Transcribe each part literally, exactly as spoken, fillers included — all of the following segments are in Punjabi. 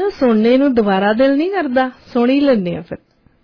सुनने नूं दोबारा दिल नहीं करदा, सुन ही लैंदे आ फिर।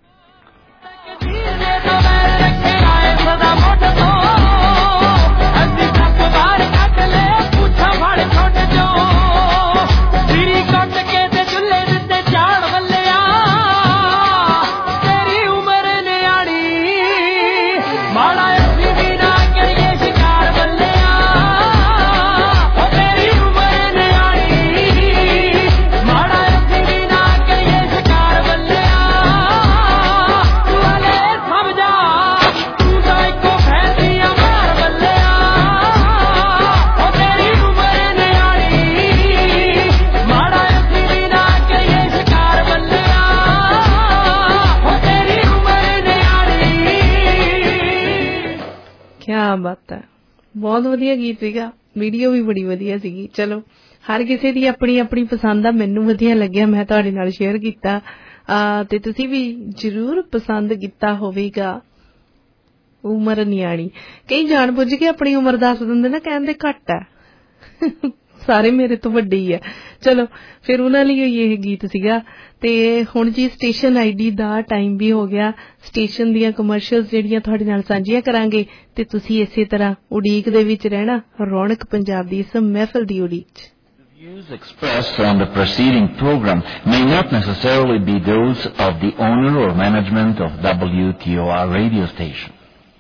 बात है, बहुत वधिया गीत सीगा, वीडियो भी बड़ी वधिया सीगी। चलो हर किसी दी अपनी अपनी पसंद आ, मैनू वधिया लग्या, मैं तुहाडे नाल शेयर कीता ते तुसीं भी जरूर पसंद कीता होवेगा। उमर नियाणी, कई जान बुझ के अपनी उम्र दस दिंदे ना, कहंदे घट है सारे मेरे तो वड्डे ही है। चलो फिर उन्हां लई ये गीत सीगा। ते हुण जी स्टेशन आईडी दा टाइम भी हो गया, स्टेशन दियां कमर्शियल्स ਜਿਹੜੀਆਂ ਤੁਹਾਡੇ ਨਾਲ ਸਾਂਝੀਆਂ ਕਰਾਂਗੇ ਤੇ ਤੁਸੀਂ ਇਸੇ ਤਰ੍ਹਾਂ ਉਡੀਕ ਦੇ ਵਿੱਚ ਰਹਿਣਾ, ਰੌਣਕ ਪੰਜਾਬ ਦੀ ਇਸ ਮਹਿਫਲ ਦੀ ਉਡੀਕ 'ਚ। The views expressed on the preceding program may not necessarily be those of the owner or management of W T O R radio station.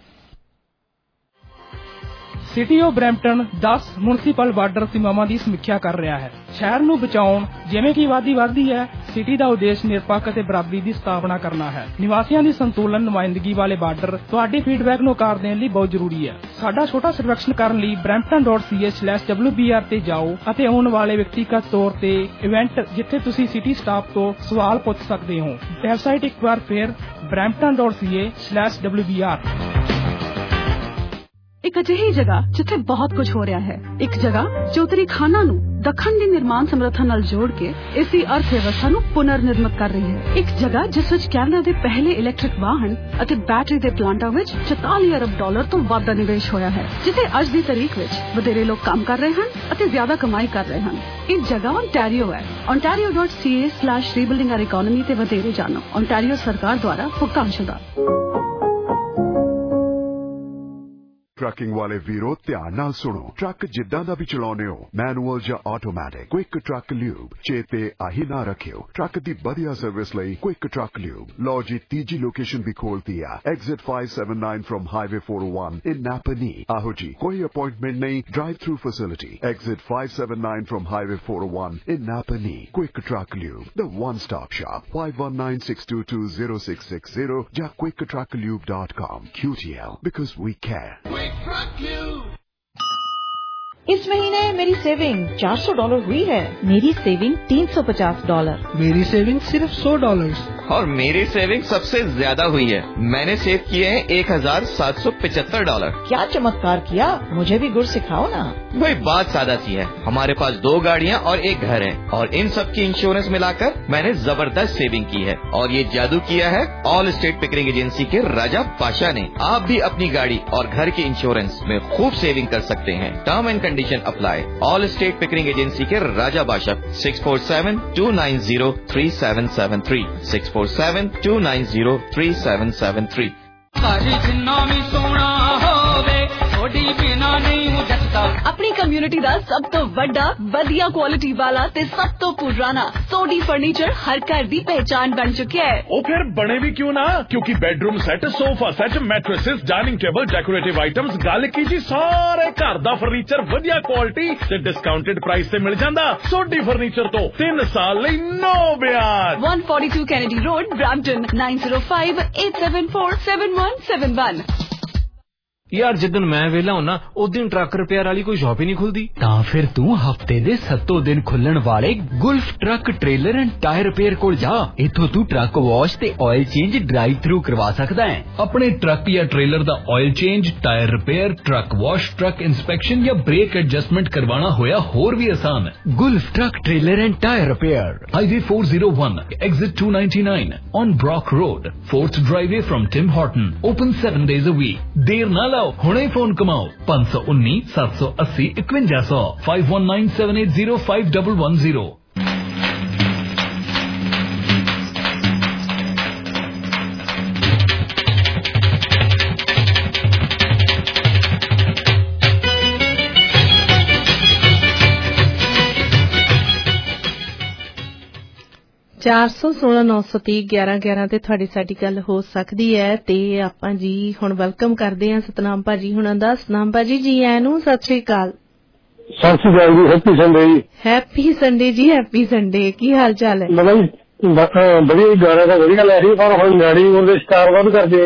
City of Brampton ਦਸ ਮੁਨਸੀਪਲ ਬਾਰਡਰ ਸੀਮਾਵਾਂ ਦੀ ਸਮੀਖਿਆ ਕਰ ਰਿਹਾ ਹੈ। ਸ਼ਹਿਰ ਨੂੰ ਬਚਾਉਣ ਜਿਵੇਂ ਕਿ ਵਾਦੀ ਵਧਦੀ ਹੈ, ਸਿਟੀ ਦਾ ਉਦੇਸ਼ ਨਿਰਪੱਖ ਅਤੇ ਬਰਾਬਰੀ ਦੀ ਸਥਾਪਨਾ ਕਰਨਾ ਹੈ। ਨਿਵਾਸੀਆਂ ਦੀ ਸੰਤੁਲਨ ਨੁਮਾਇੰਦਗੀ ਵਾਲੇ ਬਾਰਡਰ ਤੁਹਾਡੇ ਫੀਡਬੈਕ ਨੂੰ ਆਕਾਰ ਦੇਣ ਲਈ ਬਹੁਤ ਜ਼ਰੂਰੀ ਹੈ। ਸਾਡਾ ਛੋਟਾ ਸਰਵੇਖਣ ਕਰਨ ਲਈ Brampton dot C A slash W B R ਤੇ ਜਾਓ ਅਤੇ ਆਉਣ ਵਾਲੇ ਵਿਅਕਤੀਗਤ ਤੌਰ ਤੇ ਇਵੈਂਟ ਜਿੱਥੇ ਤੁਸੀਂ ਸਿਟੀ ਸਟਾਫ ਤੋਂ ਸਵਾਲ ਪੁੱਛ ਸਕਦੇ ਹੋ। ਵੈਬਸਾਈਟ ਇੱਕ ਵਾਰ ਫਿਰ Brampton dot C A slash W B R. ਇੱਕ ਅਜਿਹੀ ਜਗ੍ਹਾ ਜਿੱਥੇ ਬਹੁਤ ਕੁਝ ਹੋ ਰਿਹਾ ਹੈ, ਇੱਕ ਜਗ੍ਹਾ ਜੋ ਉੱਤਰੀ ਖਾਨਾਂ ਨੂੰ ਦੱਖਣ ਦੀ ਨਿਰਮਾਣ ਸਮਰੱਥਾ ਨਾਲ ਜੋੜ ਕੇ ਇਸ ਦੀ ਅਰਥ ਵਿਵਸਥਾ ਨੂੰ ਪੁਨਰ ਨਿਰਮਿਤ ਕਰ ਰਹੀ ਹੈ। ਇੱਕ ਜਗ੍ਹਾ ਜਿਸ ਵਿੱਚ ਕੈਨੇਡਾ ਦੇ ਪਹਿਲੇ ਇਲੈਕਟ੍ਰਿਕ ਵਾਹਨ ਅਤੇ ਬੈਟਰੀ ਦੇ ਪਲਾਂਟਾਂ ਵਿੱਚ ਚੁਤਾਲੀ ਅਰਬ ਡਾਲਰ ਤੋਂ ਵੱਧ ਦਾ ਨਿਵੇਸ਼ ਹੋਇਆ ਹੈ, ਜਿੱਥੇ ਅੱਜ ਦੀ ਤਾਰੀਖ ਵਿੱਚ ਵਧੇਰੇ ਲੋਕ ਕੰਮ ਕਰ ਰਹੇ ਹਨ ਅਤੇ ਜ਼ਿਆਦਾ ਕਮਾਈ ਕਰ ਰਹੇ ਹਨ। ਇਹ ਜਗ੍ਹਾ ਓਨਟਾਰੀਓ ਹੈ। Ontario dot C A slash rebuilding our economy ਤੇ ਵਧੇਰੇ ਜਾਣੋ। ਓਨਟਾਰੀਓ ਸਰਕਾਰ ਦੁਆਰਾ ਭੁਗਤਾਨਸ਼ੁਦਾ। ਟਰੱਕਿੰਗ ਵਾਲੇ ਵੀਰੋ ਧਿਆਨ ਨਾਲ ਸੁਣੋ, ਟਰੱਕ ਜਿੱਦਾਂ ਦਾ ਵੀ ਚਲਾਉਣੇ ਹੋ, ਮੈਨੂਅਲ ਜਾਂ ਆਟੋਮੈਟਿਕ, ਕੁਇਕ ਟਰੱਕ ਲਿਊਬ ਚੇਤੇ ਆਹੀ ਨਾ ਰੱਖਿਓ। ਟਰੱਕ ਦੀ ਵਧੀਆ ਸਰਵਿਸ ਲਈ ਕੁਇਕ ਟਰੱਕ ਲਿਊਬ। ਲਓ ਜੀ ਤੀਜੀ ਲੋਕੇਸ਼ਨ ਵੀ ਖੋਲਤੀ ਆ, exit five seventy-nine from highway four oh one in Napanee. ਆਹੋ ਜੀ, ਕੋਈ ਅਪਾਇੰਟਮੈਂਟ ਨਹੀਂ, drive through facility. Exit five seventy-nine from highway four oh one in Napanee. Quick truck lube, the one stop shop. five one nine six two two zero six six zero ਜਾਂ quick truck lube dot com। Q T L, because we care. इस महीने मेरी सेविंग चार सौ डॉलर हुई है। मेरी सेविंग तीन सौ पचास डॉलर। मेरी सेविंग सिर्फ सौ डॉलर। और मेरी सेविंग सबसे ज्यादा हुई है, मैंने सेव किए हैं एक हजार सात सौ पचहत्तर डॉलर। क्या चमत्कार किया, मुझे भी गुर सिखाओ ना। भाई बात सादा सी है, हमारे पास दो गाड़ियाँ और एक घर है और इन सब की इंश्योरेंस मिलाकर मैंने जबरदस्त सेविंग की है। और ये जादू किया है ऑल स्टेट पिकरिंग एजेंसी के राजा पाशा ने। आप भी अपनी गाड़ी और घर के इंश्योरेंस में खूब सेविंग कर सकते हैं। Term and condition apply. Allstate Pickering agency के Raja Basha six four seven two nine zero three seven seven three six four seven two nine zero three seven seven three। अपनी कम्युनिटी दा सब तो वड्डा वधिया क्वालिटी वाला ते सब तो पुराना सोडी फर्नीचर हर घर दी पहचान बन चुका है। ओ फिर बने भी क्यों ना, क्योंकि bedroom set, sofa set, mattresses, dining table, decorative items, गल की जी सारे घर दा फर्नीचर वधिया क्वालिटी ते डिस्काउंटेड प्राइस से मिल जांदा। सोडी फर्नीचर तो तीन साल लई नो ब्याज। one forty-two Kennedy Road, Brampton nine zero five eight seven four seven one seven one। यार जिदन मैं वेला होना उस दिन ट्रक रिपेयर वाली कोई शॉप ही नहीं खुलती। तां फिर तू हफ्ते दे सत्तों दिन खुलण वाले Gulf truck trailer and tyre repair कोल जा। इथों तू ट्रक वॉश ते ऑयल चेंज ड्राइव थ्रू करवा सकदा है। अपने ट्रक या ट्रेलर दा oil change, tyre repair, truck wash, truck inspection या ब्रेक एडजस्टमेंट करवाना होया होर भी आसान है। Gulf truck trailer and tyre repair, highway four oh one, exit two ninety-nine on Brock Road, fourth driveway from Tim Horton, open seven days a week। देर ना लाओ, हुणे फोन कमाओ पांच सौ उन्नीस सात सौ अस्सी इक्वंजा सौ five one nine seven eight zero five one one zero। ਚਾਰ ਸੌ ਸੋਲਾਂ ਨੌ ਸੌ ਤੀਹ ਗਿਆਰਾਂ ਗਿਆਰਾਂ ਤੇ ਤੁਹਾਡੀ ਸਾਡੀ ਗੱਲ ਹੋ ਸਕਦੀ ਹੈ। ਤੇ ਆਪਾਂ ਜੀ ਹੁਣ ਵੈਲਕਮ ਕਰਦੇ ਹਾਂ ਸਤਨਾਮ ਭਾਜੀ ਹੁਣਾਂ ਦਾ। ਸਤਨਾਮ ਭਾਜੀ ਜੀ ਆਇਆਂ ਨੂੰ, ਸਤਿ ਸ੍ਰੀ ਅਕਾਲ। ਸਤਿ ਸ੍ਰੀ ਅਕਾਲ ਜੀ, ਹੈਪੀ ਸੰਡੇ ਜੀ। ਹੈਪੀ ਸੰਡੇ ਜੀ, ਹੈਪੀ ਸੰਡੇ। ਕੀ ਹਾਲ ਚਾਲ ਹੈ? ਵਧੀਆ, ਗਾਣਾ ਤਾਂ ਵਧੀਆ ਲੈ ਰਹੀ, ਪਰ ਹੁਣ ਗਾੜੀ ਉਹਦੇ ਸ਼ਿਕਾਰ ਵੱਧ ਕਰਦੇ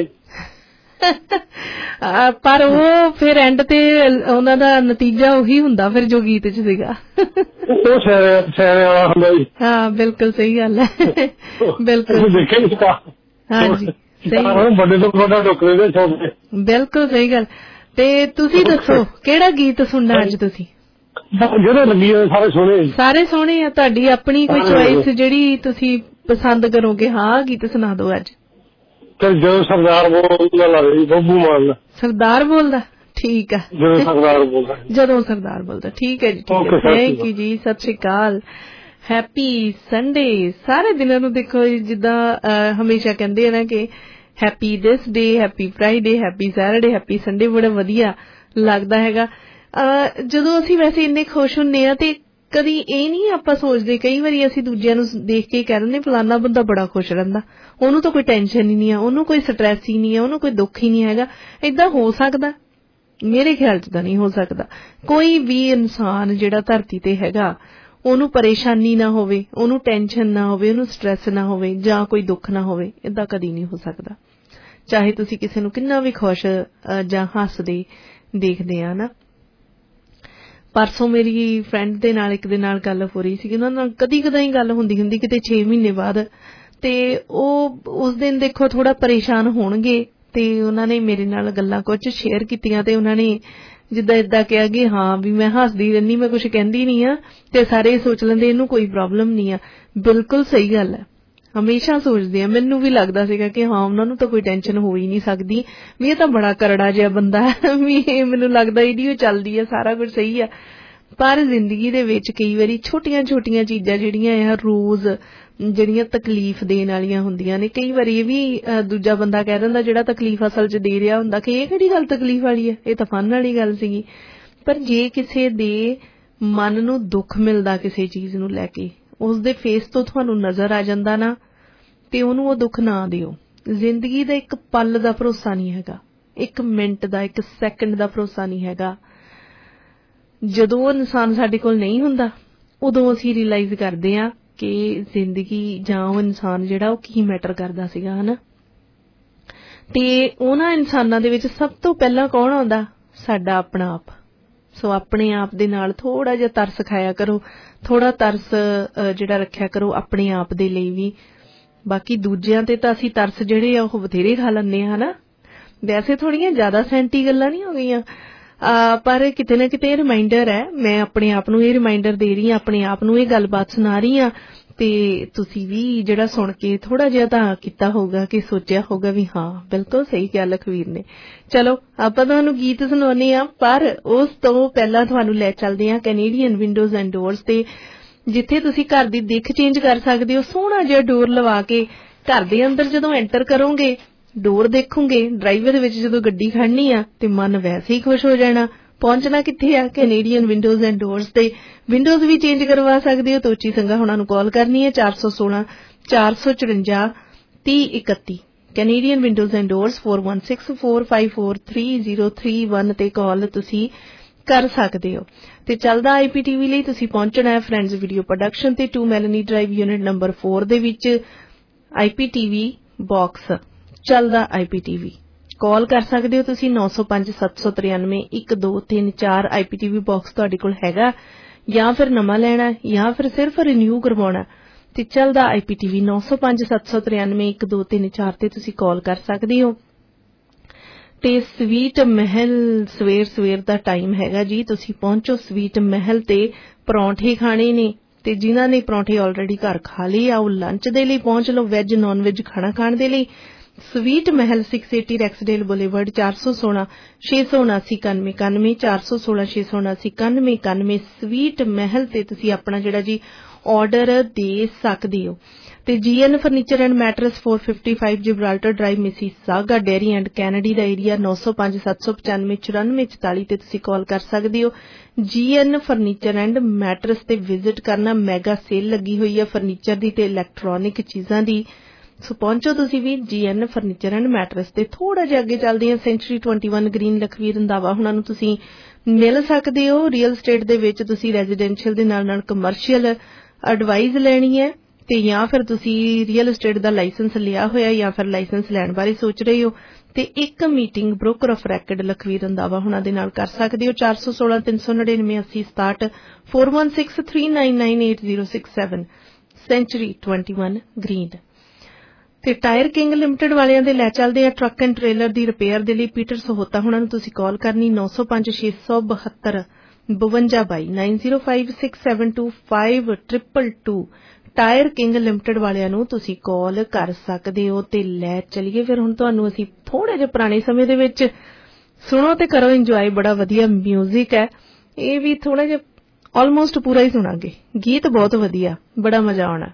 ਪਰ ਉਹ ਫਿਰ ਐਂਡ ਤੇ ਉਹਨਾਂ ਦਾ ਨਤੀਜਾ ਉਹੀ ਹੁੰਦਾ ਫਿਰ ਜੋ ਗੀਤ ਚ ਸੀਗਾ। ਉਹ ਸਿਆਣੇ ਵਾਲਾ ਹੁੰਦਾ ਜੀ। ਹਾਂ ਬਿਲਕੁਲ ਸਹੀ ਗੱਲ ਹੈ, ਬਿਲਕੁਲ ਦੇਖੇ ਨੀ ਸ਼ਿਕਾਰ। ਹਾਂਜੀ ਸਹੀ, ਵੱਡੇ ਤੋਂ ਵੱਡਾ ਟੋਕਰੇ ਛੋਟੇ। ਬਿਲਕੁਲ ਸਹੀ ਗੱਲ। ਤੇ ਤੁਸੀਂ ਦੱਸੋ ਕਿਹੜਾ ਗੀਤ ਸੁਣਨਾ ਅੱਜ ਤੁਸੀਂ? ਜਿਹੜੇ ਲੱਗੀ ਸਾਰੇ ਸੋਹਣੇ, ਸਾਰੇ ਸੋਹਣੇ ਆ। ਤੁਹਾਡੀ ਆਪਣੀ ਕੋਈ ਚੁਆਇਸ ਜਿਹੜੀ ਤੁਸੀਂ ਪਸੰਦ ਕਰੋਗੇ? ਹਾਂ ਗੀਤ ਸੁਣਾ ਦਿਓ ਅੱਜ। ਜਦੋਂ ਸਰਦਾਰ ਬੋਲਦਾ ਲੱਗਦਾ ਬੱਬੂ ਮਾਨ। ਸਰਦਾਰ ਬੋਲਦਾ? ਠੀਕ ਆ, ਜਦੋਂ ਸਰਦਾਰ ਬੋਲਦਾ ਜਦੋਂ ਸਰਦਾਰ ਬੋਲਦਾ ਠੀਕ ਹੈ ਜੀ, ਠੀਕ ਹੈ। ਥੈਂਕ ਯੂ ਜੀ, ਸਤਿ ਸ੍ਰੀ ਅਕਾਲ, ਹੈਪੀ ਸੰਡੇ। ਸਾਰੇ ਦਿਨਾਂ ਨੂੰ ਦੇਖੋ ਜਿੱਦਾਂ ਹਮੇਸ਼ਾ ਕਹਿੰਦੇ ਆ ਨਾ ਕਿ happy this day, happy Friday, happy Saturday, happy Sunday, ਬੜਾ ਵਧੀਆ ਲੱਗਦਾ ਹੈਗਾ। ਜਦੋਂ ਅਸੀਂ ਵੈਸੇ ਇੰਨੇ ਖੁਸ਼ ਹੁੰਦੇ ਆ ਤੇ ਕਦੀ ਇਹ ਨਹੀਂ ਆਪਾਂ ਸੋਚਦੇ, ਕਈ ਵਾਰੀ ਅਸੀਂ ਦੂਜਿਆਂ ਨੂੰ ਦੇਖ ਕੇ ਕਹਿ ਦਿੰਦੇ ਫਲਾਨਾ ਬੰਦਾ ਬੜਾ ਖੁਸ਼ ਰਹਿੰਦਾ, ਉਹਨੂੰ ਤਾਂ ਕੋਈ ਟੈਨਸ਼ਨ ਹੀ ਨਹੀਂ ਆ, ਉਹਨੂੰ ਕੋਈ ਸਟਰੈਸ ਹੀ ਨਹੀਂ ਆ, ਉਹਨੂੰ ਕੋਈ ਦੁੱਖ ਹੀ ਨਹੀਂ ਹੈਗਾ। ਏਦਾਂ ਹੋ ਸਕਦਾ? ਮੇਰੇ ਖਿਆਲ ਚ ਤਾਂ ਨਹੀਂ ਹੋ ਸਕਦਾ। ਕੋਈ ਵੀ ਇਨਸਾਨ ਜਿਹੜਾ ਧਰਤੀ ਤੇ ਹੈਗਾ ਉਹਨੂੰ ਪਰੇਸ਼ਾਨੀ ਨਾ ਹੋਵੇ, ਉਹਨੂੰ ਟੈਨਸ਼ਨ ਨਾ ਹੋਵੇ, ਉਹਨੂੰ ਸਟਰੈਸ ਨਾ ਹੋਵੇ ਜਾਂ ਕੋਈ ਦੁੱਖ ਨਾ ਹੋਵੇ, ਏਦਾਂ ਕਦੀ ਨਹੀਂ ਹੋ ਸਕਦਾ। ਚਾਹੇ ਤੁਸੀਂ ਕਿਸੇ ਨੂੰ ਕਿੰਨਾ ਵੀ ਖੁਸ਼ ਜਾਂ ਹੱਸਦੇ ਦੇਖਦੇ ਆ ਨਾ। ਪਰਸੋਂ ਮੇਰੀ ਫਰੈਂਡ ਦੇ ਨਾਲ ਇੱਕ ਦੇ ਨਾਲ ਗੱਲ ਹੋ ਰਹੀ ਸੀ, ਉਹਨਾਂ ਨਾਲ ਕਦੀ ਕਦਾਈ ਗੱਲ ਹੁੰਦੀ ਹੁੰਦੀ ਕਿਤੇ ਛੇ ਮਹੀਨੇ ਬਾਅਦ, ਤੇ ਉਹ ਉਸ ਦਿਨ ਦੇਖੋ ਥੋੜਾ ਪਰੇਸ਼ਾਨ ਹੋਣਗੇ ਤੇ ਉਹਨਾਂ ਨੇ ਮੇਰੇ ਨਾਲ ਗੱਲਾਂ ਕੁਝ ਸ਼ੇਅਰ ਕੀਤੀਆਂ ਤੇ ਉਹਨਾਂ ਨੇ ਜਿੱਦਾਂ ਏਦਾਂ ਕਿਹਾ ਕਿ ਹਾਂ ਵੀ ਮੈਂ ਹੱਸਦੀ ਰਹਿੰਦੀ, ਮੈਂ ਕੁਝ ਕਹਿੰਦੀ ਨਹੀਂ ਆ ਤੇ ਸਾਰੇ ਸੋਚ ਲੈਂਦੇ ਇਹਨੂੰ ਕੋਈ ਪ੍ਰੋਬਲਮ ਨਹੀਂ ਆ। ਬਿਲਕੁਲ ਸਹੀ ਗੱਲ ਹੈ, ਹਮੇਸ਼ਾ ਸੋਚਦੇ ਆ। ਮੈਨੂੰ ਵੀ ਲੱਗਦਾ ਸੀਗਾ ਕਿ ਹਾਂ ਉਹਨਾਂ ਨੂੰ ਤਾਂ ਕੋਈ ਟੈਨਸ਼ਨ ਹੋ ਹੀ ਨਹੀਂ ਸਕਦੀ, ਵੀ ਇਹ ਤਾਂ ਬੜਾ ਕਰੜਾ ਜਿਹਾ ਬੰਦਾ ਹੈ, ਵੀ ਇਹ ਮੈਨੂੰ ਲੱਗਦਾ ਇਹਦੀ ਉਹ ਚੱਲਦੀ ਆ, ਸਾਰਾ ਕੁਝ ਸਹੀ ਆ। ਪਰ ਜ਼ਿੰਦਗੀ ਦੇ ਵਿੱਚ ਕਈ ਵਾਰੀ ਛੋਟੀਆਂ ਛੋਟੀਆਂ ਚੀਜ਼ਾਂ ਜਿਹੜੀਆਂ ਆ ਰੋਜ਼ ਜਿਹੜੀਆਂ ਤਕਲੀਫ ਦੇਣ ਵਾਲੀਆਂ ਹੁੰਦੀਆਂ ਨੇ, ਕਈ ਵਾਰੀ ਇਹ ਵੀ ਦੂਜਾ ਬੰਦਾ ਕਹਿ ਦਿੰਦਾ ਜਿਹੜਾ ਤਕਲੀਫ ਅਸਲ ਚ ਦੇ ਰਿਹਾ ਹੁੰਦਾ ਕਿ ਇਹ ਕਿਹੜੀ ਗੱਲ ਤਕਲੀਫ ਵਾਲੀ ਹੈ, ਇਹ ਤਾਂ ਫਨ ਵਾਲੀ ਗੱਲ ਸੀਗੀ। ਪਰ ਜੇ ਕਿਸੇ ਦੇ ਮਨ ਨੂੰ ਦੁੱਖ ਮਿਲਦਾ ਕਿਸੇ ਚੀਜ਼ ਨੂੰ ਲੈ ਕੇ, ਉਸਦੇ ਫੇਸ ਤੋਂ ਤੁਹਾਨੂੰ ਨਜ਼ਰ ਆ ਜਾਂਦਾ ਨਾ, ਤੇ ਉਹਨੂੰ ਉਹ ਦੁੱਖ ਨਾ ਦਿਓ। ਜ਼ਿੰਦਗੀ ਦਾ ਇੱਕ ਪਲ ਦਾ ਭਰੋਸਾ ਨਹੀਂ ਹੈਗਾ, ਇੱਕ ਮਿੰਟ ਦਾ, ਇੱਕ ਸੈਕਿੰਡ ਦਾ ਭਰੋਸਾ ਨਹੀਂ ਹੈਗਾ। ਜਦੋਂ ਉਹ ਇਨਸਾਨ ਸਾਡੇ ਕੋਲ ਨਹੀਂ ਹੁੰਦਾ ਉਦੋਂ ਅਸੀਂ ਰਿਅਲਾਈਜ਼ ਕਰਦੇ ਹਾਂ ਕਿ ਜ਼ਿੰਦਗੀ ਜਾਂ ਉਹ ਇਨਸਾਨ ਜਿਹੜਾ ਉਹ ਕੀ ਮੈਟਰ ਕਰਦਾ ਸੀਗਾ, ਹਨਾ। ਤੇ ਉਹਨਾਂ ਇਨਸਾਨਾਂ ਦੇ ਵਿੱਚ ਸਭ ਤੋਂ ਪਹਿਲਾਂ ਕੌਣ ਆਉਂਦਾ? ਸਾਡਾ ਆਪਣਾ ਆਪ। ਸੋ ਆਪਣੇ ਆਪ ਦੇ ਨਾਲ ਥੋੜਾ ਜਿਹਾ ਤਰਸ ਖਾਇਆ ਕਰੋ, ਥੋੜਾ ਤਰਸ ਜਿਹੜਾ ਰੱਖਿਆ ਕਰੋ ਆਪਣੇ ਆਪ ਦੇ ਲਈ ਵੀ। ਬਾਕੀ ਦੂਜਿਆਂ ਤੇ ਤਾਂ ਅਸੀਂ ਤਰਸ ਜਿਹੜੇ ਆ ਉਹ ਬਥੇਰੇ ਖਾ ਲੈਂਦੇ ਆ, ਹਨਾ। ਵੈਸੇ ਥੋੜੀਆਂ ਜ਼ਿਆਦਾ ਸੈਂਟੀ ਗੱਲਾਂ ਨਹੀਂ ਹੋ ਗਈਆਂ, ਪਰ ਕਿਤੇ ਨਾ ਕਿਤੇ ਇਹ ਰਿਮਾਈਂਡਰ ਹੈ। ਮੈਂ ਆਪਣੇ ਆਪ ਨੂੰ ਇਹ ਰਿਮਾਈਂਡਰ ਦੇ ਰਹੀ ਹਾਂ, ਆਪਣੇ ਆਪ ਨੂੰ ਇਹ ਗੱਲਬਾਤ ਸੁਣਾ ਰਹੀ ਹਾਂ, ਤੇ ਤੁਸੀਂ ਵੀ ਜਿਹੜਾ ਸੁਣ ਕੇ ਥੋੜਾ ਜਿਹਾ ਤਾਂ ਕੀਤਾ ਹੋਊਗਾ ਕਿ ਸੋਚਿਆ ਹੋਊਗਾ ਵੀ ਹਾਂ ਬਿਲਕੁਲ ਸਹੀ ਕਿਹਾ ਲਖਵੀਰ ਨੇ। ਚਲੋ ਆਪਾਂ ਤੁਹਾਨੂੰ ਗੀਤ ਸੁਣਾਉਂਦੇ ਹਾਂ, ਪਰ ਉਸ ਤੋਂ ਪਹਿਲਾਂ ਤੁਹਾਨੂੰ ਲੈ ਚੱਲਦੇ ਹਾਂ ਕੈਨੇਡੀਅਨ ਵਿੰਡੋਜ਼ ਐਂਡ ਡੋਰਸ ਤੇ, ਜਿੱਥੇ ਤੁਸੀਂ ਘਰ ਦੀ ਦਿੱਖ ਚੇਂਜ ਕਰ ਸਕਦੇ ਹੋ। ਸੋਹਣਾ ਜਿਹਾ ਡੋਰ ਲਵਾ ਕੇ ਘਰ ਦੇ ਅੰਦਰ ਜਦੋਂ ਐਂਟਰ ਕਰੋਗੇ, ਡੋਰ ਦੇਖੋਗੇ, ਡਰਾਈਵਰ ਦੇ ਵਿੱਚ ਜਦੋਂ ਗੱਡੀ ਖੜਨੀ ਆ ਤੇ ਮਨ ਵੈਸੇ ਹੀ ਖੁਸ਼ ਹੋ ਜਾਣਾ। ਪਹੁੰਚਣਾ ਕਿੱਥੇ ਆ? ਕੈਨੇਡੀਅਨ ਵਿੰਡੋਜ਼ ਐਂਡ ਡੋਰਸ ਤੇ। ਵਿੰਡੋਜ਼ ਵੀ ਚੇਂਜ ਕਰਵਾ ਸਕਦੇ ਹੋ। ਤੋਚੀ ਸੰਘਾ ਹੁਣਾਂ ਨੂੰ ਕਾਲ ਕਰਨੀ ਹੈ ਚਾਰ ਸੌ ਸੋਲਾਂ ਚਾਰ ਸੌ ਚੁਰੰਜਾ ਤੀਹ ਇਕੱਤੀ। Canadian windows and doors four one six four five four three zero three one ਤੇ ਕਾਲ ਤੁਸੀਂ ਕਰ ਸਕਦੇ ਹੋ। ਤੇ ਚੱਲਦਾ ਆਈਪੀਟੀਵੀ ਲਈ ਤੁਸੀਂ ਪਹੁੰਚਣਾ ਹੈ ਫਰੈਂਡਸ ਵੀਡੀਓ ਪ੍ਰੋਡਕਸ਼ਨ ਤੇ two Melanie drive unit number four ਦੇ ਵਿੱਚ ਆਈਪੀਟੀਵੀ ਬਾਕਸ ਚੱਲਦਾ ਆਈਪੀਟੀਵੀ। ਕਾਲ ਕਰ ਸਕਦੇ ਹੋ ਤੁਸੀਂ ਨੌ ਸੌ ਪੰਜ ਸੱਤ ਸੌ ਤਰਾਨਵੇਂ ਇੱਕ ਦੋ ਤਿੰਨ ਚਾਰ। ਆਈਪੀਟੀਵੀ ਬਾਕਸ ਤੁਹਾਡੇ ਕੋਲ ਹੈਗਾ ਜਾਂ ਫਿਰ ਨਵਾਂ ਲੈਣਾ ਜਾਂ ਫਿਰ ਸਿਰਫ ਰਿਨਿਊ ਕਰਵਾਉਣਾ ਤੇ ਚੱਲਦਾ ਆਈਪੀਟੀਵੀ ਨੌ ਸੌ ਪੰਜ ਸੱਤ ਸੌ ਤਰਾਨਵੇਂ ਇੱਕ ਦੋ ਤਿੰਨ ਚਾਰ ਤੇ ਤੁਸੀਂ ਕਾਲ ਕਰ ਸਕਦੇ ਹੋ। ਤੇ ਸਵੀਟ ਮਹਿਲ ਸਵੇਰ ਸਵੇਰ ਦਾ ਟਾਈਮ ਹੈਗਾ ਜੀ, ਤੁਸੀਂ ਪਹੁੰਚੋ ਸਵੀਟ ਮਹਿਲ ਤੇ। ਪਰੌਂਠੇ ਖਾਣੇ ਨੇ ਤੇ ਜਿਨ੍ਹਾਂ ਨੇ ਪਰੌਂਠੇ ਆਲਰੇਡੀ ਘਰ ਖਾ ਲਏ ਆ ਉਹ ਲੰਚ ਦੇ ਲਈ ਪਹੁੰਚ ਲਓ, ਵੈਜ ਨੌਨ ਵੈਜ ਖਾਣਾ ਖਾਣ ਦੇ ਲਈ। ਸਵੀਟ ਮਹਿਲ ਛੇ ਸੌ अस्सी ਰੈਕਸਡੇਲ ਬੁਲੇਵਰਡ ਚਾਰ ਸੌ ਸੋਲਾਂ ਛੇ ਸੌ ਉਨਾਸੀ ਇਕਾਨਵੇਂ ਇਕਾਨਵੇਂ ਚਾਰ ਸੌ ਸੋਲਾਂ ਛੇ ਸੌ ਉਨਾਸੀ ਇਕਾਨਵੇਂ ਇਕਾਨਵੇਂ। ਸਵੀਟ ਮਹਿਲ ਤੇ ਤੁਸੀਂ ਆਪਣਾ ਜਿਹੜਾ ਜੀ ਆਰਡਰ ਦੇ ਸਕਦੇ ਹੋ। ਤੇ GN furniture and mattress four fifty-five Gibraltar drive Mississauga Derry and Kennedy ਦਾ area nine oh five seven nine five four nine four four ਤੇ ਤੁਸੀਂ ਕਾਲ ਕਰ ਸਕਦੇ ਹੋ। ਜੀਐਨ ਫਰਨੀਚਰ ਐਂਡ ਮੈਟਰਸ ਤੇ ਵਿਜ਼ਿਟ ਕਰਨਾ। ਮੈਗਾ ਸੇਲ ਲੱਗੀ ਹੋਈ ਹੈ ਫਰਨੀਚਰ ਦੀ ਤੇ ਇਲੈਕਟ੍ਰੋਨਿਕ ਚੀਜ਼ਾਂ ਦੀ, ਸੋ ਪਹੁੰਚੋ ਤੁਸੀਂ ਵੀ ਜੀਐਨ ਫਰਨੀਚਰ ਐਂਡ ਮੈਟਰਸ ਤੇ। ਥੋੜਾ ਜਿਹਾ ਅੱਗੇ ਚੱਲਦੇ ਹਾਂ, sanctuary twenty-one green Lakhvir Randhawa ਹੁਣਾਂ ਨੂੰ ਤੁਸੀਂ ਮਿਲ ਸਕਦੇ ਹੋ। ਰੀਅਲ ਸਟੇਟ ਦੇ ਵਿੱਚ ਤੁਸੀਂ ਰੈਜ਼ੀਡੈਂਸ਼ੀਅਲ ਦੇ ਨਾਲ ਨਾਲ ਕਮਰਸ਼ੀਅਲ ਐਡਵਾਈਜ਼ ਲੈਣੀ ਹੈ ਤੇ ਜਾਂ ਫਿਰ ਤੁਸੀਂ ਰੀਅਲ ਸਟੇਟ ਦਾ ਲਾਇਸੈਂਸ ਲਿਆ ਹੋਇਆ ਜਾਂ ਫਿਰ ਲਾਇਸੈਂਸ ਲੈਣ ਬਾਰੇ ਸੋਚ ਰਹੇ ਹੋ ਤੇ ਇੱਕ meeting broker of record Lakhvir Randhawa ਹੁਣਾਂ ਦੇ ਨਾਲ ਕਰ ਸਕਦੇ ਹੋ। ਚਾਰ ਸੌ ਸੋਲਾਂ ਤਿੰਨ ਸੌ ਨੜਿਨਵੇਂ ਅੱਸੀ ਸਤਾਹਠ four one six three nine nine eight zero six seven century twenty-one green. ਤੇ ਟਾਇਰ ਕਿੰਗ ਲਿਮਟਿਡ ਵਾਲਿਆਂ ਦੇ ਲੈ ਚੱਲਦੇ ਆ ਟਰੱਕ ਐਂਡ ਟ੍ਰੇਲਰ ਦੀ ਰਿਪੇਅਰ ਦੇ ਲਈ ਪੀਟਰ ਸਹੋਤਾ ਹੁਣਾਂ ਨੂੰ ਤੁਸੀਂ ਕਾਲ ਕਰਨੀ nine oh five six two two two two nine zero five six seven two five two two two tyre king limited ਵਾਲਿਆਂ ਨੂੰ ਤੁਸੀਂ ਕਾਲ ਕਰ ਸਕਦੇ ਹੋ। ਤੇ ਲੈ ਚਲੀਏ ਫਿਰ ਹੁਣ ਤੁਹਾਨੂੰ ਅਸੀਂ ਥੋੜੇ ਜਿਹੇ ਪੁਰਾਣੇ ਸਮੇਂ ਦੇ ਵਿੱਚ ਸੁਣੋ ਤੇ ਕਰੋ ਇੰਜੋਏ। ਬੜਾ ਵਧੀਆ ਮਿਊਜ਼ਿਕ ਹੈ ਇਹ ਵੀ, ਥੋੜਾ ਜਿਹਾ ਆਲਮੋਸਟ ਪੂਰਾ ਹੀ ਸੁਣਾਂਗੇ। ਗੀਤ ਬਹੁਤ ਵਧੀਆ, ਬੜਾ ਮਜ਼ਾ ਆਉਣਾ।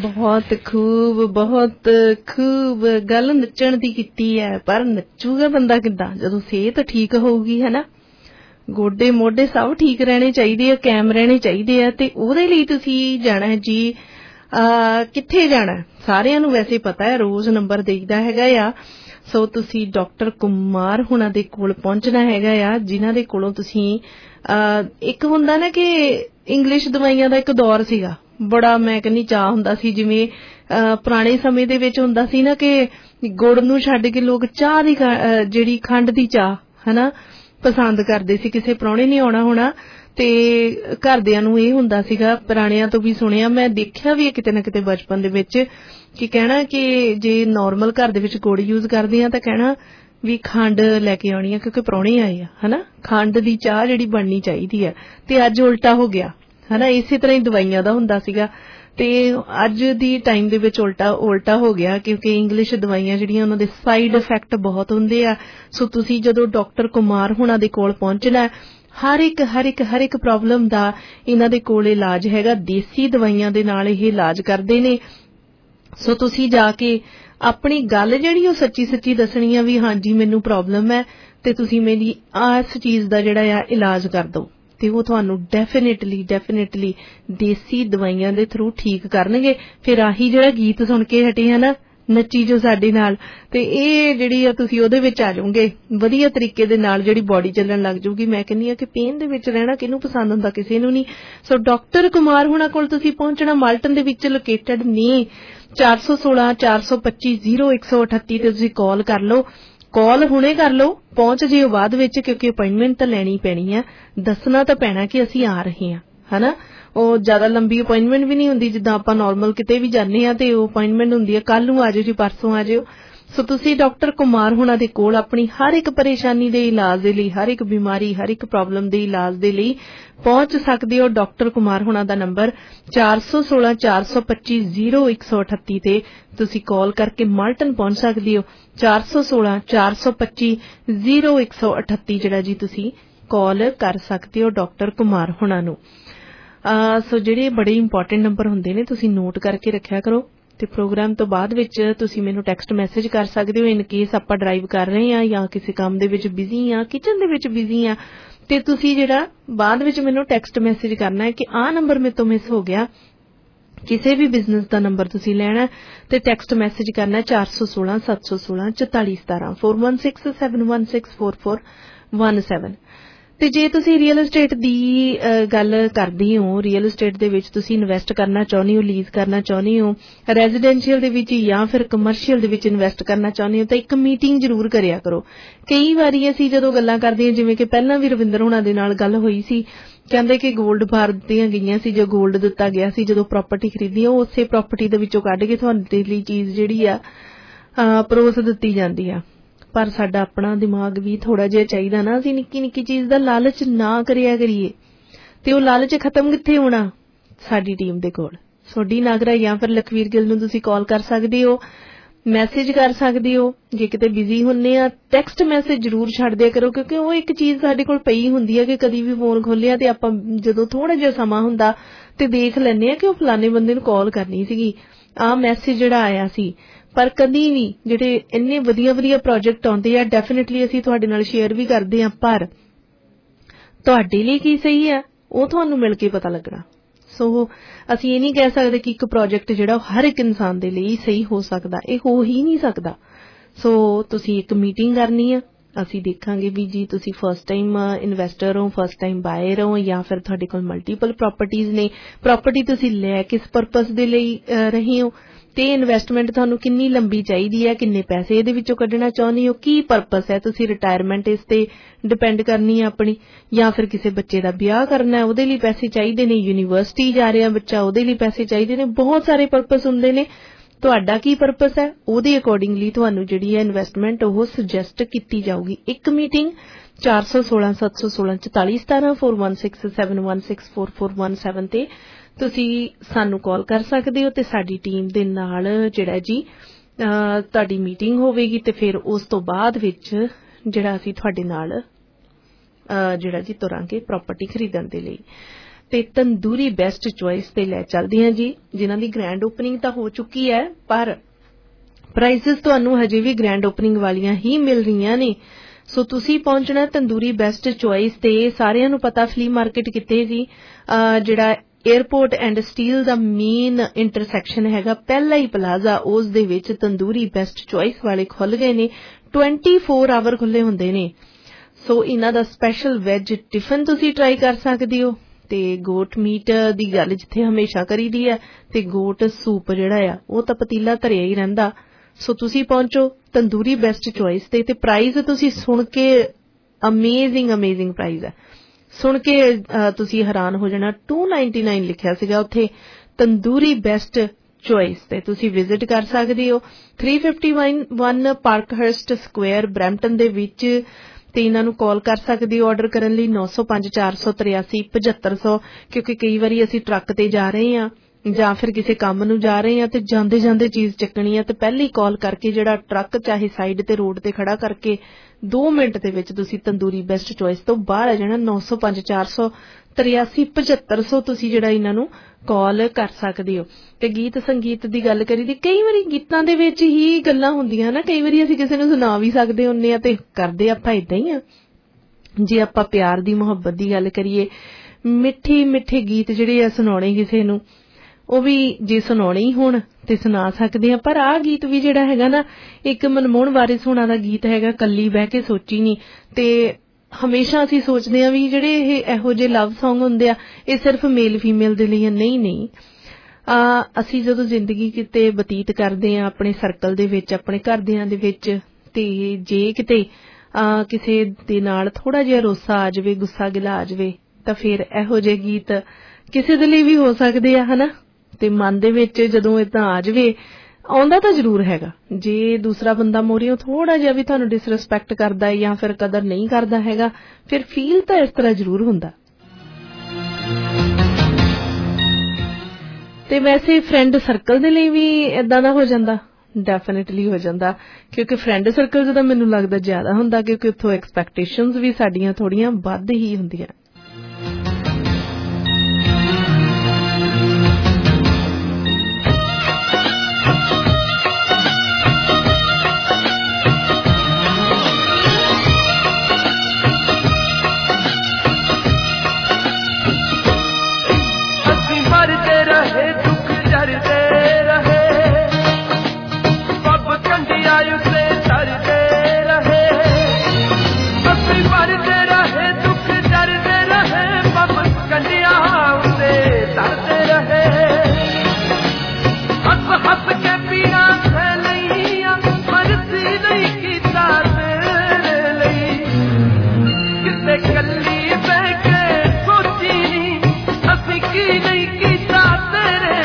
ਬਹੁਤ ਖੂਬ ਬਹੁਤ ਖੂਬ ਗੱਲ ਨੱਚਣ ਦੀ ਕੀਤੀ ਹੈ, ਪਰ ਨੱਚੂਗਾ ਬੰਦਾ ਕਿੱਦਾਂ ਜਦੋਂ ਸਿਹਤ ਠੀਕ ਹੋਊਗੀ, ਹੈ ਨਾ। ਗੋਡੇ ਮੋਢੇ ਸਭ ਠੀਕ ਰਹਿਣੇ ਚਾਹੀਦੇ ਆ, ਕਾਇਮ ਰਹਿਣੇ ਚਾਹੀਦੇ ਆ, ਤੇ ਉਹਦੇ ਲਈ ਤੁਸੀਂ ਜਾਣਾ ਹੈ ਜੀ ਅਹ ਕਿੱਥੇ ਜਾਣਾ ਸਾਰਿਆਂ ਨੂੰ ਵੈਸੇ ਪਤਾ ਹੈ, ਰੋਜ਼ ਨੰਬਰ ਦੇਈਦਾ ਹੈਗਾ ਆ। ਸੋ ਤੁਸੀਂ ਡਾਕਟਰ ਕੁਮਾਰ ਹੁਣਾਂ ਦੇ ਕੋਲ ਪਹੁੰਚਣਾ ਹੈਗਾ ਆ, ਜਿਨ੍ਹਾਂ ਦੇ ਕੋਲੋਂ ਤੁਸੀਂ ਅਹ ਇੱਕ ਹੁੰਦਾ ਨਾ ਕਿ ਇੰਗਲਿਸ਼ ਦਵਾਈਆਂ ਦਾ ਇੱਕ ਦੌਰ ਸੀਗਾ, ਬੜਾ ਮੈਂ ਕਹਿੰਦੀ ਚਾਹ ਹੁੰਦਾ ਸੀ, ਜਿਵੇਂ ਅਹ ਪੁਰਾਣੇ ਸਮੇਂ ਦੇ ਵਿੱਚ ਹੁੰਦਾ ਸੀ ਨਾ ਕਿ ਗੁੜ ਨੂੰ ਛੱਡ ਕੇ ਲੋਕ ਚਾਹ ਦੀ ਜਿਹੜੀ ਖੰਡ ਦੀ ਚਾਹ ਹਨਾ ਪਸੰਦ ਕਰਦੇ ਸੀ। ਕਿਸੇ ਪ੍ਰਾਹੁਣੇ ਨੇ ਆਉਣਾ ਹੋਣਾ ਤੇ ਘਰਦਿਆਂ ਨੂੰ ਇਹ ਹੁੰਦਾ ਸੀਗਾ, ਪੁਰਾਣਿਆਂ ਤੋਂ ਵੀ ਸੁਣਿਆ, ਮੈਂ ਦੇਖਿਆ ਵੀ ਕਿਤੇ ਨਾ ਕਿਤੇ ਬਚਪਨ ਦੇ ਵਿੱਚ, ਕਿ ਕਹਿਣਾ ਕਿ ਜੇ ਨੋਰਮਲ ਘਰ ਦੇ ਵਿੱਚ ਗੁੜ ਯੂਜ਼ ਕਰਦੇ ਆ ਤਾਂ ਕਹਿਣਾ ਵੀ ਖੰਡ ਲੈ ਕੇ ਆਉਣੀ ਆ ਕਿਉਂਕਿ ਪ੍ਰਾਹੁਣੇ ਆਏ ਆ, ਹਨਾ। ਖੰਡ ਦੀ ਚਾਹ ਜਿਹੜੀ ਬਣਨੀ ਚਾਹੀਦੀ ਹੈ, ਤੇ ਅੱਜ ਉਲਟਾ ਹੋ ਗਿਆ, ਹਨਾ। ਇਸੇ ਤਰ੍ਹਾਂ ਹੀ ਦਵਾਈਆਂ ਦਾ ਹੁੰਦਾ ਸੀਗਾ, ਤੇ ਅੱਜ ਦੀ ਟਾਈਮ ਦੇ ਵਿੱਚ ਉਲਟਾ ਉਲਟਾ ਹੋ ਗਿਆ, ਕਿਉਂਕਿ ਇੰਗਲਿਸ਼ ਦਵਾਈਆਂ ਜਿਹੜੀਆਂ ਉਹਨਾਂ ਦੇ ਸਾਈਡ ਇਫੈਕਟ ਬਹੁਤ ਹੁੰਦੇ ਆ। ਸੋ ਤੁਸੀਂ ਜਦੋਂ ਡਾਕਟਰ ਕੁਮਾਰ ਹੁਣਾਂ ਦੇ ਕੋਲ ਪਹੁੰਚਣਾ, ਹਰ ਇੱਕ ਹਰ ਇੱਕ ਹਰ ਇੱਕ ਪ੍ਰੋਬਲਮ ਦਾ ਇਹਨਾਂ ਦੇ ਕੋਲ ਇਲਾਜ ਹੈਗਾ, ਦੇਸੀ ਦਵਾਈਆਂ ਦੇ ਨਾਲ ਇਹ ਇਲਾਜ ਕਰਦੇ ਨੇ। ਸੋ ਤੁਸੀਂ ਜਾ ਕੇ ਆਪਣੀ ਗੱਲ ਜਿਹੜੀ ਉਹ ਸੱਚੀ ਸੱਚੀ ਦੱਸਣੀ ਆ ਵੀ ਹਾਂਜੀ ਮੈਨੂੰ ਪ੍ਰੋਬਲਮ ਹੈ ਤੇ ਤੁਸੀਂ ਮੇਰੀ ਇਸ ਚੀਜ਼ ਦਾ ਜਿਹੜਾ ਆ ਇਲਾਜ ਕਰ ਦਿਓ, ਤੇ ਉਹ ਤੁਹਾਨੂੰ ਡੈਫੀਨੇਟਲੀ ਡੈਫੀਨੇਟਲੀ ਦੇਸੀ ਦਵਾਈਆਂ ਦੇ ਥਰੂ ਠੀਕ ਕਰਨਗੇ। ਫਿਰ ਆਹੀ ਜਿਹੜਾ ਗੀਤ ਸੁਣ ਕੇ ਹਟੇ ਆ ਨਾ, ਨੱਚੀ ਜੋ ਸਾਡੇ ਨਾਲ, ਤੇ ਇਹ ਜਿਹੜੀ ਆ ਤੁਸੀਂ ਉਹਦੇ ਵਿੱਚ ਆ ਜਾਓਗੇ ਵਧੀਆ ਤਰੀਕੇ ਦੇ ਨਾਲ, ਜਿਹੜੀ ਬੋਡੀ ਚੱਲਣ ਲੱਗ ਜਾਊਗੀ। ਮੈਂ ਕਹਿੰਦੀ ਆ ਕਿ ਪੇਨ ਦੇ ਵਿੱਚ ਰਹਿਣਾ ਕਿਹਨੂੰ ਪਸੰਦ ਹੁੰਦਾ, ਕਿਸੇ ਨੂੰ ਨਹੀਂ। ਸੋ ਡਾਕਟਰ ਕੁਮਾਰ ਹੁਣਾਂ ਕੋਲ ਤੁਸੀਂ ਪਹੁੰਚਣਾ, ਮਾਲਟਨ ਦੇ ਵਿੱਚ ਲੋਕੇਟਡ ਨੇ। ਚਾਰ ਸੌ ਸੋਲਾਂ ਚਾਰ ਸੌ ਪੱਚੀ ਜ਼ੀਰੋ ਇੱਕ ਸੌ ਅਠੱਤੀ ਤੇ ਤੁਸੀਂ ਕਾਲ ਕਰ ਲਓ, ਕਾਲ ਹੁਣੇ ਕਰ ਲਓ, ਪਹੁੰਚ ਜਿਓ ਬਾਅਦ ਵਿੱਚ, ਕਿਉਂਕਿ ਅਪਾਇੰਟਮੈਂਟ ਤਾਂ ਲੈਣੀ ਪੈਣੀ ਆ, ਦੱਸਣਾ ਤਾਂ ਪੈਣਾ ਕਿ ਅਸੀਂ ਆ ਰਹੇ ਹਾਂ, ਹਨਾ। ਉਹ ਜ਼ਿਆਦਾ ਲੰਬੀ ਅਪਾਇੰਟਮੈਂਟ ਵੀ ਨਹੀਂ ਹੁੰਦੀ, ਜਿੱਦਾਂ ਆਪਾਂ ਨਾਰਮਲ ਕਿਤੇ ਵੀ ਜਾਂਦੇ ਆ ਤੇ ਉਹ ਅਪਾਇੰਟਮੈਂਟ ਹੁੰਦੀ ਹੈ ਕੱਲ ਨੂੰ ਆ ਜਾਓ ਜੀ, ਪਰਸੋਂ ਆ ਜਾਓ। ਸੋ ਤੁਸੀਂ ਡਾਕਟਰ ਕੁਮਾਰ ਹੁਣਾਂ ਦੇ ਕੋਲ ਆਪਣੀ ਹਰ ਇੱਕ ਪਰੇਸ਼ਾਨੀ ਦੇ ਇਲਾਜ ਦੇ ਲਈ, ਹਰ ਇੱਕ ਬਿਮਾਰੀ, ਹਰ ਇੱਕ ਪ੍ਰੋਬਲਮ ਦੇ ਇਲਾਜ ਦੇ ਲਈ ਪਹੁੰਚ ਸਕਦੇ ਹੋ। ਡਾਕਟਰ ਕੁਮਾਰ ਹੁਣਾਂ ਦਾ ਨੰਬਰ ਚਾਰ ਸੌ ਸੋਲਾਂ ਚਾਰ ਸੌ ਪੱਚੀ ਜ਼ੀਰੋ ਇੱਕ ਸੌ ਅਠੱਤੀ ਤੇ ਤੁਸੀਂ ਕਾਲ ਕਰਕੇ ਮਾਲਟਨ ਪਹੁੰਚ ਸਕਦੇ ਹੋ। ਚਾਰ ਸੌ ਸੋਲਾਂ ਚਾਰ ਸੌ ਪੱਚੀ ਜ਼ੀਰੋ ਇੱਕ ਸੌ ਅਠੱਤੀ ਜਿਹੜਾ ਜੀ ਤੁਸੀਂ ਕਾਲ ਕਰ ਸਕਦੇ ਹੋ ਡਾਕਟਰ ਕੁਮਾਰ ਹੁਣਾਂ ਨੂੰ। ਸੋ ਜਿਹੜੇ ਬੜੇ ਇੰਪੋਰਟੈਂਟ ਨੰਬਰ ਹੁੰਦੇ ਨੇ ਤੁਸੀਂ ਨੋਟ ਕਰਕੇ ਰੱਖਿਆ ਕਰੋ, ਤੇ ਪ੍ਰੋਗਰਾਮ ਤੋਂ ਬਾਅਦ ਵਿੱਚ ਤੁਸੀਂ ਮੈਨੂੰ ਟੈਕਸਟ ਮੈਸੇਜ ਕਰ ਸਕਦੇ ਹੋ। ਇਨ ਕੇਸ ਆਪਾਂ ਡਰਾਈਵ ਕਰ ਰਹੇ ਹਾਂ ਜਾਂ ਕਿਸੇ ਕੰਮ ਦੇ ਵਿੱਚ ਬਿਜ਼ੀ ਆ, ਕਿਚਨ ਦੇ ਵਿੱਚ ਬਿਜ਼ੀ ਆ, ਤੇ ਤੁਸੀਂ ਜਿਹੜਾ ਬਾਅਦ ਵਿੱਚ ਮੈਨੂੰ ਟੈਕਸਟ ਮੈਸੇਜ ਕਰਨਾ ਹੈ ਕਿ ਆਹ ਨੰਬਰ ਮੇਰੇ ਤੋਂ ਮਿਸ ਹੋ ਗਿਆ। ਕਿਸੇ ਵੀ ਬਿਜ਼ਨਸ ਦਾ ਨੰਬਰ ਤੁਸੀਂ ਲੈਣਾ ਤੇ ਟੈਕਸਟ ਮੈਸੇਜ ਕਰਨਾ ਚਾਰ ਸੌ ਸੋਲਾਂ ਸੱਤ ਸੌ ਸੋਲਾਂ ਚੁਤਾਲੀ ਸਤਾਰਾਂ four one six seven one six four four one seven. ਤੇ ਜੇ ਤੁਸੀਂ ਰੀਅਲ ਏਸਟੇਟ ਦੀ ਗੱਲ ਕਰਦੇ ਹੋ, ਰੀਅਲ ਏਸਟੇਟ ਦੇ ਵਿੱਚ ਤੁਸੀਂ ਇਨਵੈਸਟ ਕਰਨਾ ਚਾਹੁੰਦੇ ਹੋ, ਲੀਜ਼ ਕਰਨਾ ਚਾਹੁੰਦੇ ਹੋ, ਰੈਜ਼ੀਡੈਂਸ਼ੀਅਲ ਦੇ ਵਿੱਚ ਜਾਂ ਫਿਰ ਕਮਰਸ਼ੀਅਲ ਦੇ ਵਿੱਚ ਇਨਵੈਸਟ ਕਰਨਾ ਚਾਹੁੰਦੇ ਹੋ, ਤਾਂ ਇੱਕ ਮੀਟਿੰਗ ਜ਼ਰੂਰ ਕਰਿਆ ਕਰੋ। ਕਈ ਵਾਰੀ ਅਸੀਂ ਜਦੋਂ ਗੱਲਾਂ ਕਰਦੇ ਹਾਂ, ਜਿਵੇਂ ਕਿ ਪਹਿਲਾਂ ਵੀ ਰਵਿੰਦਰ ਹੁਣਾਂ ਦੇ ਨਾਲ ਗੱਲ ਹੋਈ ਸੀ, ਕਹਿੰਦੇ ਕਿ ਗੋਲਡ ਬਾਰ ਦਿੱਤੀਆਂ ਗਈਆਂ ਸੀ, ਜੋ ਗੋਲਡ ਦਿੱਤਾ ਗਿਆ ਸੀ ਜਦੋਂ ਪ੍ਰਾਪਰਟੀ ਖਰੀਦੀ, ਉਹ ਉਸੇ ਪ੍ਰਾਪਰਟੀ ਦੇ ਵਿੱਚੋਂ ਕੱਢ ਕੇ ਤੁਹਾਡੇ ਲਈ ਚੀਜ਼ ਜਿਹੜੀ ਆ ਪਰੋਸ ਦਿੱਤੀ ਜਾਂਦੀ ਆ। ਪਰ ਸਾਡਾ ਆਪਣਾ ਦਿਮਾਗ ਵੀ ਥੋੜਾ ਜਿਹਾ ਚਾਹੀਦਾ ਨਾ, ਅਸੀਂ ਨਿੱਕੀ ਨਿੱਕੀ ਚੀਜ਼ ਦਾ ਲਾਲਚ ਨਾ ਕਰਿਆ ਕਰੀਏ। ਤੇ ਉਹ ਲਾਲਚ ਖਤਮ ਕਿੱਥੇ ਹੋਣਾ? ਸਾਡੀ ਟੀਮ ਦੇ ਕੋਲ। ਸੋਡੀ ਨਾਗਰਾ ਜਾਂ ਫਿਰ ਲਖਵੀਰ ਗਿੱਲ ਨੂੰ ਤੁਸੀਂ ਕਾਲ ਕਰ ਸਕਦੇ ਹੋ, ਮੈਸੇਜ ਕਰ ਸਕਦੇ ਹੋ। ਜੇ ਕਿਤੇ ਬਿਜ਼ੀ ਹੁੰਨੇ ਆ, ਟੈਕਸਟ ਮੈਸੇਜ ਜ਼ਰੂਰ ਛੱਡ ਦਿਆ ਕਰੋ, ਕਿਉਂਕਿ ਉਹ ਇੱਕ ਚੀਜ਼ ਸਾਡੇ ਕੋਲ ਪਈ ਹੁੰਦੀ ਹੈ ਕਿ ਕਦੀ ਵੀ ਫੋਨ ਖੋਲਿਆ ਤੇ ਆਪਾਂ ਜਦੋਂ ਥੋੜਾ ਜਿਹਾ ਸਮਾਂ ਹੁੰਦਾ ਤੇ ਦੇਖ ਲੈਂਦੇ ਆ ਕਿ ਉਹ ਫਲਾਣੇ ਬੰਦੇ ਨੂੰ ਕਾਲ ਕਰਨੀ ਸੀਗੀ, ਆਹ ਮੈਸੇਜ ਜਿਹੜਾ ਆਇਆ ਸੀ। ਪਰ ਕਦੀ ਵੀ ਜਿਹੜੇ ਇੰਨੇ ਵਧੀਆ ਵਧੀਆ ਪ੍ਰੋਜੈਕਟ ਆਉਂਦੇ ਆ, ਡੈਫੀਨੇਟਲੀ ਅਸੀਂ ਤੁਹਾਡੇ ਨਾਲ ਸ਼ੇਅਰ ਵੀ ਕਰਦੇ ਹਾਂ, ਪਰ ਤੁਹਾਡੇ ਲਈ ਕੀ ਸਹੀ ਹੈ ਉਹ ਤੁਹਾਨੂੰ ਮਿਲ ਕੇ ਪਤਾ ਲੱਗਣਾ। ਸੋ ਅਸੀਂ ਇਹ ਨਹੀਂ ਕਹਿ ਸਕਦੇ ਕਿ ਇੱਕ ਪ੍ਰੋਜੈਕਟ ਜਿਹੜਾ ਹਰ ਇੱਕ ਇਨਸਾਨ ਦੇ ਲਈ ਸਹੀ ਹੋ ਸਕਦਾ, ਇਹ ਹੋ ਹੀ ਨਹੀਂ ਸਕਦਾ। ਸੋ ਤੁਸੀਂ ਇੱਕ ਮੀਟਿੰਗ ਕਰਨੀ ਆ, ਅਸੀਂ ਦੇਖਾਂਗੇ ਵੀ ਜੀ ਤੁਸੀਂ ਫਸਟ ਟਾਈਮ ਇਨਵੈਸਟਰ ਹੋ, ਫਸਟ ਟਾਈਮ ਬਾਇਰ ਹੋ, ਜਾਂ ਫਿਰ ਤੁਹਾਡੇ ਕੋਲ ਮਲਟੀਪਲ ਪ੍ਰਾਪਰਟੀਜ਼ ਨੇ, ਪ੍ਰਾਪਰਟੀ ਤੁਸੀਂ ਲੈ ਕਿਸ ਪਰਪਸ ਦੇ ਲਈ ਰਹੇ ਹੋ, ਤੇ ਇਨਵੈਸਟਮੈਂਟ ਤੁਹਾਨੂੰ ਕਿੰਨੀ ਲੰਬੀ ਚਾਹੀਦੀ ਹੈ, ਕਿੰਨੇ ਪੈਸੇ ਇਹਦੇ ਵਿੱਚੋਂ ਕੱਢਣਾ ਚਾਹੁੰਦੇ ਹੋ, ਕੀ ਪਰਪਸ ਹੈ, ਤੁਸੀਂ ਰਿਟਾਇਰਮੈਂਟ ਇਸ ਤੇ ਡਿਪੈਂਡ ਕਰਨੀ ਹੈ ਆਪਣੀ, ਜਾਂ ਫਿਰ ਕਿਸੇ ਬੱਚੇ ਦਾ ਵਿਆਹ ਕਰਨਾ ਹੈ ਉਹਦੇ ਲਈ ਪੈਸੇ ਚਾਹੀਦੇ ਨੇ, ਯੂਨੀਵਰਸਿਟੀ ਜਾ ਰਿਹਾ ਬੱਚਾ ਉਹਦੇ ਲਈ ਪੈਸੇ ਚਾਹੀਦੇ ਨੇ, ਬਹੁਤ ਸਾਰੇ ਪਰਪਸ ਹੁੰਦੇ ਨੇ। ਤੁਹਾਡਾ ਕੀ ਪਰਪਸ ਹੈ ਉਹਦੇ ਅਕੋਰਡਿੰਗਲੀ ਤੁਹਾਨੂੰ ਜਿਹੜੀ ਹੈ ਇਨਵੈਸਟਮੈਂਟ ਉਹ ਸੁਜੈਸਟ ਕੀਤੀ ਜਾਊਗੀ। ਇੱਕ ਮੀਟਿੰਗ ਚਾਰ ਸੌ ਸੋਲਾਂ ਸੱਤ ਸੌ ਸੋਲਾਂ ਚੁਤਾਲੀ ਸਤਾਰਾਂ four one six seven one six four four one seven ਤੇ ਤੁਸੀਂ ਸਾਨੂੰ ਕਾਲ ਕਰ ਸਕਦੇ ਹੋ, ਤੇ ਸਾਡੀ ਟੀਮ ਦੇ ਨਾਲ ਜਿਹੜਾ ਜੀ ਤੁਹਾਡੀ ਮੀਟਿੰਗ ਹੋਵੇਗੀ, ਤੇ ਫਿਰ ਉਸ ਤੋਂ ਬਾਅਦ ਵਿੱਚ ਜਿਹੜਾ ਅਸੀਂ ਤੁਹਾਡੇ ਨਾਲ ਜਿਹੜਾ ਜੀ ਤੁਰਾਂਗੇ ਪ੍ਰਾਪਰਟੀ ਖਰੀਦਣ ਦੇ ਲਈ। ਤੇ ਤੰਦੂਰੀ ਬੈਸਟ ਚੁਆਇਸ ਤੇ ਲੈ ਚੱਲਦੇ ਹਾਂ ਜੀ, ਜਿਨ੍ਹਾਂ ਦੀ ਗ੍ਰੈਂਡ ਓਪਨਿੰਗ ਤਾਂ ਹੋ ਚੁੱਕੀ ਹੈ ਪਰ ਪ੍ਰਾਈਸਿਸ ਤੁਹਾਨੂੰ ਹਜੇ ਵੀ ਗ੍ਰੈਂਡ ਓਪਨਿੰਗ ਵਾਲੀਆਂ ਹੀ ਮਿਲ ਰਹੀਆਂ ਨੇ। ਸੋ ਤੁਸੀਂ ਪਹੁੰਚਣਾ ਤੰਦੂਰੀ ਬੈਸਟ ਚੁਆਇਸ ਤੇ। ਸਾਰਿਆਂ ਨੂੰ ਪਤਾ ਫਲੀ ਮਾਰਕੀਟ ਕਿਤੇ ਜੀ, ਜਿਹੜਾ ਏਅਰਪੋਰਟ ਐਂਡ ਸਟੀਲ ਦਾ ਮੇਨ ਇੰਟਰਸੈਕਸ਼ਨ ਹੈਗਾ, ਪਹਿਲਾ ਹੀ ਪਲਾਜ਼ਾ, ਉਸ ਦੇ ਵਿੱਚ ਤੰਦੂਰੀ ਬੈਸਟ ਚੁਆਇਸ ਵਾਲੇ ਖੁੱਲ ਗਏ ਨੇ। ਟਵੈਂਟੀ ਫੋਰ ਆਵਰ ਖੁੱਲੇ ਹੁੰਦੇ ਨੇ। ਸੋ ਇਹਨਾਂ ਦਾ ਸਪੈਸ਼ਲ ਵੈਜ ਟਿਫਨ ਤੁਸੀਂ ਟਰਾਈ ਕਰ ਸਕਦੇ ਹੋ। ਤੇ ਗੋਟ ਮੀਟ ਦੀ ਗੱਲ ਜਿੱਥੇ ਹਮੇਸ਼ਾ ਕਰੀਦੀ ਹੈ, ਤੇ ਗੋਟ ਸੂਪ ਜਿਹੜਾ ਆ ਉਹ ਤਾਂ ਪਤੀਲਾ ਧਰਿਆ ਹੀ ਰਹਿੰਦਾ। ਸੋ ਤੁਸੀਂ ਪਹੁੰਚੋ ਤੰਦੂਰੀ ਬੈਸਟ ਚੁਆਇਸ ਤੇ। ਤੇ ਪ੍ਰਾਈਸ ਤੁਸੀਂ ਸੁਣ ਕੇ ਅਮੇਜ਼ਿੰਗ ਅਮੇਜ਼ਿੰਗ ਪ੍ਰਾਈਸ ਹੈ, ਸੁਣ ਕੇ ਤੁਸੀਂ ਹੈਰਾਨ ਹੋ ਜਾਣਾ। ਟੂ ਨਾਈਨਟੀ ਨਾਈਨ ਲਿਖਿਆ ਸੀਗਾ ਉੱਥੇ ਤੰਦੂਰੀ ਬੈਸਟ ਚੁਆਇਸ ਤੇ। ਤੁਸੀਂ ਵਿਜ਼ਿਟ ਕਰ ਸਕਦੇ ਹੋ three fifty one Parkhurst Square Brampton ਦੇ ਵਿੱਚ। ਤੇ ਇਹਨਾਂ ਨੂੰ ਕਾਲ ਕਰ ਸਕਦੇ ਹੋ ਆਰਡਰ ਕਰਨ ਲਈ ਨੌ ਸੌ ਪੰਜ ਚਾਰ ਸੌ ਤਰਿਆਸੀ ਪਝੱਤਰ ਸੌ, ਕਿਉਂਕਿ ਕਈ ਵਾਰੀ ਅਸੀਂ ਟਰੱਕ ਤੇ ਜਾ ਰਹੇ ਹਾਂ ਜਾਂ ਫਿਰ ਕਿਸੇ ਕੰਮ ਨੂੰ ਜਾ ਰਹੇ ਹਾਂ ਤੇ ਜਾਂਦੇ ਜਾਂਦੇ ਚੀਜ਼ ਚੱਕਣੀ ਆ, ਤੇ ਪਹਿਲੀ ਕਾਲ ਕਰਕੇ ਜਿਹੜਾ ਟਰੱਕ ਚਾਹੇ ਸਾਈਡ ਤੇ ਰੋਡ ਤੇ ਖੜਾ ਕਰਕੇ ਦੋ ਮਿੰਟ ਦੇ ਵਿੱਚ ਤੁਸੀਂ ਤੰਦੂਰੀ ਬੈਸਟ ਚੁਆਇਸ ਤੋਂ ਬਾਹਰ ਆ ਜਾਣਾ। ਨੌ ਸੌ ਪੰਜ ਚਾਰ ਸੌ ਤਰਿਆਸੀ ਪਝੱਤਰ ਸੌ ਤੁਸੀਂ ਜਿਹੜਾ ਇਹਨਾਂ ਨੂੰ ਕਾਲ ਕਰ ਸਕਦੇ ਹੋ। ਤੇ ਗੀਤ ਸੰਗੀਤ ਦੀ ਗੱਲ ਕਰੀ ਦੀ, ਕਈ ਵਾਰੀ ਗੀਤਾਂ ਦੇ ਵਿੱਚ ਹੀ ਗੱਲਾਂ ਹੁੰਦੀਆਂ ਨਾ, ਕਈ ਵਾਰੀ ਅਸੀਂ ਕਿਸੇ ਨੂੰ ਸੁਣਾ ਵੀ ਸਕਦੇ ਹੁੰਦੇ ਆ ਤੇ ਕਰਦੇ ਆਪਾਂ ਏਦਾਂ ਹੀ ਆ। ਜੇ ਆਪਾਂ ਪਿਆਰ ਦੀ ਮੁਹੱਬਤ ਦੀ ਗੱਲ ਕਰੀਏ, ਮਿੱਠੀ ਮਿੱਠੇ ਗੀਤ ਜਿਹੜੇ ਆ ਸੁਣਾਉਣੇ ਕਿਸੇ ਨੂੰ, ਉਹ ਵੀ ਜੇ ਸੁਣਾਉਣੇ ਹੀ ਹੋਣ ਤੇ ਸੁਣਾ ਸਕਦੇ ਆ। ਪਰ ਆਹ ਗੀਤ ਵੀ ਜਿਹੜਾ ਹੈਗਾ ਨਾ, ਇੱਕ ਮਨਮੋਹਨ ਵਾਰਿਸ ਹੋਣਾ ਦਾ ਗੀਤ ਹੈਗਾ, ਕੱਲੀ ਬਹਿ ਕੇ ਸੋਚੀ ਨੀ। ਤੇ ਹਮੇਸ਼ਾ ਅਸੀਂ ਸੋਚਦੇ ਹਾਂ ਵੀ ਜਿਹੜੇ ਇਹ ਇਹੋ ਜਿਹੇ ਲਵ ਸੌਂਗ ਹੁੰਦੇ ਆ ਇਹ ਸਿਰਫ ਮੇਲ ਫੀਮੇਲ ਦੇ ਲਈ ਆ। ਨਹੀਂ ਨਹੀਂ, ਅਸੀਂ ਜਦੋਂ ਜ਼ਿੰਦਗੀ ਕਿਤੇ ਬਤੀਤ ਕਰਦੇ ਹਾਂ ਆਪਣੇ ਸਰਕਲ ਦੇ ਵਿੱਚ, ਆਪਣੇ ਘਰਦਿਆਂ ਦੇ ਵਿੱਚ, ਤੇ ਜੇ ਕਿਤੇ ਕਿਸੇ ਦੇ ਨਾਲ ਥੋੜਾ ਜਿਹਾ ਰੋਸਾ ਆ ਜਾਵੇ, ਗੁੱਸਾ ਗਿਲਾ ਆ ਜਾਵੇ, ਤਾਂ ਫਿਰ ਇਹੋ ਜਿਹੇ ਗੀਤ ਕਿਸੇ ਦੇ ਲਈ ਵੀ ਹੋ ਸਕਦੇ ਆ, ਹਨਾ। ਤੇ ਮਨ ਦੇ ਵਿੱਚ ਜਦੋਂ ਏਦਾਂ ਆ ਜਾਵੇ, ਆਉਂਦਾ ਤਾਂ ਜ਼ਰੂਰ ਹੈਗਾ। ਜੇ ਦੂਸਰਾ ਬੰਦਾ ਮੋਰੀਓ ਥੋੜਾ ਜਿਹਾ ਵੀ ਤੁਹਾਨੂੰ ਡਿਸਰਿਸਪੈਕਟ ਕਰਦਾ ਹੈ ਜਾਂ ਫਿਰ ਕਦਰ ਨਹੀਂ ਕਰਦਾ ਹੈਗਾ, ਫਿਰ ਫੀਲ ਤਾਂ ਇਸ ਤਰ੍ਹਾਂ ਜ਼ਰੂਰ ਹੁੰਦਾ। ਤੇ ਵੈਸੇ ਫਰੈਂਡ ਸਰਕਲ ਦੇ ਲਈ ਵੀ ਏਦਾਂ ਦਾ ਹੋ ਜਾਂਦਾ, ਡੈਫੀਨੇਟਲੀ ਹੋ ਜਾਂਦਾ, ਕਿਉਂਕਿ ਫਰੈਂਡ ਸਰਕਲ ਜਿਹਦਾ ਮੈਨੂੰ ਲੱਗਦਾ ਜ਼ਿਆਦਾ ਹੁੰਦਾ, ਕਿਉਂਕਿ ਉੱਥੋਂ ਐਕਸਪੈਕਟੇਸ਼ਨਸ ਵੀ ਸਾਡੀਆਂ ਥੋੜੀਆਂ ਵੱਧ ਹੀ ਹੁੰਦੀਆਂ। ਕੱਲੀ ਬਹਿ ਕੇ ਸੋਚੀ ਨੀ ਅਸੀਂ ਕੀ ਨਹੀਂ ਕੀਤਾ ਤੇਰੇ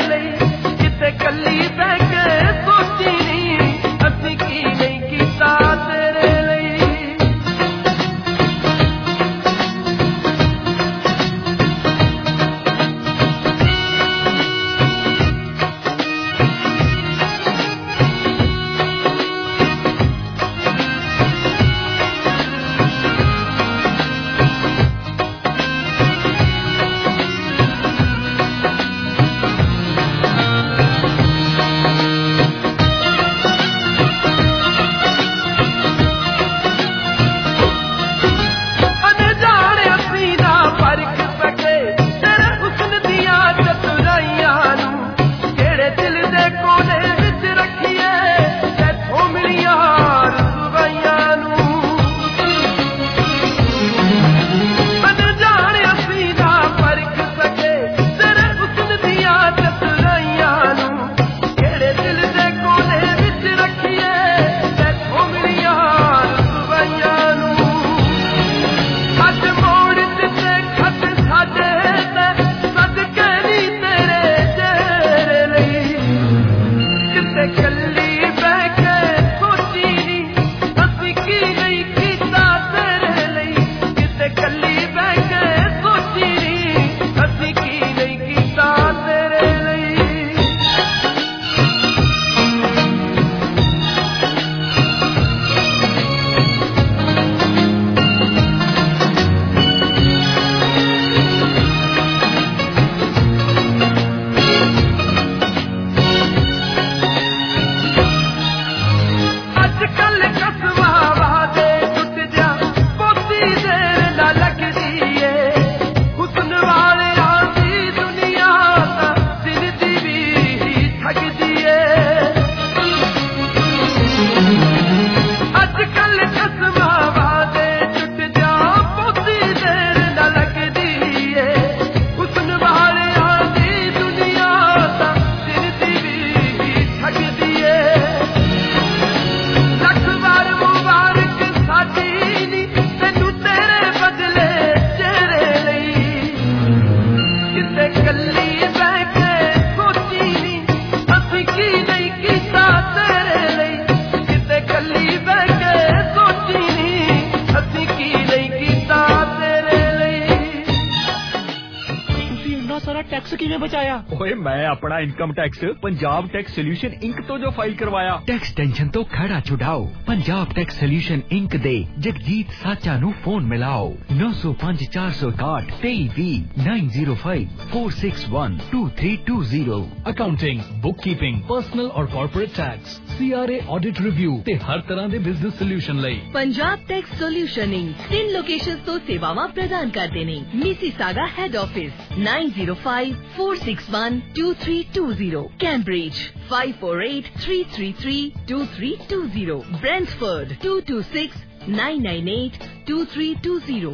ਬਚਾਇਆ? ਓਏ ਮੈਂ ਆਪਣਾ income tax Punjab tax solution Inc ਤੋਂ ਜੋ ਫਾਈਲ ਕਰਵਾਇਆ। ਟੈਕਸ ਟੈਨਸ਼ਨ ਤੋਂ ਖੜਾ ਛੁਡਾਓ। ਪੰਜਾਬ ਟੈਕਸ ਸੋਲਿਊਸ਼ਨ ਇੰਕ ਦੇ ਜਗਜੀਤ ਸਾਚਾ ਨੂੰ ਫੋਨ ਮਿਲਾਓ ਨੌ ਸੌ ਪੰਜ ਚਾਰ ਸੌ ਇਕਾਹਠ ਤੇਈ ਵੀਹ nine zero five four six one two three two zero. Accounting, bookkeeping, personal ਔਰ corporate tax, C R A audit review ਤੇ ਹਰ ਤਰ੍ਹਾਂ ਦੇ ਬਿਜ਼ਨਸ ਸੋਲਿਊਸ਼ਨ ਲਈ ਪੰਜਾਬ ਟੈਕਸ ਸੋਲਿਊਸ਼ਨ ਇੰਕ ਤਿੰਨ ਲੋਕੇਸ਼ਨਸ ਤੋਂ ਸੇਵਾਵਾਂ ਪ੍ਰਦਾਨ ਕਰਦੇ ਨੇ। Mississauga head office nine zero five four six one two three two zero, Cambridge five four eight three three three two three two zero, Brantford two to six nine nine eight two three two zero.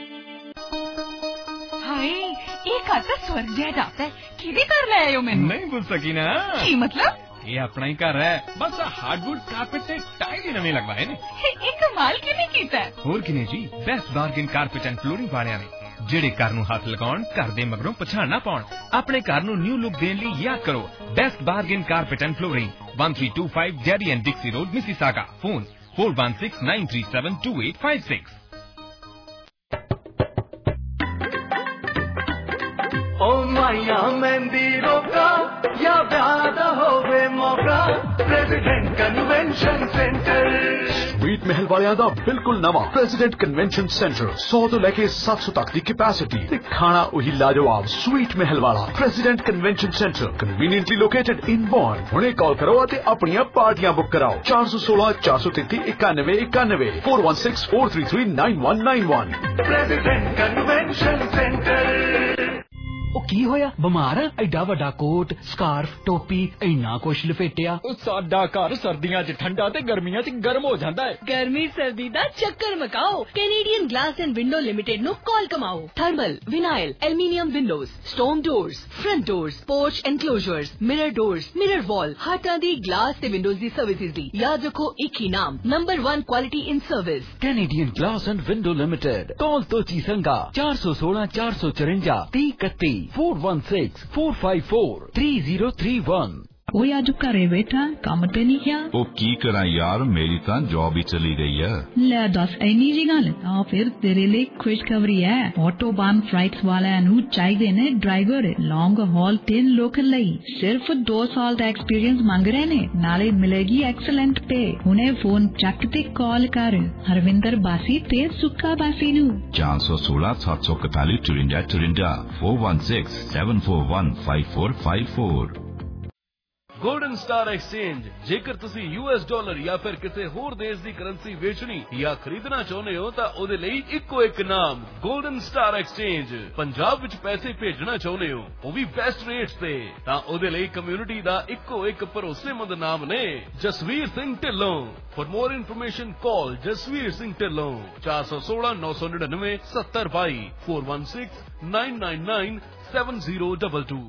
हाय एक आता स्वर्ग जैसा जाता है किधे कर रहे हो? मैंने नहीं बोल सकी ना। की मतलब? ये अपना ही घर है, बस हार्डवुड कारपेट से टाइल ही नवे लगवाए ने। एक कमाल किने कीता है? ਹੋਰ ਕਿਨੇ ਜੀ, best bargain carpet and flooring ਵਾਲਿਆਂ ਨੇ, ਜਿਹੜੇ ਘਰ ਨੂੰ ਹੱਥ ਲਗਾਉਣ, ਘਰ ਦੇ ਮਗਰੋਂ ਪਛਾਣ ਨਾ ਪਾਉਣ। ਆਪਣੇ ਘਰ ਨੂੰ ਨਿਊ ਲੁੱਕ ਦੇਣ ਲਈ ਯਾਦ ਕਰੋ best bargain carpet and flooring, one three two five Derry and Dixie Road, Mississauga. Phone four one six nine three seven two eight five six. ओ माया मेहंदी रोका या ब्याह होवे मौका, प्रेसिडेंट कन्वेंशन सेंटर। स्वीट महल वालियां दा बिल्कुल नवा प्रेसिडेंट कन्वेंशन सेंटर सौ तो लेके सात सौ तक की कैपेसिटी ते खाना वही लाजवाब स्वीट महल वाला president convention centre conveniently located in Bourne. हुणे कॉल करो ते अपनियां पार्टियां बुक कराओ चार सौ सोलह चार सौ तेती इक्यानवे इक्यानवे four one six four three three nine one nine one. President convention centre. ਉਹ ਕੀ ਹੋਇਆ? ਬਿਮਾਰ ਆ? ਐਡਾ ਵੱਡਾ ਕੋਟ, ਸਕਾਰਫ, ਟੋਪੀ, ਇੰਨਾ ਕੁਛ ਲਪੇਟਿਆ। ਉਹ ਸਾਡਾ ਘਰ ਸਰਦੀਆਂ 'ਚ ਠੰਡਾ ਤੇ ਗਰਮੀਆਂ 'ਚ ਗਰਮ ਹੋ ਜਾਂਦਾ ਹੈ। ਗਰਮੀ ਸਰਦੀ ਦਾ ਚੱਕਰ ਮਕਾਓ। Canadian glass and window limited ਨੂੰ ਕਾਲ ਕਮਾਓ। Thermal, vinyl, aluminium windows, stone doors, front doors, porch enclosures, mirror doors, mirror wall, ਹਰ ਤਰ੍ਹਾਂ ਦੀ ਗਲਾਸ ਤੇ ਵਿੰਡੋਜ਼ ਦੀ ਸਰਵਿਸਿਜ਼ ਦੀ ਯਾਦ ਰੱਖੋ ਇੱਕ ਹੀ ਨਾਮ, number one quality in service, Canadian glass and window limited. Call ਤੋਂ ਚੀਸੰਗਾ ਚਾਰ ਸੌ ਸੋਲਾਂ ਚਾਰ ਸੌ ਚੁਰੰਜਾ ਤੀਹ ਇਕੱਤੀ four one six four five four three zero three one. ਓਏ ਅੱਜ ਘਰੇ ਬੈਠਾ ਕੰਮ ਤੇ ਨਹੀਂ ਗਿਆ? ਉਹ ਕੀ ਕਰਾਂ ਯਾਰ, ਮੇਰੀ ਤਾਂ ਜੌਬ ਹੀ ਚਲੀ ਗਈ ਹੈ। ਲੈ ਦੱਸ ਇੰਨੀ ਜੀ ਗੱਲ ਤਾਂ ਫਿਰ ਤੇਰੇ ਲਈ ਖੁਸ਼ਖਬਰੀ ਹੈ। ਆਟੋਬਾਨ ਫਲਾਈਟਸ ਵਾਲਿਆਂ ਨੂੰ ਚਾਹੀਦੇ ਨੇ ਡਰਾਈਵਰ ਲੌਂਗ ਹਾਲ ਤੇ ਲੋਕਲ ਲਈ। ਸਿਰਫ ਦੋ ਸਾਲ ਦਾ ਐਕਸਪੀਰੀਅੰਸ ਮੰਗ ਰਹੇ ਨੇ, ਨਾਲੇ ਮਿਲੇਗੀ ਐਕਸਲੈਂਟ ਪੇ। ਹੁਣੇ ਫੋਨ ਚੱਕ ਤੇ ਕਾਲ ਕਰ ਹਰਵਿੰਦਰ ਬਾਸੀ ਤੇ ਸੁੱਕਾ ਬਾਸੀ ਨੂੰ चार सौ सोलह सात सौ इकतालीस चुरिंजा चुरिंजा four one six seven four one five four five four. Golden star exchange. ਜੇਕਰ ਤੁਸੀਂ ਯੂ ਐਸ ਡਾਲਰ ਜਾਂ ਫਿਰ ਕਿਸੇ ਹੋਰ ਦੇਸ਼ ਦੀ ਕਰੰਸੀ ਵੇਚਣੀ ਜਾਂ ਖਰੀਦਣਾ ਚਾਹੁੰਦੇ ਹੋ ਤਾਂ ਉਹਦੇ ਲਈ ਇੱਕੋ ਇੱਕ ਨਾਮ ਗੋਲਡਨ ਸਟਾਰ ਐਕਸਚੇਂਜ। ਪੰਜਾਬ ਵਿੱਚ ਪੈਸੇ ਭੇਜਣਾ ਚਾਹੁੰਦੇ ਹੋ, ਉਹ ਵੀ ਬੈਸਟ ਰੇਟਸ ਤੇ, ਤਾਂ ਉਹਦੇ ਲਈ ਕਮਿਊਨਿਟੀ ਦਾ ਇੱਕੋ ਇੱਕ ਭਰੋਸੇਮੰਦ ਨਾਮ ਨੇ Jasvir Singh Dhillon. For more information call Jasvir Singh Dhillon चार सौ सोलह नौ सौ निन्यानवे सत्तर बाई four one six nine nine nine seven zero double two.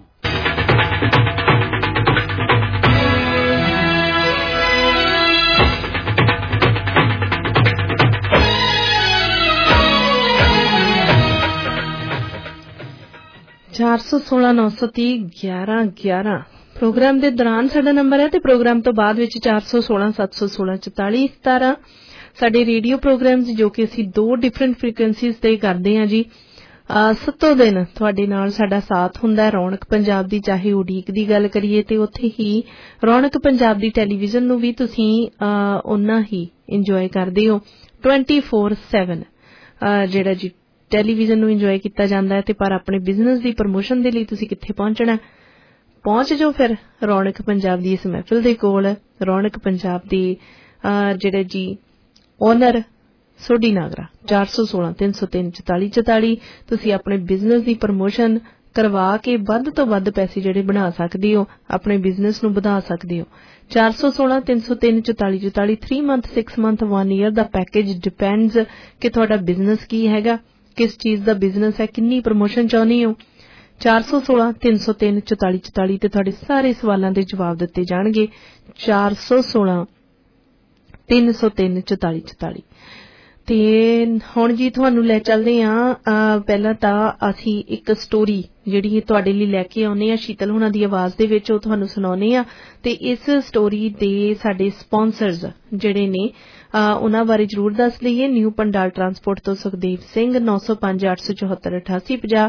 चार सौ सोलह नौ सौ तीह ग्यारह ग्यारह ਪ੍ਰੋਗਰਾਮ ਦੇ ਦੌਰਾਨ ਸਾਡਾ ਨੰਬਰ ਹੈ ਤੇ ਪ੍ਰੋਗਰਾਮ ਤੋਂ ਬਾਅਦ ਵਿੱਚ ਚਾਰ ਸੌ ਸੋਲਾਂ ਸੱਤ ਸੌ ਸੋਲਾਂ ਚੁਤਾਲੀ ਸਤਾਰਾਂ ਸਾਡੇ ਰੇਡੀਓ ਪ੍ਰੋਗਰਾਮਸ ਜੋ ਕਿ ਅਸੀਂ ਦੋ ਡਿਫਰੈਂਟ ਫ੍ਰੀਕੁਐਂਸੀਜ਼ ਤੇ ਕਰਦੇ ਹਾਂ ਜੀ। ਸੱਤੋਂ ਦਿਨ ਤੁਹਾਡੇ ਨਾਲ ਸਾਡਾ ਸਾਥ ਹੁੰਦਾ ਹੈ ਰੌਣਕ ਪੰਜਾਬ ਦੀ, ਚਾਹੇ ਉਡੀਕ ਦੀ ਗੱਲ ਕਰੀਏ ਤੇ ਉੱਥੇ ਹੀ ਰੌਣਕ ਪੰਜਾਬ ਦੀ ਟੈਲੀਵਿਜ਼ਨ ਨੂੰ ਵੀ ਤੁਸੀਂ ਓਨਾ ਹੀ ਇੰਜੋਏ ਕਰਦੇ ਹੋ ਟਵੈਂਟੀ ਫੋਰ ਸੈਵਨ ਜਿਹੜਾ ਜੀ ਟੈਲੀਵਿਜ਼ਨ ਨੂੰ ਇੰਜੋਏ ਕੀਤਾ ਜਾਂਦਾ ਹੈ। ਤੇ ਪਰ ਆਪਣੇ ਬਿਜ਼ਨਸ ਦੀ ਪ੍ਰਮੋਸ਼ਨ ਦੇ ਲਈ ਤੁਸੀਂ ਕਿੱਥੇ ਪਹੁੰਚਣਾ? ਪਹੁੰਚ ਜੋ ਫਿਰ ਰੌਣਕ ਪੰਜਾਬ ਦੀ ਇਸ ਮਹਿਫਿਲ ਦੇ ਕੋਲ। ਰੌਣਕ ਪੰਜਾਬ ਦੇ ਜਿਹੜੇ ਜੀ ਓਨਰ ਸੋਢੀ ਨਾਗਰਾ ਚਾਰ ਸੌ ਸੋਲਾਂ ਤਿੰਨ ਸੌ ਤਿੰਨ ਚੁਤਾਲੀ ਚੁਤਾਲੀ ਤੁਸੀਂ ਆਪਣੇ ਬਿਜ਼ਨਸ ਦੀ ਪ੍ਰਮੋਸ਼ਨ ਕਰਵਾ ਕੇ ਵੱਧ ਤੋਂ ਵੱਧ ਪੈਸੇ ਜਿਹੜੇ ਬਣਾ ਸਕਦੇ ਹੋ, ਆਪਣੇ ਬਿਜ਼ਨਸ ਨੂੰ ਵਧਾ ਸਕਦੇ ਹੋ। ਚਾਰ ਸੌ ਸੋਲਾਂ ਤਿੰਨ ਸੌ ਤਿੰਨ ਚੁਤਾਲੀ ਚੁਤਾਲੀ three month six month one year ਦਾ ਪੈਕੇਜ ਡਿਪੈਂਡਸ ਕਿ ਤੁਹਾਡਾ ਬਿਜ਼ਨਸ ਕੀ ਹੈਗਾ, ਕਿਸ ਚੀਜ਼ ਦਾ ਬਿਜ਼ਨਸ ਹੈ, ਕਿੰਨੀ ਪ੍ਰਮੋਸ਼ਨ ਚਾਹੁੰਦੇ ਹੋ। ਚਾਰ ਸੌ ਸੋਲਾਂ ਤਿੰਨ ਸੌ ਤਿੰਨ ਚੁਤਾਲੀ ਚੁਤਾਲੀ ਤੇ ਤੁਹਾਡੇ ਸਾਰੇ ਸਵਾਲਾਂ ਦੇ ਜਵਾਬ ਦਿੱਤੇ ਜਾਣਗੇ। ਚਾਰ ਸੌ ਸੋਲਾਂ ਤਿੰਨ ਸੌ ਤਿੰਨ ਚੁਤਾਲੀ ਚੁਤਾਲੀ ਤੇ ਹੁਣ ਜੀ ਤੁਹਾਨੂੰ ਲੈ ਚੱਲਦੇ ਹਾਂ। ਪਹਿਲਾਂ ਤਾਂ ਅਸੀਂ ਇੱਕ ਸਟੋਰੀ ਜਿਹੜੀ ਤੁਹਾਡੇ ਲਈ ਲੈ ਕੇ ਆਉਂਦੇ ਹਾਂ ਸ਼ੀਤਲ ਹੁਣਾਂ ਦੀ ਆਵਾਜ਼ ਦੇ ਵਿੱਚ, ਉਹ ਤੁਹਾਨੂੰ ਸੁਣਾਉਂਦੇ ਹਾਂ। ਤੇ ਇਸ ਸਟੋਰੀ ਦੇ ਸਾਡੇ ਸਪਾਂਸਰਜ਼ ਜਿਹੜੇ ਨੇ ਉਹਨਾਂ ਬਾਰੇ ਜ਼ਰੂਰ ਦੱਸ ਲਈਏ। ਨਿਊ ਪੰਡਾਲ ਟਰਾਂਸਪੋਰਟ ਤੋਂ ਸੁਖਦੇਵ ਸਿੰਘ ਨੌ ਸੌ ਪੰਜ ਅੱਠ ਸੌ ਚੌਹੱਤਰ ਅਠਾਸੀ ਪੰਜਾਹ,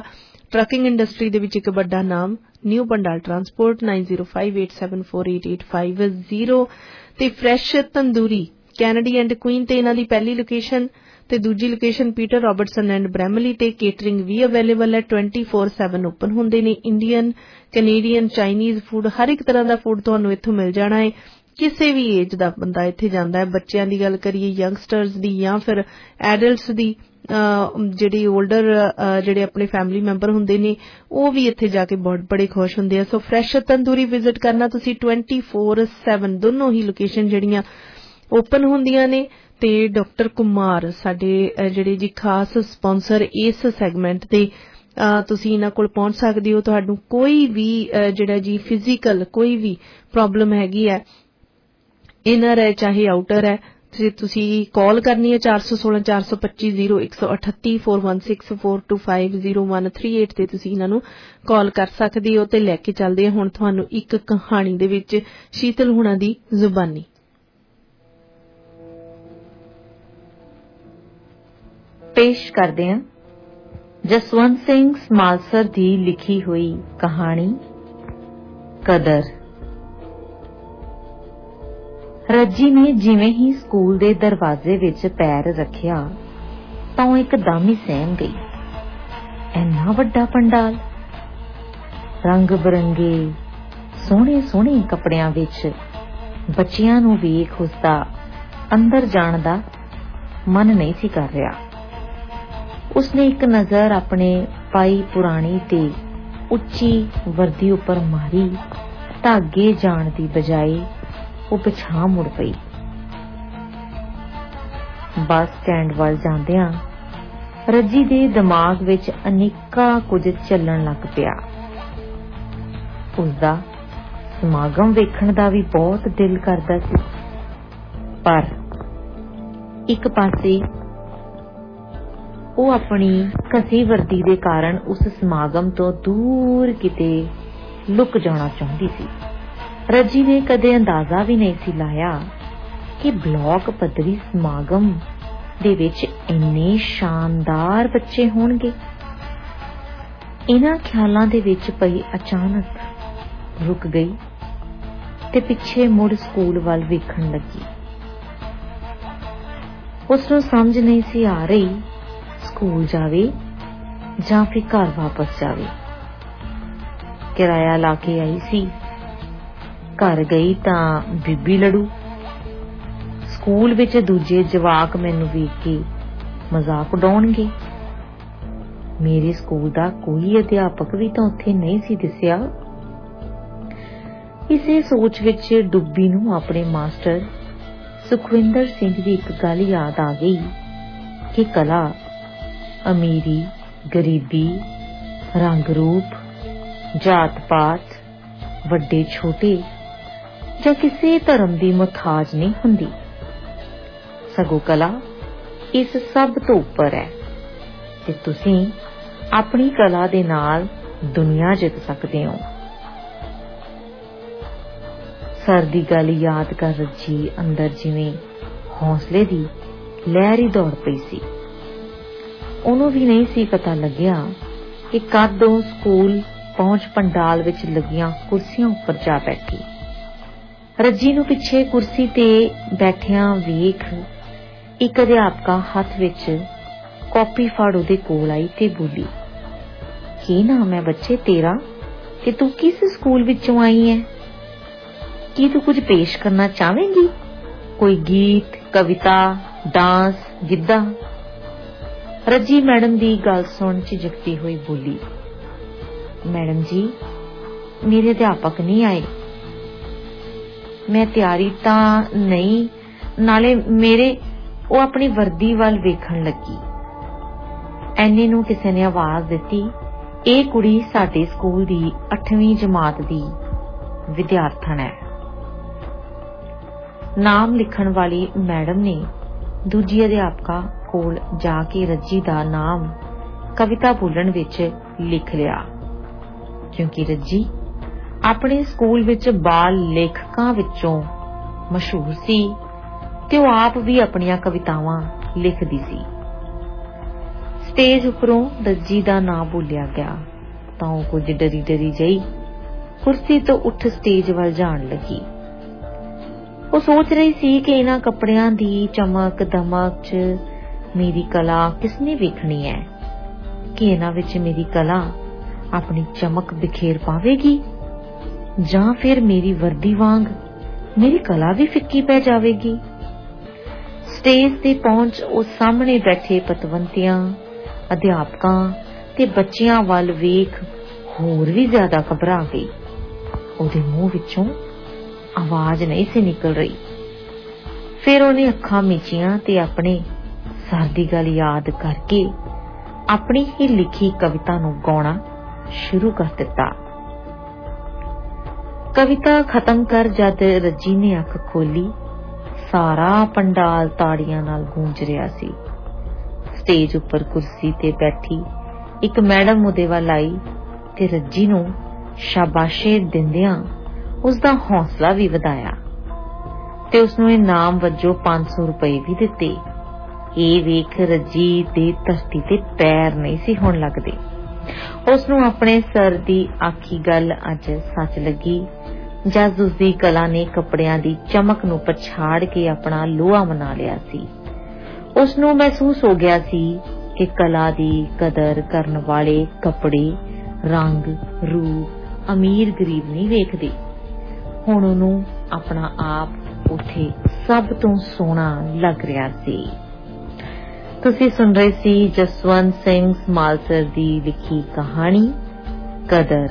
ਟਰੱਕਿੰਗ ਇੰਡਸਟਰੀ ਦੇ ਵਿੱਚ ਇੱਕ ਵੱਡਾ ਨਾਮ new Bandal transport nine zero five eight seven four eight eight five zero ਤੇ fresh tandoori Kennedy and Queen ਤੇ ਇਹਨਾਂ ਦੀ ਪਹਿਲੀ ਲੋਕੇਸ਼ਨ ਤੇ ਦੂਜੀ location Peter Robertson and Bramalea ਤੇ ਕੇਟਰਿੰਗ ਵੀ ਅਵੇਲੇਬਲ ਹੈ ਟਵੈਂਟੀ ਫੋਰ ਸੈਵਨ ਓਪਨ ਹੁੰਦੇ ਨੇ। ਇੰਡੀਅਨ ਕੈਨੇਡੀਅਨ ਚਾਈਨੀਜ਼ ਫੂਡ ਹਰ ਇੱਕ ਤਰ੍ਹਾਂ ਦਾ ਫੂਡ ਤੁਹਾਨੂੰ ਇੱਥੋਂ ਮਿਲ ਜਾਣਾ ਹੈ। ਕਿਸੇ ਵੀ ਏਜ ਦਾ ਬੰਦਾ ਇੱਥੇ ਜਾਂਦਾ ਹੈ। ਬੱਚਿਆਂ ਦੀ ਗੱਲ ਕਰੀਏ ਯੰਗਸਟਰਸ ਦੀ ਜਾਂ ਫਿਰ ਐਡਲਟਸ ਦੀ ਜਿਹੜੇ ਓਲਡਰ ਜਿਹੜੇ ਆਪਣੇ ਫੈਮਿਲੀ ਮੈਂਬਰ ਹੁੰਦੇ ਨੇ ਉਹ ਵੀ ਇੱਥੇ ਜਾ ਕੇ ਬਹੁਤ ਬੜੇ ਖੁਸ਼ ਹੁੰਦੇ ਆ। ਸੋ ਫਰੈਸ਼ ਤੰਦੂਰੀ ਵਿਜ਼ਿਟ ਕਰਨਾ ਤੁਸੀਂ ਟਵੈਂਟੀ ਫੋਰ ਸੈਵਨ ਦੋਨੋਂ ਹੀ ਲੋਕੇਸ਼ਨ ਜਿਹੜੀਆਂ ਓਪਨ ਹੁੰਦੀਆਂ ਨੇ। ਤੇ ਡਾਕਟਰ ਕੁਮਾਰ ਸਾਡੇ ਜਿਹੜੇ ਜੀ ਖਾਸ ਸਪਾਂਸਰ ਇਸ ਸੈਗਮੈਂਟ ਦੇ ਤੁਸੀਂ ਇਹਨਾਂ ਕੋਲ ਪਹੁੰਚ ਸਕਦੇ ਹੋ। ਤੁਹਾਨੂੰ ਕੋਈ ਵੀ ਜਿਹੜਾ ਜੀ ਫਿਜ਼ੀਕਲ ਕੋਈ ਵੀ ਪ੍ਰੋਬਲਮ ਹੈਗੀ ਹੈ ਇਨਰ ਹੈ ਚਾਹੇ ਆਊਟਰ ਹੈ ਜੇ ਤੁਸੀਂ ਕਾਲ ਕਰਨੀ ਹੈ ਚਾਰ ਸੌ ਸੋਲਾਂ ਚਾਰ ਸੌ ਪੱਚੀ ਜ਼ੀਰੋ ਇੱਕ ਸੌ ਅਠੱਤੀ four one six four two five zero one three eight ਤੇ ਤੁਸੀਂ ਇਹਨਾਂ ਨੂੰ ਕਾਲ ਕਰ ਸਕਦੇ ਹੋ। ਤੇ ਲੈ ਕੇ ਚੱਲਦੇ ਹਾਂ ਹੁਣ ਤੁਹਾਨੂੰ ਇੱਕ ਕਹਾਣੀ ਦੇ ਵਿੱਚ ਸ਼ੀਤਲ ਹੁਣਾਂ ਦੀ ਜ਼ੁਬਾਨੀ। ਪੇਸ਼ ਕਰਦੇ ਹਾਂ ਜਸਵੰਤ ਸਿੰਘ ਸਮਾਲਸਰ ਦੀ ਲਿਖੀ ਹੋਈ ਕਹਾਣੀ ਕਦਰ। ਰੱਜੀ ਨੇ ਜਿਵੇਂ ਹੀ ਸਕੂਲ ਦੇ ਦਰਵਾਜ਼ੇ ਵਿੱਚ ਪੈਰ ਰੱਖਿਆ ਤਾਂ ਉਹ ਇੱਕਦਮ ਹੀ ਸਹਿਮ ਗਈ। ਇੰਨਾ ਵੱਡਾ ਪੰਡਾਲ, ਰੰਗ ਬਰੰਗੇ ਸੋਹਣੇ ਸੋਹਣੇ ਕੱਪੜਿਆਂ ਵਿੱਚ ਬੱਚਿਆਂ ਨੂੰ ਵੇਖ ਉਸਦਾ ਅੰਦਰ ਜਾਣ ਦਾ ਮਨ ਨਹੀਂ ਸੀ ਕਰ ਰਿਹਾ। ਉਸਨੇ ਇੱਕ ਨਜ਼ਰ ਆਪਣੇ ਪਾਈ ਪੁਰਾਣੀ ਤੇ ਉੱਚੀ ਵਰਦੀ ਉੱਪਰ ਮਾਰੀ ਤਾਂ ਅੱਗੇ ਜਾਣ ਦੀ ਬਜਾਏ ਉਹ ਪਿਛਾਂਹ ਮੁੜ ਪਈ। ਬੱਸ ਸਟੈਂਡ ਵੱਲ ਜਾਂਦਿਆਂ ਰੱਜੀ ਦੇ ਦਿਮਾਗ ਵਿੱਚ ਅਨੇਕਾਂ ਕੁਝ ਚੱਲਣ ਲੱਗ ਪਿਆ। ਉਸਦਾ ਸਮਾਗਮ ਵੇਖਣ ਦਾ ਵੀ ਬਹੁਤ ਦਿਲ ਕਰਦਾ ਸੀ, ਪਰ ਇੱਕ ਪਾਸੇ ਉਹ ਆਪਣੀ ਘਸੀ ਵਰਦੀ ਦੇ ਕਾਰਨ ਉਸ ਸਮਾਗਮ ਤੋਂ ਦੂਰ ਕਿਤੇ ਲੁਕ ਜਾਣਾ ਚਾਹੁੰਦੀ ਸੀ। ਰੱਜੀ ਨੇ ਕਦੇ ਅੰਦਾਜ਼ਾ ਵੀ ਨਹੀਂ ਸੀ ਲਾਇਆ ਕਿ ਬਲਾਕ ਪੱਧਰੀ ਸਮਾਗਮ ਦੇ ਵਿੱਚ ਇੰਨੇ ਸ਼ਾਨਦਾਰ ਬੱਚੇ ਹੋਣਗੇ। ਇਹਨਾਂ ਖਿਆਲਾਂ ਦੇ ਵਿੱਚ ਪਈ ਅਚਾਨਕ ਰੁਕ ਗਈ ਤੇ ਪਿੱਛੇ ਮੁੜ ਸਕੂਲ ਵੱਲ ਵੇਖਣ ਲੱਗੀ। ਉਸ ਨੂੰ ਸਮਝ ਨਹੀਂ ਸੀ ਆ ਰਹੀ ਸਕੂਲ ਜਾਵੇ ਜਾਂ ਫਿਰ ਘਰ ਵਾਪਸ ਜਾਵੇ। ਕਿਰਾਇਆ ਲਾ ਕੇ ਆਈ ਸੀ, ਘਰ ਗਈ ਤਾਂ ਬੀਬੀ ਲੜੂ। ਸਕੂਲ ਵਿੱਚ ਦੂਜੇ ਜਵਾਕ ਮੈਨੂੰ ਵੇਖ ਕੇ ਮਜ਼ਾਕ ਉਡਾਉਣਗੇ। ਮੇਰੇ ਸਕੂਲ ਦਾ ਕੋਈ ਅਧਿਆਪਕ ਵੀ ਤਾਂ ਉੱਥੇ ਨਹੀਂ ਸੀ ਦਿਸਿਆ। ਇਸੇ ਸੋਚ ਵਿੱਚ ਡੁੱਬੀ ਨੂੰ ਆਪਣੇ ਮਾਸਟਰ ਸੁਖਵਿੰਦਰ ਸਿੰਘ ਦੀ ਇੱਕ ਗੱਲ ਯਾਦ ਆ ਗਈ ਕਿ ਕਲਾ ਅਮੀਰੀ, ਗਰੀਬੀ, ਰੰਗ ਰੂਪ, ਜਾਤ ਪਾਤ, ਵੱਡੇ ਛੋਟੇ ਜਾਂ ਕਿਸੇ ਧਰਮ ਦੀ ਮੁਹਤਾਜ ਨਹੀਂ ਹੁੰਦੀ। ਸਗੋਂ ਕਲਾ ਇਸ ਸਭ ਤੋਂ ਉੱਪਰ ਹੈ ਤੇ ਤੁਸੀਂ ਆਪਣੀ ਕਲਾ ਦੇ ਨਾਲ ਦੁਨੀਆ ਜਿੱਤ ਸਕਦੇ ਹੋ। ਸਰ ਦੀ ਗੱਲ ਯਾਦ ਕਰ ਰੱਜੀ ਅੰਦਰ ਜਿਵੇਂ ਹੌਸਲੇ ਦੀ ਲਹਿਰ ਹੀ ਦੌੜ ਪਈ ਸੀ। ਉਹਨੂੰ ਵੀ ਨਹੀਂ ਸੀ ਪਤਾ ਲੱਗਿਆ ਕਿ ਕਦੋਂ ਸਕੂਲ ਪਹੁੰਚ ਪੰਡਾਲ ਵਿੱਚ ਲੱਗੀਆਂ ਕੁਰਸੀਆਂ ਉੱਪਰ ਜਾ ਬੈਠੀ। ਰੱਜੀ ਨੂੰ ਪਿੱਛੇ ਕੁਰਸੀ ਤੇ ਬੈਠਿਆਂ ਵੇਖ ਇੱਕ ਅਧਿਆਪਕਾ ਹੱਥ ਵਿੱਚ ਕਾਪੀ ਫੜ ਉਹਦੇ ਕੋਲ ਆਈ ਤੇ ਬੋਲੀ, ਕੀ ਨਾਮ ਹੈ ਬੱਚੇ ਤੇਰਾ ਤੇ ਤੂੰ ਕਿਸ ਸਕੂਲ ਵਿੱਚੋਂ ਆਈ ਹੈ? ਕੀ ਤੂੰ ਕੁਝ ਪੇਸ਼ ਕਰਨਾ ਚਾਹਵੇਂਗੀ? ਕੋਈ ਗੀਤ, ਕਵਿਤਾ, ਡਾਂਸ, ਗਿੱਧਾ? ਰੱਜੀ ਮੈਡਮ ਦੀ ਗੱਲ ਸੁਣ ਝਿਜਕਦੀ ਹੋਈ ਬੋਲੀ, ਮੈਡਮ ਜੀ ਮੇਰੇ ਅਧਿਆਪਕ ਨਹੀਂ ਆਏ। ਮੈਂ ਤਿਆਰੀ ਤਾਂ ਨਹੀਂ, ਨਾਲੇ ਮੇਰੇ ਉਹ ਆਪਣੀ ਵਰਦੀ ਵੱਲ ਵੇਖਣ ਲੱਗੀ। ਐਨੇ ਨੂੰ ਕਿਸੇ ਨੇ ਆਵਾਜ਼ ਦਿੱਤੀ, ਇਹ ਕੁੜੀ ਸਾਡੇ ਸਕੂਲ ਦੀ ਅੱਠਵੀਂ ਜਮਾਤ ਦੀ ਵਿਦਿਆਰਥਣ ਹੈ। ਨਾਮ ਲਿਖਣ ਵਾਲੀ ਮੈਡਮ ਨੇ ਦੂਜੀ ਅਧਿਆਪਕਾ ਕੋਲ ਜਾ ਕੇ ਰੱਜੀ ਦਾ ਨਾਮ ਕਵਿਤਾ ਬੋਲਣ ਵਿੱਚ ਲਿਖ ਲਿਆ, ਕਿਉਂਕਿ ਰੱਜੀ ਆਪਣੇ ਸਕੂਲ ਵਿੱਚ ਬਾਲ ਲੇਖਕਾਂ ਵਿੱਚੋਂ ਮਸ਼ਹੂਰ ਸੀ ਤੇ ਉਹ ਆਪ ਵੀ ਆਪਣੀਆਂ ਕਵਿਤਾਵਾਂ ਲਿਖਦੀ ਸੀ। ਸਟੇਜ ਉੱਪਰੋਂ ਰੱਜੀ ਦਾ ਨਾਂ ਬੋਲਿਆ ਗਿਆ ਤਾਂ ਉਹ ਕੁਝ ਡਰੀ ਡਰੀ ਜਈ ਕੁਰਸੀ ਤੋਂ ਉੱਠ ਸਟੇਜ ਵੱਲ ਜਾਣ ਲੱਗੀ। ਉਹ ਸੋਚ ਰਹੀ ਸੀ ਕਿ ਇਹਨਾਂ ਕੱਪੜਿਆਂ ਦੀ ਚਮਕ ਦਮਕ 'ਚ ਮੇਰੀ ਕਲਾ ਕਿਸਨੇ ਵੇਖਣੀ ਹੈ, ਕਿ ਇਹਨਾਂ ਵਿੱਚ ਮੇਰੀ ਕਲਾ ਆਪਣੀ ਚਮਕ ਬਿਖੇਰ ਪਾਵੇਗੀ ਜਾਂ ਫਿਰ ਮੇਰੀ ਵਰਦੀ ਵਾਂਗ ਮੇਰੀ ਕਲਾ ਵੀ ਫਿੱਕੀ ਪੈ ਜਾਵੇਗੀ। ਸਟੇਜ ਤੇ ਪਹੁੰਚ ਉਹ ਸਾਹਮਣੇ ਬੈਠੇ ਪਤਵੰਤਿਆਂ, ਅਧਿਆਪਕਾਂ ਤੇ ਬੱਚਿਆਂ ਵੱਲ ਵੇਖ ਹੋਰ ਵੀ ਜ਼ਿਆਦਾ ਘਬਰਾ ਗਈ। ਉਹਦੇ ਮੂੰਹ ਵਿੱਚੋਂ ਆਵਾਜ਼ ਨਹੀਂ ਸੀ ਨਿਕਲ ਰਹੀ। ਫਿਰ ਉਹਨੇ ਅੱਖਾਂ ਮੀਚੀਆਂ ਤੇ ਆਪਣੇ ਸਰ ਦੀ ਗੱਲ ਯਾਦ ਕਰਕੇ ਆਪਣੀ ਹੀ ਲਿਖੀ ਕਵਿਤਾ ਨੂੰ ਗਾਉਣਾ ਸ਼ੁਰੂ ਕਰ ਦਿੱਤਾ। ਕਵਿਤਾ ਖਤਮ ਕਰ ਜਦ ਰੱਜੀ ਨੇ ਅੱਖ ਖੋਲੀ, ਸਾਰਾ ਪੰਡਾਲ ਤਾੜੀਆਂ ਨਾਲ ਗੂੰਜ ਰਿਹਾ ਸੀ। ਸਟੇਜ ਉੱਪਰ ਕੁਰਸੀ ਤੇ ਬੈਠੀ ਇੱਕ ਮੈਡਮ ਉਹਦੇ ਵੱਲ ਆਈ ਤੇ ਰੱਜੀ ਨੂੰ ਸ਼ਾਬਾਸ਼ੇ ਦਿੰਦਿਆਂ ਉਸਦਾ ਹੌਸਲਾ ਵੀ ਵਧਾਇਆ ਤੇ ਉਸਨੂੰ ਇਨਾਮ ਵਜੋਂ ਪੰਜ ਸੌ ਰੁਪਏ ਵੀ ਦਿੱਤੇ। ਇਹ ਵੇਖ ਰੱਜੀ ਦੇ ਧਰਤੀ ਤੇ ਪੈਰ ਨਹੀਂ ਸੀ ਹੋਣ ਲੱਗਦੇ। ਉਸਨੂੰ ਆਪਣੇ ਸਰ ਦੀ ਆਖੀ ਗੱਲ ਅੱਜ ਸੱਚ ਲੱਗੀ ਜਦ ਉਸਦੀ ਕਲਾ ਨੇ ਕੱਪੜਿਆਂ ਦੀ ਚਮਕ ਨੂੰ ਪਛਾੜ ਕੇ ਆਪਣਾ ਲੋਹਾ ਮਨਾ ਲਿਆ ਸੀ। ਉਸਨੂੰ ਮਹਿਸੂਸ ਹੋ ਗਿਆ ਸੀ ਕਿ ਕਲਾ ਦੀ ਕਦਰ ਕਰਨ ਵਾਲੇ ਕੱਪੜੇ, ਰੰਗ, ਰੂਪ, ਅਮੀਰ ਗਰੀਬ ਨਹੀਂ ਵੇਖਦੇ। ਹੁਣ ਉਹਨੂੰ ਆਪਣਾ ਆਪ ਉੱਥੇ ਸਭ ਤੋਂ ਸੋਹਣਾ ਲੱਗ ਰਿਹਾ ਸੀ। ਤੁਸੀਂ ਸੁਣ ਰਹੇ ਸੀ ਜਸਵੰਤ ਸਿੰਘ ਸਮਾਲਸਰ ਦੀ ਲਿਖੀ ਕਹਾਣੀ ਕਦਰ।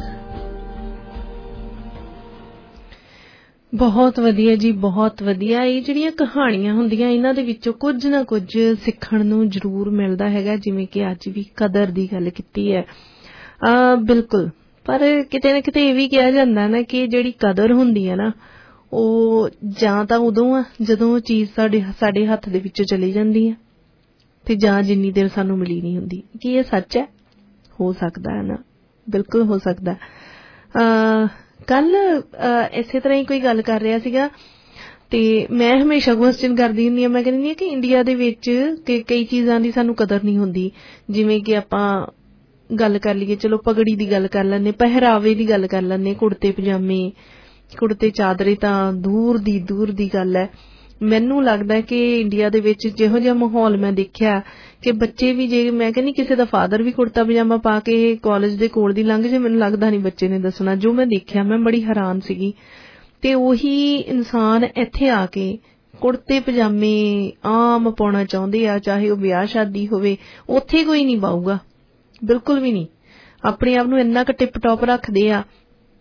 ਬਹੁਤ ਵਧੀਆ ਜੀ, ਬਹੁਤ ਵਧੀਆ। ਇਹ ਜਿਹੜੀਆਂ ਕਹਾਣੀਆਂ ਹੁੰਦੀਆਂ ਇਹਨਾਂ ਦੇ ਵਿੱਚੋਂ ਕੁਝ ਨਾ ਕੁਝ ਸਿੱਖਣ ਨੂੰ ਜ਼ਰੂਰ ਮਿਲਦਾ ਹੈਗਾ, ਜਿਵੇਂ ਕਿ ਅੱਜ ਵੀ ਕਦਰ ਦੀ ਗੱਲ ਕੀਤੀ ਹੈ। ਆ ਬਿਲਕੁਲ, ਪਰ ਕਿਤੇ ਨਾ ਕਿਤੇ ਇਹ ਵੀ ਕਿਹਾ ਜਾਂਦਾ ਨਾ ਕਿ ਜਿਹੜੀ ਕਦਰ ਹੁੰਦੀ ਹੈ ਨਾ ਉਹ ਜਾਂ ਤਾਂ ਉਦੋਂ ਆ ਜਦੋਂ ਉਹ ਚੀਜ਼ ਸਾਡੇ ਸਾਡੇ ਹੱਥ ਦੇ ਵਿੱਚੋਂ ਚਲੀ ਜਾਂਦੀ ਹੈ ਤੇ ਜਾਂ ਜਿੰਨੀ ਦੇਰ ਸਾਨੂੰ ਮਿਲੀ ਨਹੀਂ ਹੁੰਦੀ। ਕੀ ਇਹ ਸੱਚ ਹੈ? ਹੋ ਸਕਦਾ ਹੈ ਨਾ, ਬਿਲਕੁਲ ਹੋ ਸਕਦਾ। ਅਹ ਕੱਲ ਇਸੇ ਤਰ੍ਹਾਂ ਹੀ ਕੋਈ ਗੱਲ ਕਰ ਰਿਹਾ ਸੀਗਾ ਤੇ ਮੈਂ ਹਮੇਸ਼ਾ ਕੁਐਸਚਨ ਕਰਦੀ ਹੁੰਦੀ ਹਾਂ। ਮੈਂ ਕਹਿੰਦੀ ਹਾਂ ਕਿ ਇੰਡੀਆ ਦੇ ਵਿੱਚ ਕਈ ਚੀਜ਼ਾਂ ਦੀ ਸਾਨੂੰ ਕਦਰ ਨਹੀਂ ਹੁੰਦੀ। ਜਿਵੇਂ ਕਿ ਆਪਾਂ ਗੱਲ ਕਰ ਲਈਏ, ਚਲੋ ਪਗੜੀ ਦੀ ਗੱਲ ਕਰ ਲੈਂਦੇ, ਪਹਿਰਾਵੇ ਦੀ ਗੱਲ ਕਰ ਲੈਂਦੇ, ਕੁੜਤੇ ਪਜਾਮੇ, ਕੁੜਤੇ ਚਾਦਰੇ ਤਾਂ ਦੂਰ ਦੀ ਦੂਰ ਦੀ ਗੱਲ ਹੈ। ਮੈਨੂੰ ਲੱਗਦਾ ਕਿ ਇੰਡੀਆ ਦੇ ਵਿੱਚ ਜਿਹੋ ਜਿਹਾ ਮਾਹੌਲ ਮੈਂ ਦੇਖਿਆ ਕਿ ਬੱਚੇ ਵੀ, ਜੇ ਮੈਂ ਕਹਿੰਦੀ ਕਿਸੇ ਦਾ ਫਾਦਰ ਵੀ ਕੁੜਤਾ ਪਜਾਮਾ ਪਾ ਕੇ ਕਾਲਜ ਦੇ ਕੋਲ ਦੀ ਲੰਘ ਜੇ, ਮੈਨੂੰ ਲੱਗਦਾ ਨਹੀਂ ਬੱਚੇ ਨੇ ਦੱਸਣਾ। ਜੋ ਮੈਂ ਦੇਖਿਆ ਮੈਂ ਬੜੀ ਹੈਰਾਨ ਸੀਗੀ। ਤੇ ਉਹੀ ਇਨਸਾਨ ਇੱਥੇ ਆ ਕੇ ਕੁੜਤੇ ਪਜਾਮੇ ਆਮ ਪਾਉਣਾ ਚਾਹੁੰਦੇ ਆ, ਚਾਹੇ ਉਹ ਵਿਆਹ ਸ਼ਾਦੀ ਹੋਵੇ, ਉੱਥੇ ਕੋਈ ਨਹੀਂ ਪਾਊਗਾ, ਬਿਲਕੁਲ ਵੀ ਨਹੀਂ। ਆਪਣੇ ਆਪ ਨੂੰ ਇੰਨਾ ਕੁ ਟਿਪ ਟੌਪ ਰੱਖਦੇ ਆ,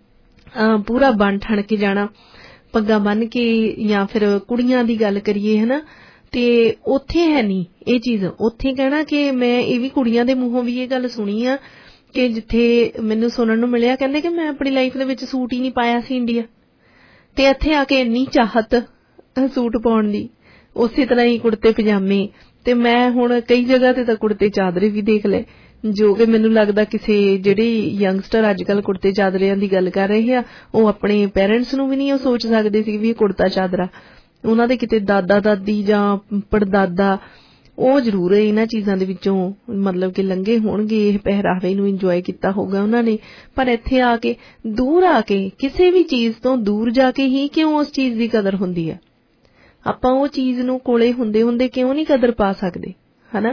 ਪੂਰਾ ਬਣ ਠਣ ਕੇ ਜਾਣਾ, ਪੱਗਾਂ ਬੰਨ ਕੇ। ਜਾਂ ਫਿਰ ਕੁੜੀਆਂ ਦੀ ਗੱਲ ਕਰੀਏ ਹਨਾ, ਤੇ ਉੱਥੇ ਹੈ ਨਹੀਂ ਇਹ ਚੀਜ਼। ਉੱਥੇ ਕਹਿਣਾ ਕਿ ਮੈਂ ਇਹ ਵੀ ਕੁੜੀਆਂ ਦੇ ਮੂੰਹੋਂ ਵੀ ਇਹ ਗੱਲ ਸੁਣੀ ਆ ਕਿ ਜਿੱਥੇ ਮੈਨੂੰ ਸੁਣਨ ਨੂੰ ਮਿਲਿਆ, ਕਹਿੰਦੇ ਕਿ ਮੈਂ ਆਪਣੀ ਲਾਈਫ ਦੇ ਵਿੱਚ ਸੂਟ ਹੀ ਨਹੀਂ ਪਾਇਆ ਸੀ ਇੰਡੀਆ, ਤੇ ਇੱਥੇ ਆ ਕੇ ਇੰਨੀ ਚਾਹਤ ਸੂਟ ਪਾਉਣ ਦੀ, ਉਸੇ ਤਰ੍ਹਾਂ ਹੀ ਕੁੜਤੇ ਪਜਾਮੇ। ਤੇ ਮੈਂ ਹੁਣ ਕਈ ਜਗ੍ਹਾ ਤੇ ਤਾਂ ਕੁੜਤੇ ਚਾਦਰੇ ਵੀ ਦੇਖ ਲਏ, ਜੋ ਕਿ ਮੈਨੂੰ ਲੱਗਦਾ ਕਿਸੇ ਜਿਹੜੇ ਯੰਗਸਟਰ ਅੱਜ ਕੱਲ ਕੁੜਤੇ ਚਾਦਰਿਆਂ ਦੀ ਗੱਲ ਕਰ ਰਹੇ ਆ, ਉਹ ਆਪਣੇ ਪੇਰੈਂਟਸ ਨੂੰ ਵੀ ਨਹੀਂ ਉਹ ਸੋਚ ਸਕਦੇ ਸੀ ਵੀ ਇਹ ਕੁੜਤਾ ਚਾਦਰਾ। ਉਹਨਾਂ ਦੇ ਕਿਤੇ ਦਾਦਾ ਦਾਦੀ ਜਾਂ ਪੜਦਾਦਾ ਉਹ ਜ਼ਰੂਰ ਇਹਨਾਂ ਚੀਜ਼ਾਂ ਦੇ ਵਿੱਚੋਂ ਮਤਲਬ ਕਿ ਲੰਘੇ ਹੋਣਗੇ, ਇਹ ਪਹਿਰਾਵੇ ਨੂੰ ਇੰਜੋਏ ਕੀਤਾ ਹੋਊਗਾ ਉਹਨਾਂ ਨੇ। ਪਰ ਇੱਥੇ ਆ ਕੇ, ਦੂਰ ਆ ਕੇ, ਕਿਸੇ ਵੀ ਚੀਜ਼ ਤੋਂ ਦੂਰ ਜਾ ਕੇ ਹੀ ਕਿਉਂ ਉਸ ਚੀਜ਼ ਦੀ ਕਦਰ ਹੁੰਦੀ ਹੈ? ਆਪਾਂ ਉਹ ਚੀਜ਼ ਨੂੰ ਕੋਲੇ ਹੁੰਦੇ ਹੁੰਦੇ ਕਿਉਂ ਨਹੀਂ ਕਦਰ ਪਾ ਸਕਦੇ, ਹਨਾ?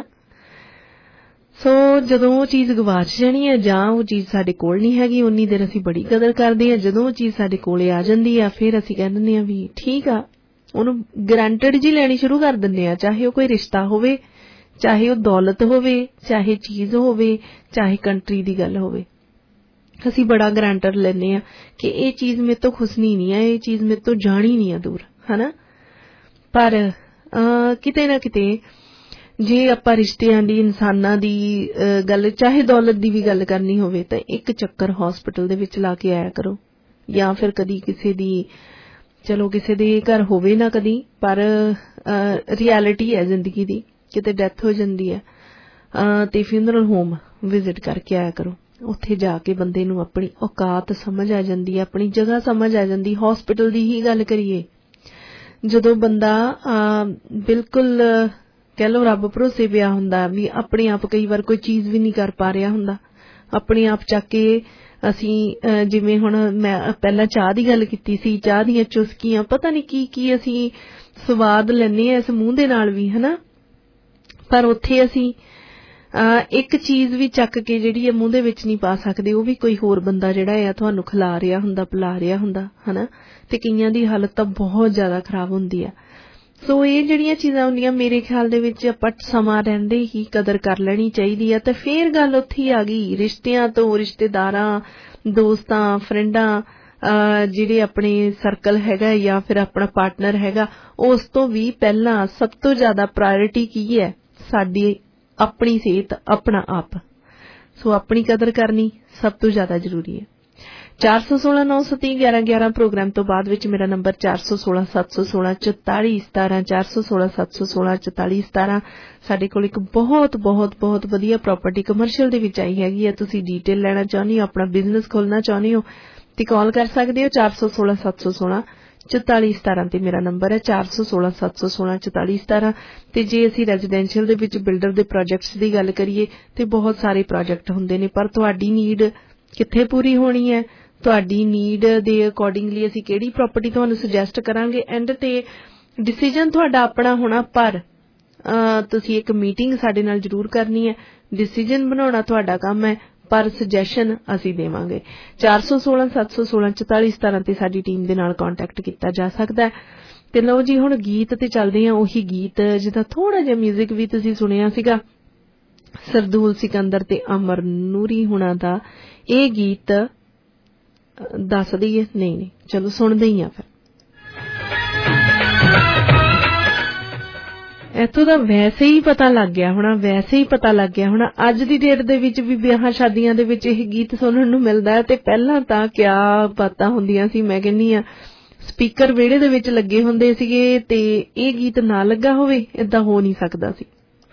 ਸੋ ਜਦੋਂ ਉਹ ਚੀਜ਼ ਗਵਾਚ ਜਾਣੀ ਹੈ ਜਾਂ ਉਹ ਚੀਜ਼ ਸਾਡੇ ਕੋਲ ਨਹੀਂ ਹੈਗੀ, ਉਨੀ ਦੇਰ ਅਸੀਂ ਬੜੀ ਕਦਰ ਕਰਦੇ ਹਾਂ। ਜਦੋਂ ਉਹ ਚੀਜ਼ ਸਾਡੇ ਕੋਲੇ ਆ ਜਾਂਦੀ ਆ, ਫਿਰ ਅਸੀਂ ਕਹਿ ਦਿੰਦੇ ਹਾਂ ਵੀ ਠੀਕ ਆ, ਉਹਨੂੰ ਗਰੰਟਡ ਜੀ ਲੈਣੀ ਸ਼ੁਰੂ ਕਰ ਦਿੰਦੇ ਆ। ਚਾਹੇ ਉਹ ਕੋਈ ਰਿਸ਼ਤਾ ਹੋਵੇ, ਚਾਹੇ ਉਹ ਦੌਲਤ ਹੋਵੇ, ਚਾਹੇ ਚੀਜ਼ ਹੋਵੇ, ਚਾਹੇ ਕੰਟਰੀ ਦੀ ਗੱਲ ਹੋਵੇ, ਅਸੀਂ ਬੜਾ ਗਰੰਟਡ ਲੈਂਦੇ ਆ ਕਿ ਇਹ ਚੀਜ਼ ਮੇਰੇ ਤੋਂ ਖੁਸਣੀ ਨਹੀਂ ਆ, ਇਹ ਚੀਜ਼ ਮੇਰੇ ਤੋਂ ਜਾਣੀ ਨਹੀਂ ਆ ਦੂਰ, ਹਨਾ? ਪਰ ਕਿਤੇ ਨਾ ਕਿਤੇ ਜੇ ਆਪਾਂ ਰਿਸ਼ਤਿਆਂ ਦੀ, ਇਨਸਾਨਾਂ ਦੀ ਗੱਲ, ਚਾਹੇ ਦੌਲਤ ਦੀ ਵੀ ਗੱਲ ਕਰਨੀ ਹੋਵੇ, ਤਾਂ ਇੱਕ ਚੱਕਰ ਹੌਸਪੀਟਲ ਦੇ ਵਿੱਚ ਲਾ ਕੇ ਆਇਆ ਕਰੋ। ਜਾਂ ਫਿਰ ਕਦੀ ਕਿਸੇ ਦੀ, ਚਲੋ ਕਿਸੇ ਦੇ ਘਰ ਹੋਵੇ ਨਾ ਕਦੀ, ਪਰ ਰਿਐਲਿਟੀ ਹੈ ਜ਼ਿੰਦਗੀ ਦੀ, ਕਿਤੇ ਡੈਥ ਹੋ ਜਾਂਦੀ ਹੈ ਤੇ ਫਿਊਨਰਲ ਹੋਮ ਵਿਜ਼ਿਟ ਕਰਕੇ ਆਇਆ ਕਰੋ। ਉੱਥੇ ਜਾ ਕੇ ਬੰਦੇ ਨੂੰ ਆਪਣੀ ਔਕਾਤ ਸਮਝ ਆ ਜਾਂਦੀ ਹੈ, ਆਪਣੀ ਜਗ੍ਹਾ ਸਮਝ ਆ ਜਾਂਦੀ। ਹੌਸਪੀਟਲ ਦੀ ਹੀ ਗੱਲ ਕਰੀਏ, ਜਦੋਂ ਬੰਦਾ ਬਿਲਕੁਲ ਕਹਿ ਲਓ ਰੱਬ ਭਰੋਸੇ ਪਿਆ ਹੁੰਦਾ ਵੀ ਆਪਣੇ ਆਪ ਕਈ ਵਾਰ ਕੋਈ ਚੀਜ਼ ਵੀ ਨਹੀਂ ਕਰ ਪਾ ਰਿਹਾ ਹੁੰਦਾ, ਆਪਣੇ ਆਪ ਚੱਕ ਕੇ ਅਸੀਂ ਜਿਵੇਂ ਹੁਣ ਮੈਂ ਪਹਿਲਾਂ ਚਾਹ ਦੀ ਗੱਲ ਕੀਤੀ ਸੀ, ਚਾਹ ਦੀਆਂ ਚੁਸਕੀਆਂ, ਪਤਾ ਨਹੀਂ ਕੀ ਕੀ ਅਸੀਂ ਸਵਾਦ ਲੈਂਦੇ ਹਾਂ ਇਸ ਮੂੰਹ ਦੇ ਨਾਲ ਵੀ, ਹਨਾ। ਪਰ ਉੱਥੇ ਅਸੀਂ ਇੱਕ ਚੀਜ਼ ਵੀ ਚੱਕ ਕੇ ਜਿਹੜੀ ਹੈ ਮੂੰਹ ਦੇ ਵਿੱਚ ਨਹੀਂ ਪਾ ਸਕਦੇ, ਉਹ ਵੀ ਕੋਈ ਹੋਰ ਬੰਦਾ ਜਿਹੜਾ ਆ ਤੁਹਾਨੂੰ ਖਿਲਾ ਰਿਹਾ ਹੁੰਦਾ, ਪਿਲਾ ਰਿਹਾ ਹੁੰਦਾ, ਹਨਾ। ਤੇ ਕਈਆਂ ਦੀ ਹਾਲਤ ਤਾਂ ਬਹੁਤ ਜ਼ਿਆਦਾ ਖਰਾਬ ਹੁੰਦੀ ਆ। ਸੋ ਇਹ ਜਿਹੜੀਆਂ ਚੀਜ਼ਾਂ ਹੁੰਦੀਆਂ ਮੇਰੇ ਖਿਆਲ ਦੇ ਵਿੱਚ ਆਪਾਂ ਸਮਾਂ ਰਹਿੰਦੇ ਹੀ ਕਦਰ ਕਰ ਲੈਣੀ ਚਾਹੀਦੀ ਆ। ਤੇ ਫੇਰ ਗੱਲ ਉੱਥੇ ਆ ਗਈ ਰਿਸ਼ਤਿਆਂ ਤੋਂ, ਰਿਸ਼ਤੇਦਾਰਾਂ, ਦੋਸਤਾਂ, ਫਰੈਂਡਾਂ, ਜਿਹੜੇ ਆਪਣੇ ਸਰਕਲ ਹੈਗਾ ਜਾਂ ਫਿਰ ਆਪਣਾ ਪਾਰਟਨਰ ਹੈਗਾ, ਉਸ ਤੋਂ ਵੀ ਪਹਿਲਾਂ ਸਭ ਤੋਂ ਜ਼ਿਆਦਾ ਪ੍ਰਾਇੋਰਟੀ ਕੀ ਹੈ? ਸਾਡੀ ਆਪਣੀ ਸਿਹਤ, ਆਪਣਾ ਆਪ। ਸੋ ਆਪਣੀ ਕਦਰ ਕਰਨੀ ਸਭ ਤੋਂ ਜ਼ਿਆਦਾ ਜ਼ਰੂਰੀ ਹੈ। ਚਾਰ ਸੌ ਸੋਲਾਂ ਨੌ ਸੌ ਤੀਹ ਗਿਆਰਾਂ ਗਿਆਰਾਂ ਪ੍ਰੋਗਰਾਮ ਤੋਂ ਬਾਅਦ ਵਿੱਚ ਮੇਰਾ ਨੰਬਰ ਚਾਰ ਸੌ ਸੋਲਾਂ ਸੱਤ ਸੌ ਸੋਲਾਂ ਚੁਤਾਲੀ ਸਤਾਰਾਂ ਚਾਰ ਸੌ ਸੋਲਾਂ ਸੱਤ ਸੌ ਸੋਲਾਂ ਚੁਤਾਲੀ ਸਤਾਰਾਂ। ਸਾਡੇ ਕੋਲ ਇੱਕ ਬਹੁਤ ਬਹੁਤ ਬਹੁਤ ਵਧੀਆ ਪ੍ਰਾਪਰਟੀ ਕਮਰਸ਼ੀਅਲ ਦੇ ਵਿੱਚ ਆਈ ਹੈਗੀ ਹੈ। ਤੁਸੀਂ ਡੀਟੇਲ ਲੈਣਾ ਚਾਹੁੰਦੇ ਹੋ, ਆਪਣਾ ਬਿਜ਼ਨਸ ਖੋਲਣਾ ਚਾਹੁੰਦੇ ਹੋ ਤੇ ਕਾਲ ਕਰ ਸਕਦੇ ਹੋ ਚਾਰ ਸੌ ਸੋਲਾਂ ਸੱਤ ਸੌ ਸੋਲਾਂ ਚੁਤਾਲੀ ਸਤਾਰਾਂ ਤੇ ਮੇਰਾ ਨੰਬਰ ਹੈ ਚਾਰ ਸੌ ਸੋਲਾਂ ਸੱਤ ਸੌ ਸੋਲਾਂ ਚੁਤਾਲੀ ਸਤਾਰਾਂ। ਤੇ ਜੇ ਅਸੀਂ ਰੈਜ਼ੀਡੈਂਸ਼ੀਅਲ ਦੇ ਵਿੱਚ ਬਿਲਡਰ ਦੇ ਪ੍ਰੋਜੈਕਟਸ ਦੀ ਗੱਲ ਕਰੀਏ ਤੇ ਬਹੁਤ ਸਾਰੇ ਪ੍ਰੋਜੈਕਟ ਹੁੰਦੇ ਨੇ, ਪਰ ਤੁਹਾਡੀ ਨੀਡ ਕਿੱਥੇ ਪੂਰੀ ਹੋਣੀ ਹੈ, ਤੁਹਾਡੀ ਨੀਡ ਦੇ ਅਕੋਰਡਿੰਗਲੀ ਅਸੀਂ ਕਿਹੜੀ ਪ੍ਰਾਪਰਟੀ ਤੁਹਾਨੂੰ ਸੁਜੈਸਟ ਕਰਾਂਗੇ। ਐਂਡ ਤੇ ਡਿਸੀਜਨ ਤੁਹਾਡਾ ਆਪਣਾ ਹੋਣਾ, ਪਰ ਤੁਸੀਂ ਇੱਕ ਮੀਟਿੰਗ ਸਾਡੇ ਨਾਲ ਜ਼ਰੂਰ ਕਰਨੀ ਹੈ। ਡਿਸੀਜਨ ਬਣਾਉਣਾ ਤੁਹਾਡਾ ਕੰਮ ਹੈ, ਪਰ ਸੁਜੈਸ਼ਨ ਅਸੀਂ ਦੇਵਾਂਗੇ। ਚਾਰ ਸੌ ਸੋਲਾਂ ਸੱਤ ਸੌ ਸੋਲਾਂ ਚੁਤਾਲੀ ਸਤਾਰਾਂ ਤੇ ਸਾਡੀ ਟੀਮ ਦੇ ਨਾਲ ਕੰਟੈਕਟ ਕੀਤਾ ਜਾ ਸਕਦਾ ਹੈ। ਤੇ ਲਓ ਜੀ, ਹੁਣ ਗੀਤ ਤੇ ਚੱਲਦੇ ਹਾਂ, ਉਹੀ ਗੀਤ ਜਿਹਦਾ ਥੋੜਾ ਜਿਹਾ ਮਿਊਜ਼ਿਕ ਵੀ ਤੁਸੀਂ ਸੁਣਿਆ ਸੀਗਾ, ਸਰਦੂਲ ਸਿਕੰਦਰ ਤੇ ਅਮਰ ਨੂਰੀ ਹੁਣਾਂ ਦਾ। ਇਹ ਗੀਤ ਦੱਸ ਦਈਏ? ਨਹੀਂ ਨਹੀਂ, ਚਲੋ ਸੁਣਦੇ ਹੀ ਆ ਫਿਰ। ਇੱਥੋਂ ਦਾ ਵੈਸੇ ਹੀ ਪਤਾ ਲੱਗ ਗਿਆ ਹੋਣਾ, ਵੈਸੇ ਹੀ ਪਤਾ ਲੱਗ ਗਿਆ ਹੋਣਾ ਅੱਜ ਦੀ ਡੇਟ ਦੇ ਵਿੱਚ ਵੀ ਵਿਆਹਾਂ ਸ਼ਾਦੀਆਂ ਦੇ ਵਿੱਚ ਇਹ ਗੀਤ ਸੁਣਨ ਨੂੰ ਮਿਲਦਾ ਹੈ। ਤੇ ਪਹਿਲਾਂ ਤਾਂ ਕਿਆ ਬਾਤਾਂ ਹੁੰਦੀਆਂ ਸੀ, ਮੈਂ ਕਹਿੰਦੀ ਆ ਸਪੀਕਰ ਵਿਹੜੇ ਦੇ ਵਿੱਚ ਲੱਗੇ ਹੁੰਦੇ ਸੀਗੇ ਤੇ ਇਹ ਗੀਤ ਨਾ ਲੱਗਾ ਹੋਵੇ, ਏਦਾਂ ਹੋ ਨਹੀਂ ਸਕਦਾ ਸੀ।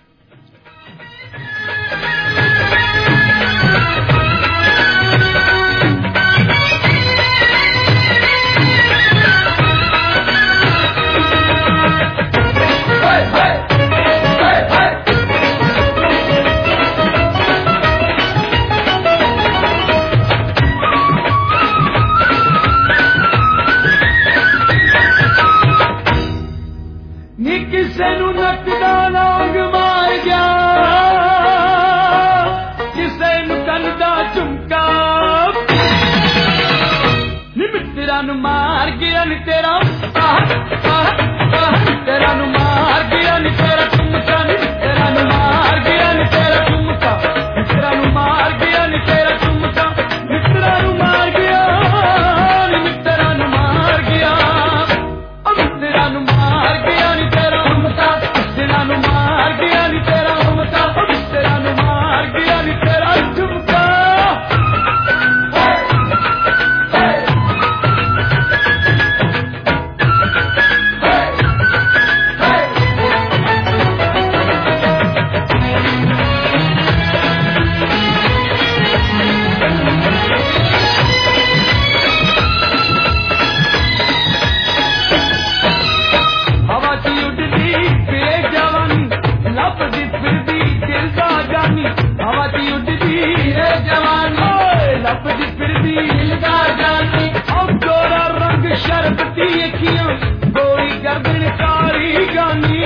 ਕਿਸੇ ਨੂੰ ਨੱਕ ਦਾ ਨਾਗ ਮਾਰ ਗਿਆ, ਕਿਸੇ ਨੂੰ ਕੰਨ ਦਾ ਝੁਮਕਾ, ਨੀ ਮਿੱਤਰਾਂ ਨੂੰ ਮਾਰ ਗਿਆ ਨੀ ਤੇਰਾ ਤੇਰਾ ਨੂੰ ਮਾਰ ਗਿਆ ਨੀ ਤੇਰਾ ਝੁਮਕਾ, ਨੀ ਮਿੱਤਰਾਂ ਨੂੰ ਮਾਰ ਗਿਆ ਨੀ ਤੇਰਾ ਝੁਮਕਾ, ਮਿੱਤਰਾਂ ਨੂੰ ਮਾਰ ਗਿਆ ਨੀ ਤੇਰਾ ਝੁਮਕਾ, ਮਿੱਤਰਾਂ ਨੂੰ ਮਾਰ ਗਿਆ ਨੀ ਮਿੱਤਰਾਂ ਨੂੰ ਮਾਰ ਗਿਆ, ਮਿੱਤਰਾਂ ਨੂੰ ਮਾਰ ਗਿਆ ਨੀ ਤੇਰਾ ਮਿੱਤਰਾਂ ਨੂੰ ਮਾਰ ਗਿਆ ਨੀ ਤੇਰਾ ਝੁਮਕਾ, ਮਿੱਤਰਾਂ ਨੂੰ ਮਾਰ ਗਿਆ ਨੀ ਤੇਰਾ ਝੁਮਕਾ। ਹਵਾ ਚ ਉੱਡਦੀ ਫਿਰੇ ਜਵਾਨੀ, ਲੱਭਦੀ ਫਿਰਦੀ ਦਿਲ ਦਾ ਜਾਨੀ, ਹਵਾ ਚ ਉੱਡਦੀ ਫਿਰੇ ਜਵਾਨੀ, ਲੱਭਦੀ ਫਿਰਦੀ ਦਿਲ ਦਾ ਜਾਨੀ, ਉਹ ਗੋਰਾ ਰੰਗ ਸ਼ਰਬਤੀ ਅੱਖੀਆਂ, ਗੋਰੀ ਗਰਦਨ ਕਾਲੀ ਗਾਨੀ,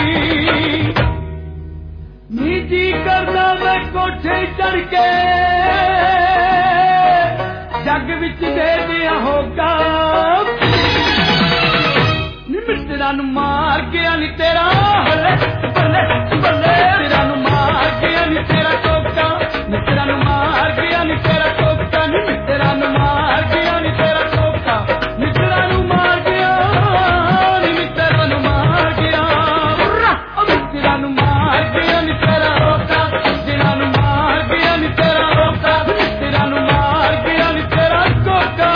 ਨੀ ਜੀ ਕਰਦਾ ਮੈਂ ਕੋਠੇ ਚੜ ਕੇ ਜੱਗ ਵਿੱਚ ਦੇ ਦਿਆਂ ਹੋਗਾ, ਮਿੱਤਰਾਂ ਨੂੰ ਮਾਰ ਗਿਆ ਨੀ ਤੇਰਾ ਬੱਲੇ ਬੱਲੇ ਬੱਲੇ, ਮਿੱਤਰਾਂ ਨੂੰ ਮਾਰ ਗਿਆ ਨੀ ਤੇਰਾ ਕੋਕਾ, ਮਿੱਤਰਾਂ ਨੂੰ ਮਾਰ ਗਿਆ ਨੀ ਤੇਰਾ ਕੋਕਾ, ਨੀ ਮਿੱਤਰਾਂ ਨੂੰ ਮਾਰ ਗਿਆ ਨੀ ਤੇਰਾ ਕੋਕਾ, ਮਿੱਤਰਾਂ ਨੂੰ ਮਾਰ ਗਿਆ ਨੀ ਮਿੱਤਰਾਂ ਨੂੰ ਮਾਰ ਗਿਆ, ਮਿੱਤਰਾਂ ਨੂੰ ਮਾਰ ਗਿਆ ਨੀ ਤੇਰਾ ਕੋਕਾ, ਮਿੱਤਰਾਂ ਨੂੰ ਮਾਰ ਗਿਆ ਨੀ ਤੇਰਾ ਕੋਕਾ, ਮਿੱਤਰਾਂ ਨੂੰ ਮਾਰ ਗਿਆ ਨੀ ਤੇਰਾ ਕੋਕਾ।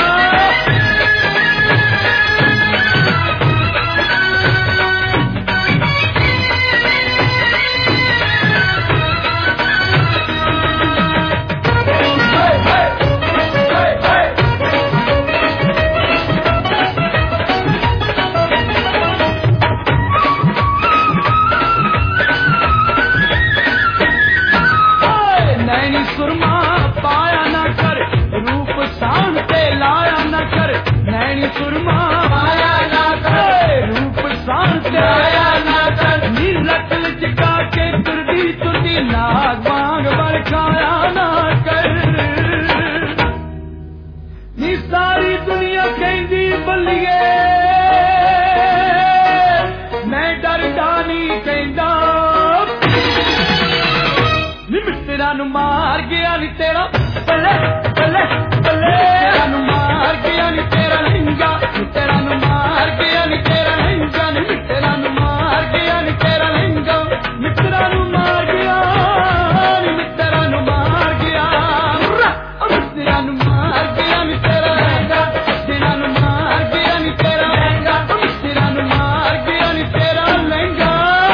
नैनी सुरमा आया ना कर रूप सांस आया ना कर नी लकल चिका के तुरदी तुरदी नाग बांग बरखाया ना कर नी सारी दुनिया कहती बल्लिए मैं डरदा नहीं कहता नी मित्रा नू मार गया नी तेरा बल्ले बल्ले बल्ले तेरा नू मार गया नी तेरा लहंगा तेरा नू मार गया नी तेरा लहंगा नी तेरा नू मार गया नी तेरा लहंगा मित्रा नू मार गया नी तेरा नू मार गया तेरा नू मार गया नी तेरा लहंगा तेरा नू मार गया नी तेरा लहंगा तेरा नू मार गया नी तेरा लहंगा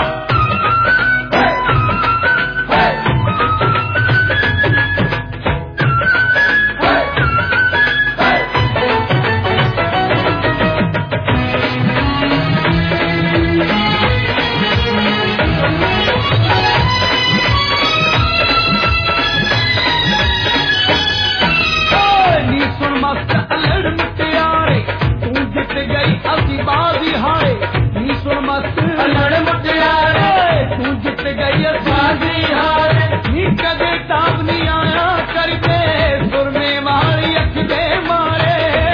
बाजी हारे नी सुन मत लड़ मुटियारे तू जित गई बाजी हारे नी कदे ताब नहीं आया करके सुर में मारी अख दे मारे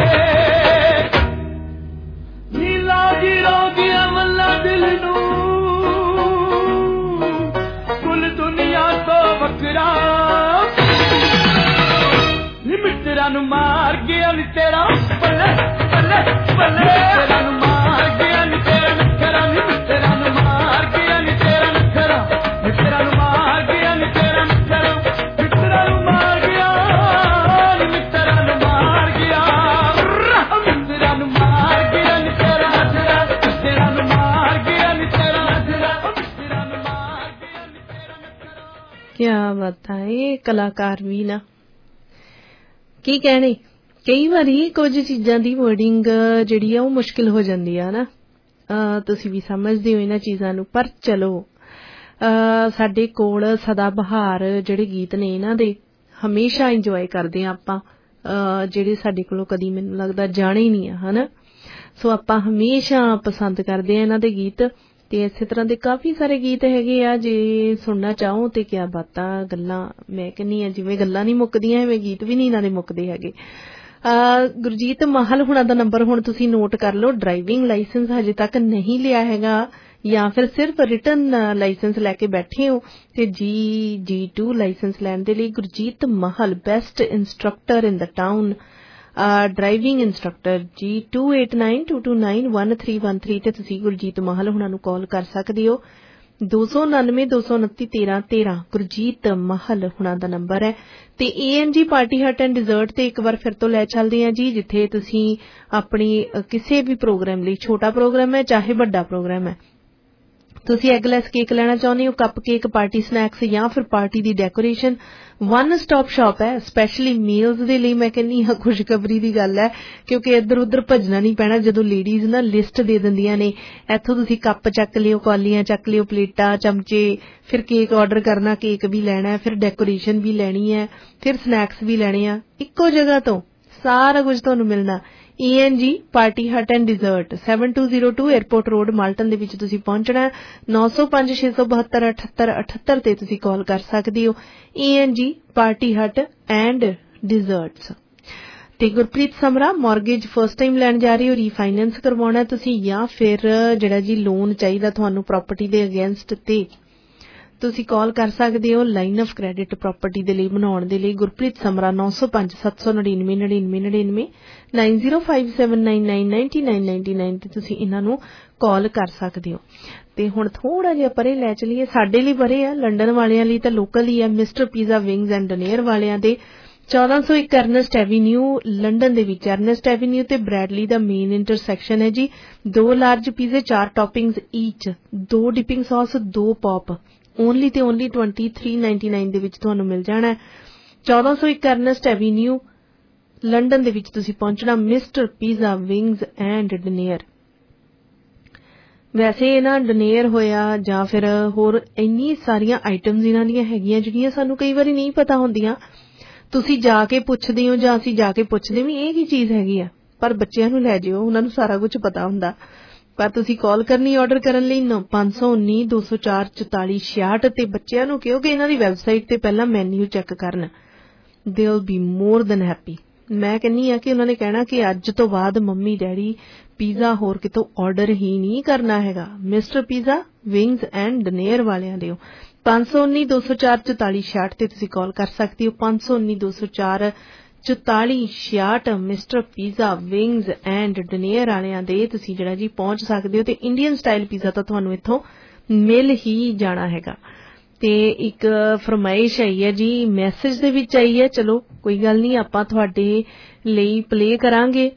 नी लागी रोगी अमला दिल नू कुल दुनिया तो वकरा नी मित्रा नू मार गया नी तेरा बल्ले बल्ले बल्ले तेरा नू मार गया नी तेरा नखरा नी तेरा नू मार गया नी तेरा नखरा नी तेरा नू मार गया नी तेरा नखरा तेरा नू मार गया नी तेरा नू मार गया तेरा नू मार गया नी तेरा नखरा तेरा नू मार गया नी तेरा नखरा तेरा नू मार गया नी तेरा नखरा। क्या बताए कलाकार भी ना की कहने ਕਈ ਵਾਰੀ ਕੁਝ ਚੀਜ਼ਾਂ ਦੀ ਵਰਡਿੰਗ ਜਿਹੜੀ ਆ ਉਹ ਮੁਸ਼ਕਿਲ ਹੋ ਜਾਂਦੀ ਆ ਨਾ ਤੁਸੀਂ ਵੀ ਸਮਝਦੇ ਹੋ ਇਹਨਾਂ ਚੀਜ਼ਾਂ ਨੂੰ ਪਰ ਚਲੋ ਸਾਡੇ ਕੋਲ ਸਦਾ ਬਹਾਰ ਜਿਹੜੇ ਗੀਤ ਨੇ ਇਹਨਾਂ ਦੇ ਹਮੇਸ਼ਾ ਇੰਜੋਏ ਕਰਦੇ ਆ ਆਪਾਂ ਜਿਹੜੇ ਸਾਡੇ ਕੋਲੋਂ ਕਦੀ ਮੈਨੂੰ ਲੱਗਦਾ ਜਾਣੇ ਹੀ ਨਹੀਂ ਆ ਹਨਾ ਸੋ ਆਪਾਂ ਹਮੇਸ਼ਾ ਪਸੰਦ ਕਰਦੇ ਆ ਇਹਨਾਂ ਦੇ ਗੀਤ ਤੇ ਇਸੇ ਤਰ੍ਹਾਂ ਦੇ ਕਾਫੀ ਸਾਰੇ ਗੀਤ ਹੈਗੇ ਆ ਜੇ ਸੁਣਨਾ ਚਾਹੋ ਤੇ ਕਿਆ ਬਾਤਾਂ ਗੱਲਾਂ ਮੈਂ ਕਹਿੰਦੀ ਆ ਜਿਵੇਂ ਗੱਲਾਂ ਨਹੀਂ ਮੁੱਕਦੀਆਂ ਐਵੇਂ ਗੀਤ ਵੀ ਨਹੀਂ ਇਹਨਾਂ ਦੇ ਮੁੱਕਦੇ ਹੈਗੇ ਗੁਰਜੀਤ ਮਾਹਲ ਹੁਣਾਂ ਦਾ ਨੰਬਰ ਹੁਣ ਤੁਸੀਂ ਨੋਟ ਕਰ ਲਓ ਡਰਾਈਵਿੰਗ ਲਾਇਸੈਂਸ ਹਜੇ ਤੱਕ ਨਹੀਂ ਲਿਆ ਹੈਗਾ ਜਾਂ ਫਿਰ ਸਿਰਫ ਰਿਟਨ ਲਾਇਸੈਂਸ ਲੈ ਕੇ ਬੈਠੇ ਹੋ ਤੇ ਜੀ ਜੀ ਟੂ ਲਾਇਸੈਂਸ ਲੈਣ ਦੇ ਲਈ Gurjit Mahal best instructor in the town driving instructor ji two eight nine two two nine one three one three ਤੇ ਤੁਸੀਂ ਗੁਰਜੀਤ ਮਾਹਲ ਹੁਣਾਂ ਨੂੰ ਕਾਲ ਕਰ ਸਕਦੇ ਹੋ ਦੋ ਸੌ ਉਨਾਨਵੇਂ ਦੋ ਸੌ ਉਨੱਤੀ ਤੇਰਾਂ ਤੇਰਾਂ ਗੁਰਜੀਤ ਮਾਹਲ ਹੁਣਾਂ ਦਾ ਨੰਬਰ ਹੈ ਤੇ ਏ ਐਨ G party hut and desert ਤੇ ਇੱਕ ਵਾਰ ਫਿਰ ਤੋਂ ਲੈ ਚੱਲਦੇ ਹਾਂ ਜੀ ਜਿੱਥੇ ਤੁਸੀਂ ਆਪਣੀ ਕਿਸੇ ਵੀ ਪ੍ਰੋਗਰਾਮ ਲਈ ਛੋਟਾ ਪ੍ਰੋਗਰਾਮ ਹੈ ਚਾਹੇ ਵੱਡਾ ਪ੍ਰੋਗਰਾਮ ਹੈ ਤੁਸੀਂ ਐਗਲੈਸ ਕੇਕ ਲੈਣਾ ਚਾਹੁੰਦੇ ਹੋ ਕੱਪ ਕੇਕ ਪਾਰਟੀ ਸਨੈਕਸ ਜਾਂ ਫਿਰ ਪਾਰਟੀ ਦੀ ਡੈਕੋਰੇਸ਼ਨ ਵਨ ਸਟਾਪ ਸ਼ਾਪ ਹੈ ਸਪੈਸ਼ਲੀ ਮੀਲਸ ਦੇ ਲਈ ਮੈਂ ਕਹਿੰਦੀ ਹਾਂ ਖੁਸ਼ਖਬਰੀ ਦੀ ਗੱਲ ਹੈ ਕਿਉਂਕਿ ਇੱਧਰ ਉੱਧਰ ਭੱਜਣਾ ਨਹੀਂ ਪੈਣਾ ਜਦੋਂ ਲੇਡੀਜ਼ ਨਾ ਲਿਸਟ ਦੇ ਦਿੰਦੀਆਂ ਨੇ ਇੱਥੋਂ ਤੁਸੀਂ ਕੱਪ ਚੱਕ ਲਿਓ ਕੌਲੀਆਂ ਚੱਕ ਲਿਓ ਪਲੇਟਾਂ ਚਮਚੇ ਫਿਰ ਕੇਕ ਆਰਡਰ ਕਰਨਾ ਕੇਕ ਵੀ ਲੈਣਾ ਫਿਰ ਡੈਕੋਰੇਸ਼ਨ ਵੀ ਲੈਣੀ ਹੈ ਫਿਰ ਸਨੈਕਸ ਵੀ ਲੈਣੇ ਆ ਇੱਕੋ ਜਗ੍ਹਾ ਤੋਂ ਸਾਰਾ ਕੁਝ ਤੁਹਾਨੂੰ ਮਿਲਣਾ ਈ ਐਨ G party hut and dessert seven two zero two airport road Malton ਦੇ ਵਿੱਚ ਤੁਸੀਂ ਪਹੁੰਚਣਾ ਨੌ ਸੌ ਪੰਜ ਛੇ ਸੌ ਬਹੱਤਰ ਅਠੱਤਰ ਅਠੱਤਰ ਤੇ ਤੁਸੀਂ ਕਾਲ ਕਰ ਸਕਦੇ ਹੋ ਈ ਐਨ G party hut and desserts ਤੇ Gurpreet Samra mortgage first time ਲੈਣ ਜਾ ਰਹੇ ਹੋ ਰੀਫਾਈਨੈਂਸ ਕਰਵਾਉਣਾ ਤੁਸੀਂ ਜਾਂ ਫਿਰ ਜਿਹੜਾ ਜੀ ਲੋਨ ਚਾਹੀਦਾ ਤੁਹਾਨੂੰ ਪ੍ਰਾਪਰਟੀ ਦੇ ਅਗੇਂਸਟ ਤੇ ਤੁਸੀਂ ਕਾਲ ਕਰ ਸਕਦੇ ਹੋ ਲਾਈਨ ਆਫ ਕ੍ਰੈਡਿਟ ਪ੍ਰਾਪਰਟੀ ਦੇ ਲਈ ਬਣਾਉਣ ਦੇ ਲਈ ਗੁਰਪ੍ਰੀਤ ਸਮਰਾ ਨੌ ਸੌ ਪੰਜ ਸੱਤ ਸੌ ਨੜਿਨਵੇਂ ਨੜਿਨਵੇਂ ਨੜਿਨਵੇਂ nine zero five seven nine nine ninety nine ninety nine ਤੇ ਤੁਸੀਂ ਇਹਨਾਂ ਨੂੰ ਕਾਲ ਕਰ ਸਕਦੇ ਹੋ ਤੇ ਹੁਣ ਥੋੜਾ ਜਿਹਾ ਪਰੇ ਲੈ ਚਲੀਏ ਸਾਡੇ ਲਈ ਪਰੇ ਆ ਲੰਡਨ ਵਾਲਿਆਂ ਲਈ ਤਾਂ ਲੋਕਲ ਹੀ ਆ mister pizza wings and donair ਵਾਲਿਆਂ ਦੇ ਚੌਦਾਂ ਸੌ ਇੱਕ ਅਰਨਸਟ ਐਵੀਨਿਊ ਲੰਡਨ ਦੇ ਵਿੱਚ ਅਰਨਸਟ ਐਵੀਨਿਊ ਤੇ ਬ੍ਰੈਡਲੀ ਦਾ ਮੇਨ ਇੰਟਰਸੈਕਸ਼ਨ ਹੈ ਜੀ ਦੋ ਲਾਰਜ ਪੀਜ਼ੇ ਚਾਰ ਟੌਪਿੰਗਸ ਈਚ ਦੋ ਡਿਪਿੰਗ ਸੌਸ ਦੋ ਪੌਪ ਓਨਲੀ ਤੇ only twenty three ninety nine ਦੇ ਵਿੱਚ ਤੁਹਾਨੂੰ ਮਿਲ ਜਾਣਾ ਹੈ ਚੌਦਾਂ ਸੌ ਇੱਕ ਅਰਨਸਟ ਐਵੀਨਿਊ ਲੰਡਨ ਦੇ ਵਿੱਚ ਤੁਸੀਂ ਪਹੁੰਚਣਾ mister pizza wings and donair ਵੈਸੇ ਨਾ ਡਨੇਅਰ ਹੋਇਆ ਜਾਂ ਫਿਰ ਹੋਰ ਇੰਨੀ ਸਾਰੀਆਂ ਆਈਟਮਸ ਇਹਨਾਂ ਦੀਆਂ ਹੈਗੀਆਂ ਜਿਹੜੀਆਂ ਸਾਨੂੰ ਕਈ ਵਾਰੀ ਨਹੀਂ ਪਤਾ ਹੁੰਦੀਆਂ ਤੁਸੀਂ ਜਾ ਕੇ ਪੁੱਛਦੇ ਹੋ ਜਾਂ ਅਸੀਂ ਜਾ ਕੇ ਪੁੱਛਦੇ ਵੀ ਇਹ ਕੀ ਚੀਜ਼ ਹੈਗੀ ਆ ਪਰ ਬੱਚਿਆਂ ਨੂੰ ਲੈ ਜਿਓ, ਉਹਨਾਂ ਨੂੰ ਸਾਰਾ ਕੁਝ ਪਤਾ ਹੁੰਦਾ। ਪਰ ਤੁਸੀਂ ਕਾਲ ਕਰਨੀ ਆਰਡਰ ਕਰਨ ਲਈ ਨੌ ਪੰਜ ਸੌ ਉੱਨੀ ਦੋ ਸੌ ਚਾਰ ਚੁਤਾਲੀ ਛਿਆਹਠ ਤੇ ਬੱਚਿਆਂ ਨੂੰ ਕਿਹੋ ਕਿ ਇਹਨਾਂ ਦੀ ਵੈਬਸਾਈਟ ਤੇ ਪਹਿਲਾਂ ਮੈਨਿਊ ਚੈੱਕ ਕਰਨ। They will be more than happy. ਮੈਂ ਕਹਿੰਨੀ ਆ ਕਿ ਉਹਨਾਂ ਨੇ ਕਹਿਣਾ ਕਿ ਅੱਜ ਤੋਂ ਬਾਅਦ ਮੰਮੀ ਡੈਡੀ ਪੀਜ਼ਾ ਹੋਰ ਕਿਤੋਂ ਆਰਡਰ ਹੀ ਨਹੀਂ ਕਰਨਾ ਹੈਗਾ। Mister pizza wings and donair ਵਾਲਿਆਂ ਦਿਓ। ਪੰਜ ਸੌ ਉੱਨੀ ਦੋ ਸੌ ਚਾਰ ਚੁਤਾਲੀ ਛਿਆਹਠ ਤੇ ਤੁਸੀਂ ਕਾਲ ਕਰ ਸਕਦੇ ਹੋ। ਪੰਜ ਸੌ ਉੱਨੀ ਦੋ ਸੌ ਚਾਰ ਚੁਤਾਲੀ ਛਿਆਹਠ mister pizza wings and donair ਵਾਲਿਆਂ ਦੇ ਤੁਸੀਂ ਜਿਹੜਾ ਜੀ ਪਹੁੰਚ ਸਕਦੇ ਹੋ। ਤੇ ਇੰਡੀਅਨ ਸਟਾਈਲ ਪੀਜ਼ਾ ਤਾਂ ਤੁਹਾਨੂੰ ਇੱਥੋਂ ਮਿਲ ਹੀ ਜਾਣਾ ਹੈਗਾ। ਤੇ ਇੱਕ ਫਰਮਾਇਸ਼ ਆਈ ਹੈ ਜੀ, ਮੈਸੇਜ ਦੇ ਵਿੱਚ ਆਈ ਹੈ, ਚਲੋ ਕੋਈ ਗੱਲ ਨਹੀਂ, ਆਪਾਂ ਤੁਹਾਡੇ ਲਈ ਪਲੇ ਕਰਾਂਗੇ।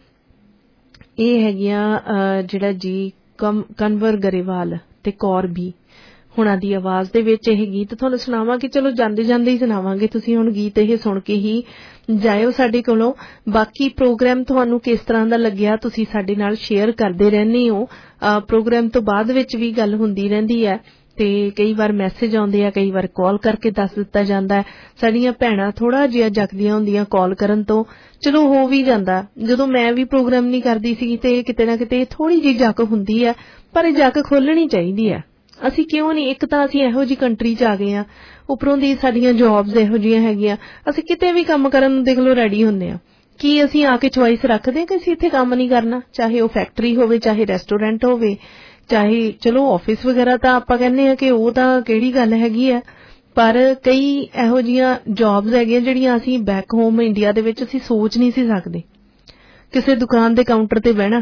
ਇਹ ਹੈਗੀਆਂ ਜਿਹੜਾ ਜੀ ਕਨਵਰ ਗਰੇਵਾਲ ਤੇ ਕੌਰ ਵੀ ਹੁਣਾਂ ਦੀ ਆਵਾਜ਼ ਦੇ ਵਿੱਚ ਇਹ ਗੀਤ ਤੁਹਾਨੂੰ ਸੁਣਾਵਾਂਗੇ। ਚਲੋ ਜਾਂਦੇ ਜਾਂਦੇ ਹੀ ਸੁਣਾਵਾਂਗੇ, ਤੁਸੀਂ ਹੁਣ ਗੀਤ ਇਹ ਸੁਣ ਕੇ ਹੀ ਜਾਇਓ ਸਾਡੇ ਕੋਲੋਂ। ਬਾਕੀ ਪ੍ਰੋਗਰਾਮ ਤੁਹਾਨੂੰ ਕਿਸ ਤਰ੍ਹਾਂ ਦਾ ਲੱਗਿਆ ਤੁਸੀਂ ਸਾਡੇ ਨਾਲ ਸ਼ੇਅਰ ਕਰਦੇ ਰਹਿੰਦੇ ਹੋ। ਪ੍ਰੋਗਰਾਮ ਤੋਂ ਬਾਅਦ ਵਿੱਚ ਵੀ ਗੱਲ ਹੁੰਦੀ ਰਹਿੰਦੀ ਹੈ ਤੇ ਕਈ ਵਾਰ ਮੈਸੇਜ ਆਉਂਦੇ ਆ, ਕਈ ਵਾਰ ਕਾਲ ਕਰਕੇ ਦੱਸ ਦਿੱਤਾ ਜਾਂਦਾ। ਸਾਡੀਆਂ ਭੈਣਾਂ ਥੋੜਾ ਜਿਹਾ ਜੱਕਦੀਆਂ ਹੁੰਦੀਆਂ ਕਾਲ ਕਰਨ ਤੋਂ, ਚਲੋ ਹੋ ਵੀ ਜਾਂਦਾ। ਜਦੋਂ ਮੈਂ ਵੀ ਪ੍ਰੋਗਰਾਮ ਨਹੀਂ ਕਰਦੀ ਸੀ ਤੇ ਕਿਤੇ ਨਾ ਕਿਤੇ ਥੋੜੀ ਜਿਹੀ ਜੱਕ ਹੁੰਦੀ ਹੈ, ਪਰ ਇਹ ਜੱਕ ਖੋਲਣੀ ਚਾਹੀਦੀ ਹੈ। ਅਸੀਂ ਕਿਉਂ ਨਹੀਂ, ਇੱਕ ਤਾਂ ਅਸੀਂ ਇਹੋ ਜਿਹੀ ਕੰਟਰੀ ਚ ਆ ਗਏ ਆ, ਉੱਪਰੋਂ ਦੀ ਸਾਡੀਆਂ ਜੌਬਸ ਇਹੋ ਜਿਹੀਆਂ ਹੈਗੀਆਂ, ਅਸੀਂ ਕਿਤੇ ਵੀ ਕੰਮ ਕਰਨ ਨੂੰ ਦੇਖ ਲਓ ਰੈਡੀ ਹੁੰਦੇ ਆ। ਕੀ ਅਸੀਂ ਆ ਕੇ ਚੁਆਇਸ ਰੱਖਦੇ ਕਿ ਅਸੀਂ ਇੱਥੇ ਕੰਮ ਨਹੀਂ ਕਰਨਾ, ਚਾਹੇ ਉਹ ਫੈਕਟਰੀ ਹੋਵੇ, ਚਾਹੇ ਰੈਸਟੋਰੈਂਟ ਹੋਵੇ, ਚਾਹੇ ਚਲੋ ਆਫਿਸ ਵਗੈਰਾ ਤਾਂ ਆਪਾਂ ਕਹਿੰਦੇ ਆ ਕਿ ਉਹ ਤਾਂ ਕਿਹੜੀ ਗੱਲ ਹੈਗੀ ਆ। ਪਰ ਕਈ ਇਹੋ ਜਿਹੀਆਂ ਜੌਬਸ ਹੈਗੀਆਂ ਜਿਹੜੀਆਂ ਅਸੀਂ ਬੈਕ ਹੋਮ ਇੰਡੀਆ ਦੇ ਵਿੱਚ ਅਸੀਂ ਸੋਚ ਨਹੀਂ ਸੀ ਸਕਦੇ। ਕਿਸੇ ਦੁਕਾਨ ਦੇ ਕਾਊਂਟਰ ਤੇ ਬਹਿਣਾ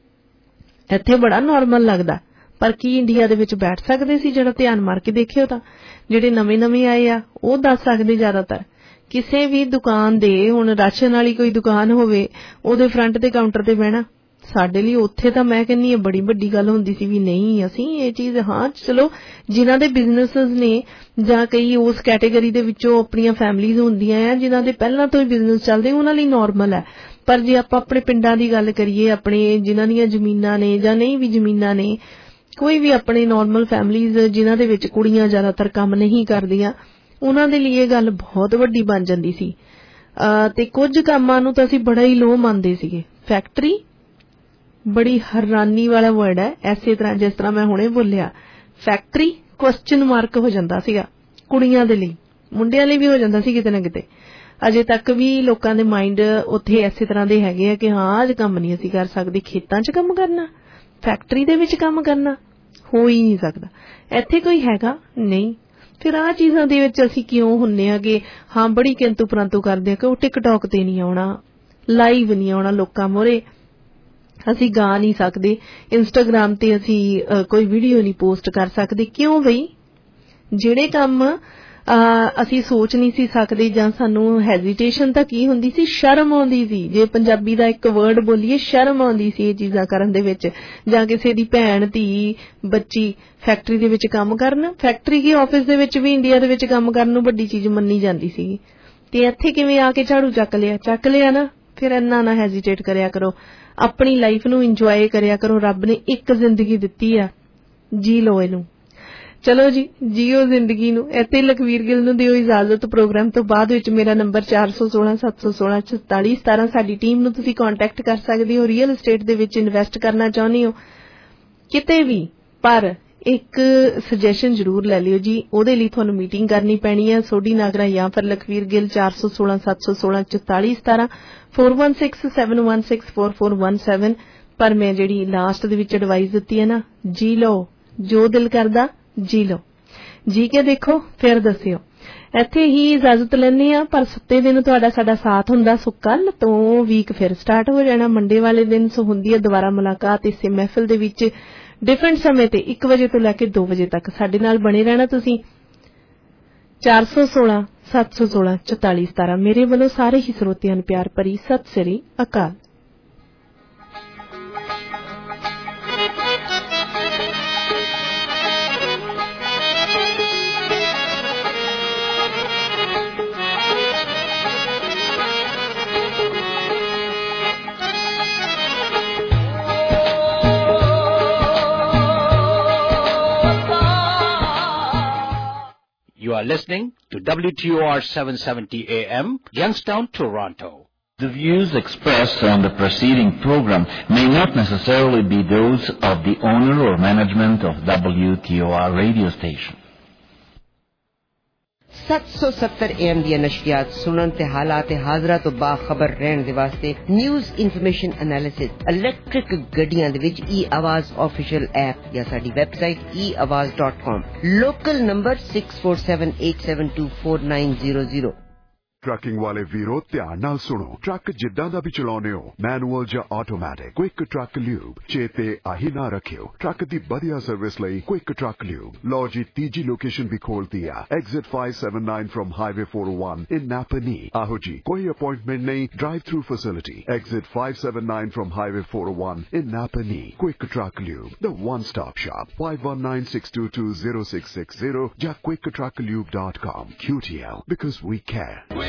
ਇੱਥੇ ਬੜਾ ਨਾਰਮਲ ਲੱਗਦਾ, ਪਰ ਕੀ ਇੰਡੀਆ ਦੇ ਵਿੱਚ ਬੈਠ ਸਕਦੇ ਸੀ? ਜਿਹੜਾ ਧਿਆਨ ਮਾਰ ਕੇ ਦੇਖਿਓ ਤਾਂ ਜਿਹੜੇ ਨਵੇਂ ਨਵੇਂ ਆਏ ਆ ਉਹ ਦੱਸ ਸਕਦੇ। ਜ਼ਿਆਦਾਤਰ ਕਿਸੇ ਵੀ ਦੁਕਾਨ ਦੇ, ਹੁਣ ਰਾਸ਼ਨ ਵਾਲੀ ਕੋਈ ਦੁਕਾਨ ਹੋਵੇ, ਉਹਦੇ ਫਰੰਟ ਤੇ ਕਾਊਂਟਰ ਤੇ ਬਹਿਣਾ ਸਾਡੇ ਲਈ ਉੱਥੇ ਤਾਂ ਮੈਂ ਕਹਿੰਦੀ ਹਾਂ ਬੜੀ ਵੱਡੀ ਗੱਲ ਹੁੰਦੀ ਸੀ ਵੀ ਨਹੀਂ ਅਸੀਂ ਇਹ ਚੀਜ਼, ਹਾਂ ਚਲੋ ਜਿਨ੍ਹਾਂ ਦੇ ਬਿਜ਼ਨੈਸਸ ਨੇ ਜਾਂ ਕਈ ਉਸ ਕੈਟੇਗਰੀ ਦੇ ਵਿੱਚੋਂ ਆਪਣੀਆਂ ਫੈਮਲੀਜ਼ ਹੁੰਦੀਆਂ ਆ ਜਿਨ੍ਹਾਂ ਦੇ ਪਹਿਲਾਂ ਤੋਂ ਹੀ ਬਿਜ਼ਨਸ ਚੱਲਦੇ, ਉਹਨਾਂ ਲਈ ਨਾਰਮਲ ਹੈ। ਪਰ ਜੇ ਆਪਾਂ ਆਪਣੇ ਪਿੰਡਾਂ ਦੀ ਗੱਲ ਕਰੀਏ, ਆਪਣੇ ਜਿਨ੍ਹਾਂ ਦੀਆਂ ਜ਼ਮੀਨਾਂ ਨੇ ਜਾਂ ਨਹੀਂ ਵੀ ਜ਼ਮੀਨਾਂ ਨੇ, ਕੋਈ ਵੀ ਆਪਣੇ ਨਾਰਮਲ ਫੈਮਲੀਜ਼ ਜਿਨ੍ਹਾਂ ਦੇ ਵਿੱਚ ਕੁੜੀਆਂ ਜ਼ਿਆਦਾਤਰ ਕੰਮ ਨਹੀਂ ਕਰਦੀਆਂ, ਉਹਨਾਂ ਦੇ ਲਈ ਇਹ ਗੱਲ ਬਹੁਤ ਵੱਡੀ ਬਣ ਜਾਂਦੀ ਸੀ। ਤੇ ਕੁਝ ਕੰਮਾਂ ਨੂੰ ਤਾਂ ਅਸੀਂ ਬੜਾ ਹੀ ਲੋਅ ਮੰਨਦੇ ਸੀਗੇ। ਫੈਕਟਰੀ ਬੜੀ ਹੈਰਾਨੀ ਵਾਲਾ ਵਰਡ ਹੈ। ਐਸੇ ਤਰ੍ਹਾਂ ਜਿਸ ਤਰ੍ਹਾਂ ਮੈਂ ਹੁਣੇ ਬੋਲਿਆ ਫੈਕਟਰੀ ਕੁਐਸਚਨ ਮਾਰਕ ਹੋ ਜਾਂਦਾ ਸੀਗਾ ਕੁੜੀਆਂ ਦੇ ਲਈ, ਮੁੰਡਿਆਂ ਲਈ ਵੀ ਹੋ ਜਾਂਦਾ ਸੀ ਕਿਤੇ ਨਾ ਕਿਤੇ। ਅਜੇ ਤੱਕ ਵੀ ਲੋਕਾਂ ਦੇ ਮਾਈਂਡ ਉੱਥੇ ਐਸੇ ਤਰ੍ਹਾਂ ਦੇ ਹੈਗੇ ਆ ਕਿ ਹਾਂ ਅੱਜ ਕੰਮ ਨਹੀਂ ਅਸੀਂ ਕਰ ਸਕਦੇ, ਖੇਤਾਂ 'ਚ ਕੰਮ ਕਰਨਾ, ਫੈਕਟਰੀ ਦੇ ਵਿੱਚ ਕੰਮ ਕਰਨਾ ਹੋ ਹੀ ਨਹੀਂ ਸਕਦਾ। ਇੱਥੇ ਕੋਈ ਹੈਗਾ ਨਹੀਂ। ਫਿਰ ਆਹ ਚੀਜ਼ਾਂ ਦੇ ਵਿੱਚ ਅਸੀਂ ਕਿਉਂ ਹੁੰਨੇ ਆ ਕਿ ਹਾਂ ਬੜੀ ਕਿੰਤੂ ਪਰੰਤੂ ਕਰਦੇ ਆ ਕਿ ਉਹ ਟਿਕਟੌਕ ਤੇ ਨਹੀਂ ਆਉਣਾ, ਲਾਈਵ ਨਹੀਂ ਆਉਣਾ ਲੋਕਾਂ ਮੋਰੇ, ਅਸੀਂ ਗਾ ਨਹੀਂ ਸਕਦੇ, ਇੰਸਟਾਗ੍ਰਾਮ ਤੇ ਅਸੀਂ ਕੋਈ ਵੀਡੀਓ ਨਹੀਂ ਪੋਸਟ ਕਰ ਸਕਦੇ। ਕਿਉਂ ਬਈ? ਜਿਹੜੇ ਕੰਮ ਅਸੀਂ ਸੋਚ ਨਹੀਂ ਸੀ ਸਕਦੇ ਜਾਂ ਸਾਨੂੰ ਹੈਜ਼ੀਟੇਸ਼ਨ ਤਾਂ ਕੀ ਹੁੰਦੀ ਸੀ, ਸ਼ਰਮ ਆਉਂਦੀ ਸੀ। ਜੇ ਪੰਜਾਬੀ ਦਾ ਇੱਕ ਵਰਡ ਬੋਲੀਏ, ਸ਼ਰਮ ਆਉਂਦੀ ਸੀ ਇਹ ਚੀਜ਼ਾਂ ਕਰਨ ਦੇ ਵਿੱਚ। ਜਾਂ ਕਿਸੇ ਦੀ ਭੈਣ ਧੀ ਬੱਚੀ ਫੈਕਟਰੀ ਦੇ ਵਿੱਚ ਕੰਮ ਕਰਨ, ਫੈਕਟਰੀ ਕੀ ਆਫਿਸ ਦੇ ਵਿੱਚ ਵੀ ਇੰਡੀਆ ਦੇ ਵਿੱਚ ਕੰਮ ਕਰਨ ਨੂੰ ਵੱਡੀ ਚੀਜ਼ ਮੰਨੀ ਜਾਂਦੀ ਸੀ। ਤੇ ਇੱਥੇ ਕਿਵੇਂ ਆ ਕੇ ਝਾੜੂ ਚੱਕ ਲਿਆ ਚੱਕ ਲਿਆ ਨਾ। ਫਿਰ ਇੰਨਾ ਨਾ ਹੈਜ਼ੀਟੇਟ ਕਰਿਆ ਕਰੋ, ਆਪਣੀ ਲਾਈਫ ਨੂੰ ਇੰਜੋਏ ਕਰਿਆ ਕਰੋ। ਰੱਬ ਨੇ ਇੱਕ ਜ਼ਿੰਦਗੀ ਦਿੱਤੀ ਆ, ਜੀ ਲਓ ਇਹਨੂੰ। ਚਲੋ ਜੀ, ਜੀਓ ਜ਼ਿੰਦਗੀ ਨੂੰ। ਇੱਥੇ ਲਖਵੀਰ ਗਿੱਲ ਨੂੰ ਦਿਓ ਇਜਾਜ਼ਤ। ਪ੍ਰੋਗਰਾਮ ਤੋਂ ਬਾਅਦ ਵਿੱਚ ਮੇਰਾ ਨੰਬਰ ਚਾਰ ਸੌ ਸੋਲਾਂ ਸੱਤ ਸੌ ਸੋਲਾਂ ਚੁਤਾਲੀ ਸਤਾਰਾਂ। ਸਾਡੀ ਟੀਮ ਨੂੰ ਤੁਸੀਂ ਕੰਟੈਕਟ ਕਰ ਸਕਦੇ ਹੋ। ਰੀਅਲ estate ਦੇ ਵਿੱਚ ਇਨਵੈਸਟ ਕਰਨਾ ਚਾਹੁੰਦੇ ਹੋ ਕਿਤੇ ਵੀ, ਪਰ ਇੱਕ ਸੁਜੈਸ਼ਨ ਜ਼ਰੂਰ ਲੈ ਲਿਓ ਜੀ। ਉਹਦੇ ਲਈ ਤੁਹਾਨੂੰ ਮੀਟਿੰਗ ਕਰਨੀ ਪੈਣੀ ਹੈ। ਸੋਢੀ ਨਾਗਰਾ ਜਾਂ ਫਿਰ ਲਖਵੀਰ ਗਿੱਲ, ਚਾਰ ਸੌ ਸੋਲਾਂ ਸੱਤ ਸੌ ਸੋਲਾਂ ਚੁਤਾਲੀ ਸਤਾਰਾਂ, four one six seven one six four four one seven. ਪਰ ਮੈਂ ਜਿਹੜੀ ਲਾਸਟ ਦੇ ਵਿੱਚ ਐਡਵਾਈਸ ਦਿੱਤੀ ਹੈ ਨਾ, ਜੀ ਲਓ, ਜੋ ਦਿਲ ਕਰਦਾ ਜੀ ਲਓ, ਜੀ ਕੇ ਦੇਖੋ ਫਿਰ ਦੱਸਿਓ। ਇੱਥੇ ਹੀ ਇਜਾਜ਼ਤ ਲੈਂਦੇ ਆ, ਪਰ ਸੱਤੇ ਦਿਨ ਤੁਹਾਡਾ ਸਾਡਾ ਸਾਥ ਹੁੰਦਾ। ਸੋ ਕੱਲ ਤੋਂ ਵੀਕ ਫਿਰ ਸਟਾਰਟ ਹੋ ਜਾਣਾ, ਮੰਡੇ ਵਾਲੇ ਦਿਨ। ਸੋ ਹੁੰਦੀ ਹੈ ਦੁਬਾਰਾ ਮੁਲਾਕਾਤ ਇਸੇ ਮਹਿਫਿਲ ਦੇ ਵਿੱਚ ਡਿਫਰੈਂਟ ਸਮੇਂ ਤੇ ਇੱਕ ਵਜੇ ਤੋਂ ਲੈ ਕੇ ਦੋ ਵਜੇ ਤੱਕ ਸਾਡੇ ਨਾਲ ਬਣੇ ਰਹਿਣਾ ਤੁਸੀਂ। ਚਾਰ ਸੌ ਸੋਲਾਂ ਸੱਤ ਸੌ ਸੋਲਾਂ ਚੁਤਾਲੀ ਸਤਾਰਾਂ। ਮੇਰੇ ਵੱਲੋਂ ਸਾਰੇ ਹੀ ਸਰੋਤਿਆਂ ਨੂੰ ਪਿਆਰ ਭਰੀ ਸਤਿ ਸ੍ਰੀ ਅਕਾਲ। You are listening to W T O R seven seventy A M, Youngstown, Toronto. The views expressed on the preceding program may not necessarily be those of the owner or management of W T O R radio station. सत्त सौ सत्तर एम ਦੀਆਂ ਨਸ਼ਰੀਆਤ ਸੁਣਨ ਤੇ ਹਾਲਾਤ ਹਾਜ਼ਰਾ ਤੋਂ ਬਾਖਬਰ ਰਹਿਣ ਦੇ ਵਾਸਤੇ ਨਿਊਜ਼ ਇਨਫੋਰਮੇਸ਼ਨ ਐਨਾਲਿਸਿਸ ਇਲੈਕਟ੍ਰਿਕ ਗੱਡੀਆਂ ਦੇ ਵਿੱਚ ਈ ਆਵਾਜ਼ ਆਫੀਸ਼ੀਅਲ ਐਪ ਜਾਂ ਸਾਡੀ website e awaz dot com ਲੋਕਲ ਨੰਬਰ six four seven eight seven two four nine zero zero trucking ਵਾਲੇ ਵੀਰੋ ਧਿਆਨ ਨਾਲ ਸੁਣੋ ਟਰੱਕ ਜਿੱਦਾਂ ਦਾ ਵੀ ਚਲਾਉਂਦੇ ਹੋ ਮੈਨੂਅਲ ਜਾਂ ਆਟੋਮੈਟਿਕ ਕੁਇਕ ਟਰੱਕ ਲਿਊਬ ਚੇਤੇ ਆਹੀ ਨਾ ਰੱਖਿਓ ਟਰੱਕ ਦੀ ਵਧੀਆ ਸਰਵਿਸ ਲਈ ਕੁਇਕ ਟਰੱਕ ਲਿਊਬ ਲੋ ਜੀ ਤੀਜੀ ਲੋਕੇਸ਼ਨ ਵੀ ਖੋਲਤੀ ਆ exit five seventy-nine from highway four oh one in Napanee ਆਹੋ ਜੀ ਕੋਈ ਅਪਾਇੰਟਮੈਂਟ ਨਹੀਂ drive through facility exit five seventy-nine from highway four oh one in Napanee quick truck lube the one stop shop five one nine six two two zero six six zero ਜਾਂ quick truck lube dot com Q T L because we care.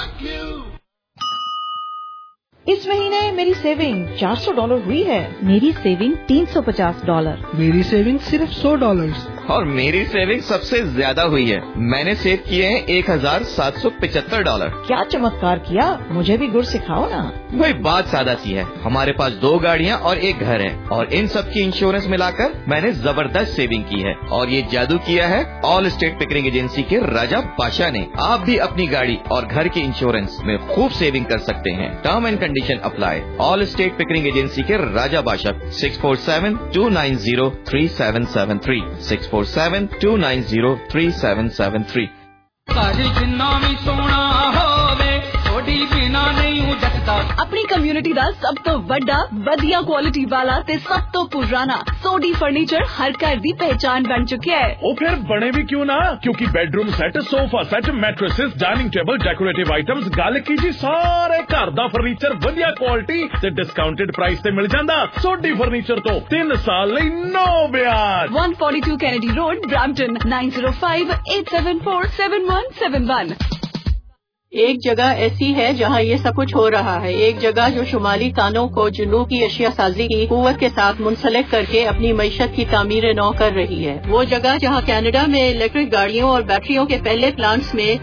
इस महीने मेरी सेविंग चार सौ डॉलर हुई है। मेरी सेविंग तीन सौ पचास डॉलर। मेरी सेविंग सिर्फ सौ डॉलर। और मेरी सेविंग सबसे ज्यादा हुई है। मैंने सेव किए हैं एक हजार सात सौ पिछहत्तर डॉलर। क्या चमत्कार किया, मुझे भी गुर सिखाओ ना। भाई बात सादा सी है, हमारे पास दो गाड़ियाँ और एक घर है और इन सब की इंश्योरेंस मिलाकर मैंने जबरदस्त सेविंग की है और ये जादू किया है ऑल स्टेट पिकरिंग एजेंसी के राजा पाशा ने। आप भी अपनी गाड़ी और घर के इंश्योरेंस में खूब सेविंग कर सकते हैं। Term and condition apply. Allstate Pickering agency के राजा बादशाह six four seven two nine zero three seven seven three six four seven two nine zero three seven seven three। अपनी कम्युनिटी ਦਾ ਸਭ ਤੋਂ ਵੱਡਾ ਵਧੀਆ ਕੁਆਲਿਟੀ ਵਾਲਾ ਤੇ ਸਭ ਤੋਂ ਪੁਰਾਣਾ ਸੋਡੀ ਫਰਨੀਚਰ ਹਰ ਘਰ ਦੀ ਪਹਿਚਾਨ ਬਣ ਚੁੱਕਿਆ ਹੈ। ਉਹ ਫਿਰ ਬਣੇ ਵੀ ਕਿਉਂ ਨਾ, ਕਿਉਂਕਿ bedroom set, sofa set, mattresses, dining table, decorative items, ਗੱਲ ਕੀ ਜੀ ਸਾਰੇ ਘਰ ਦਾ ਫਰਨੀਚਰ ਵਧੀਆ ਕੁਆਲਿਟੀ ਤੇ ਡਿਸਕਾਊਂਟਡ ਪ੍ਰਾਈਸ ਤੇ ਮਿਲ ਜਾਂਦਾ। ਸੋਡੀ ਫਰਨੀਚਰ ਤੋਂ ਤਿੰਨ ਸਾਲ ਲਈ ਨੋ ਵਿਆਜ। one forty-two Kennedy Road, Brampton nine zero five eight seven four seven one seven one। एक जगह ऐसी है जहाँ ये सब कुछ हो रहा है, एक जगह जो शुमाली कानों को जुनूब की अशिया साजी की कुव्वत के साथ मुंसलिक करके अपनी मईशत की तामीर नौ कर रही है। वो जगह जहाँ कनाडा में इलेक्ट्रिक गाड़ियों और बैटरियों के पहले प्लांट्स में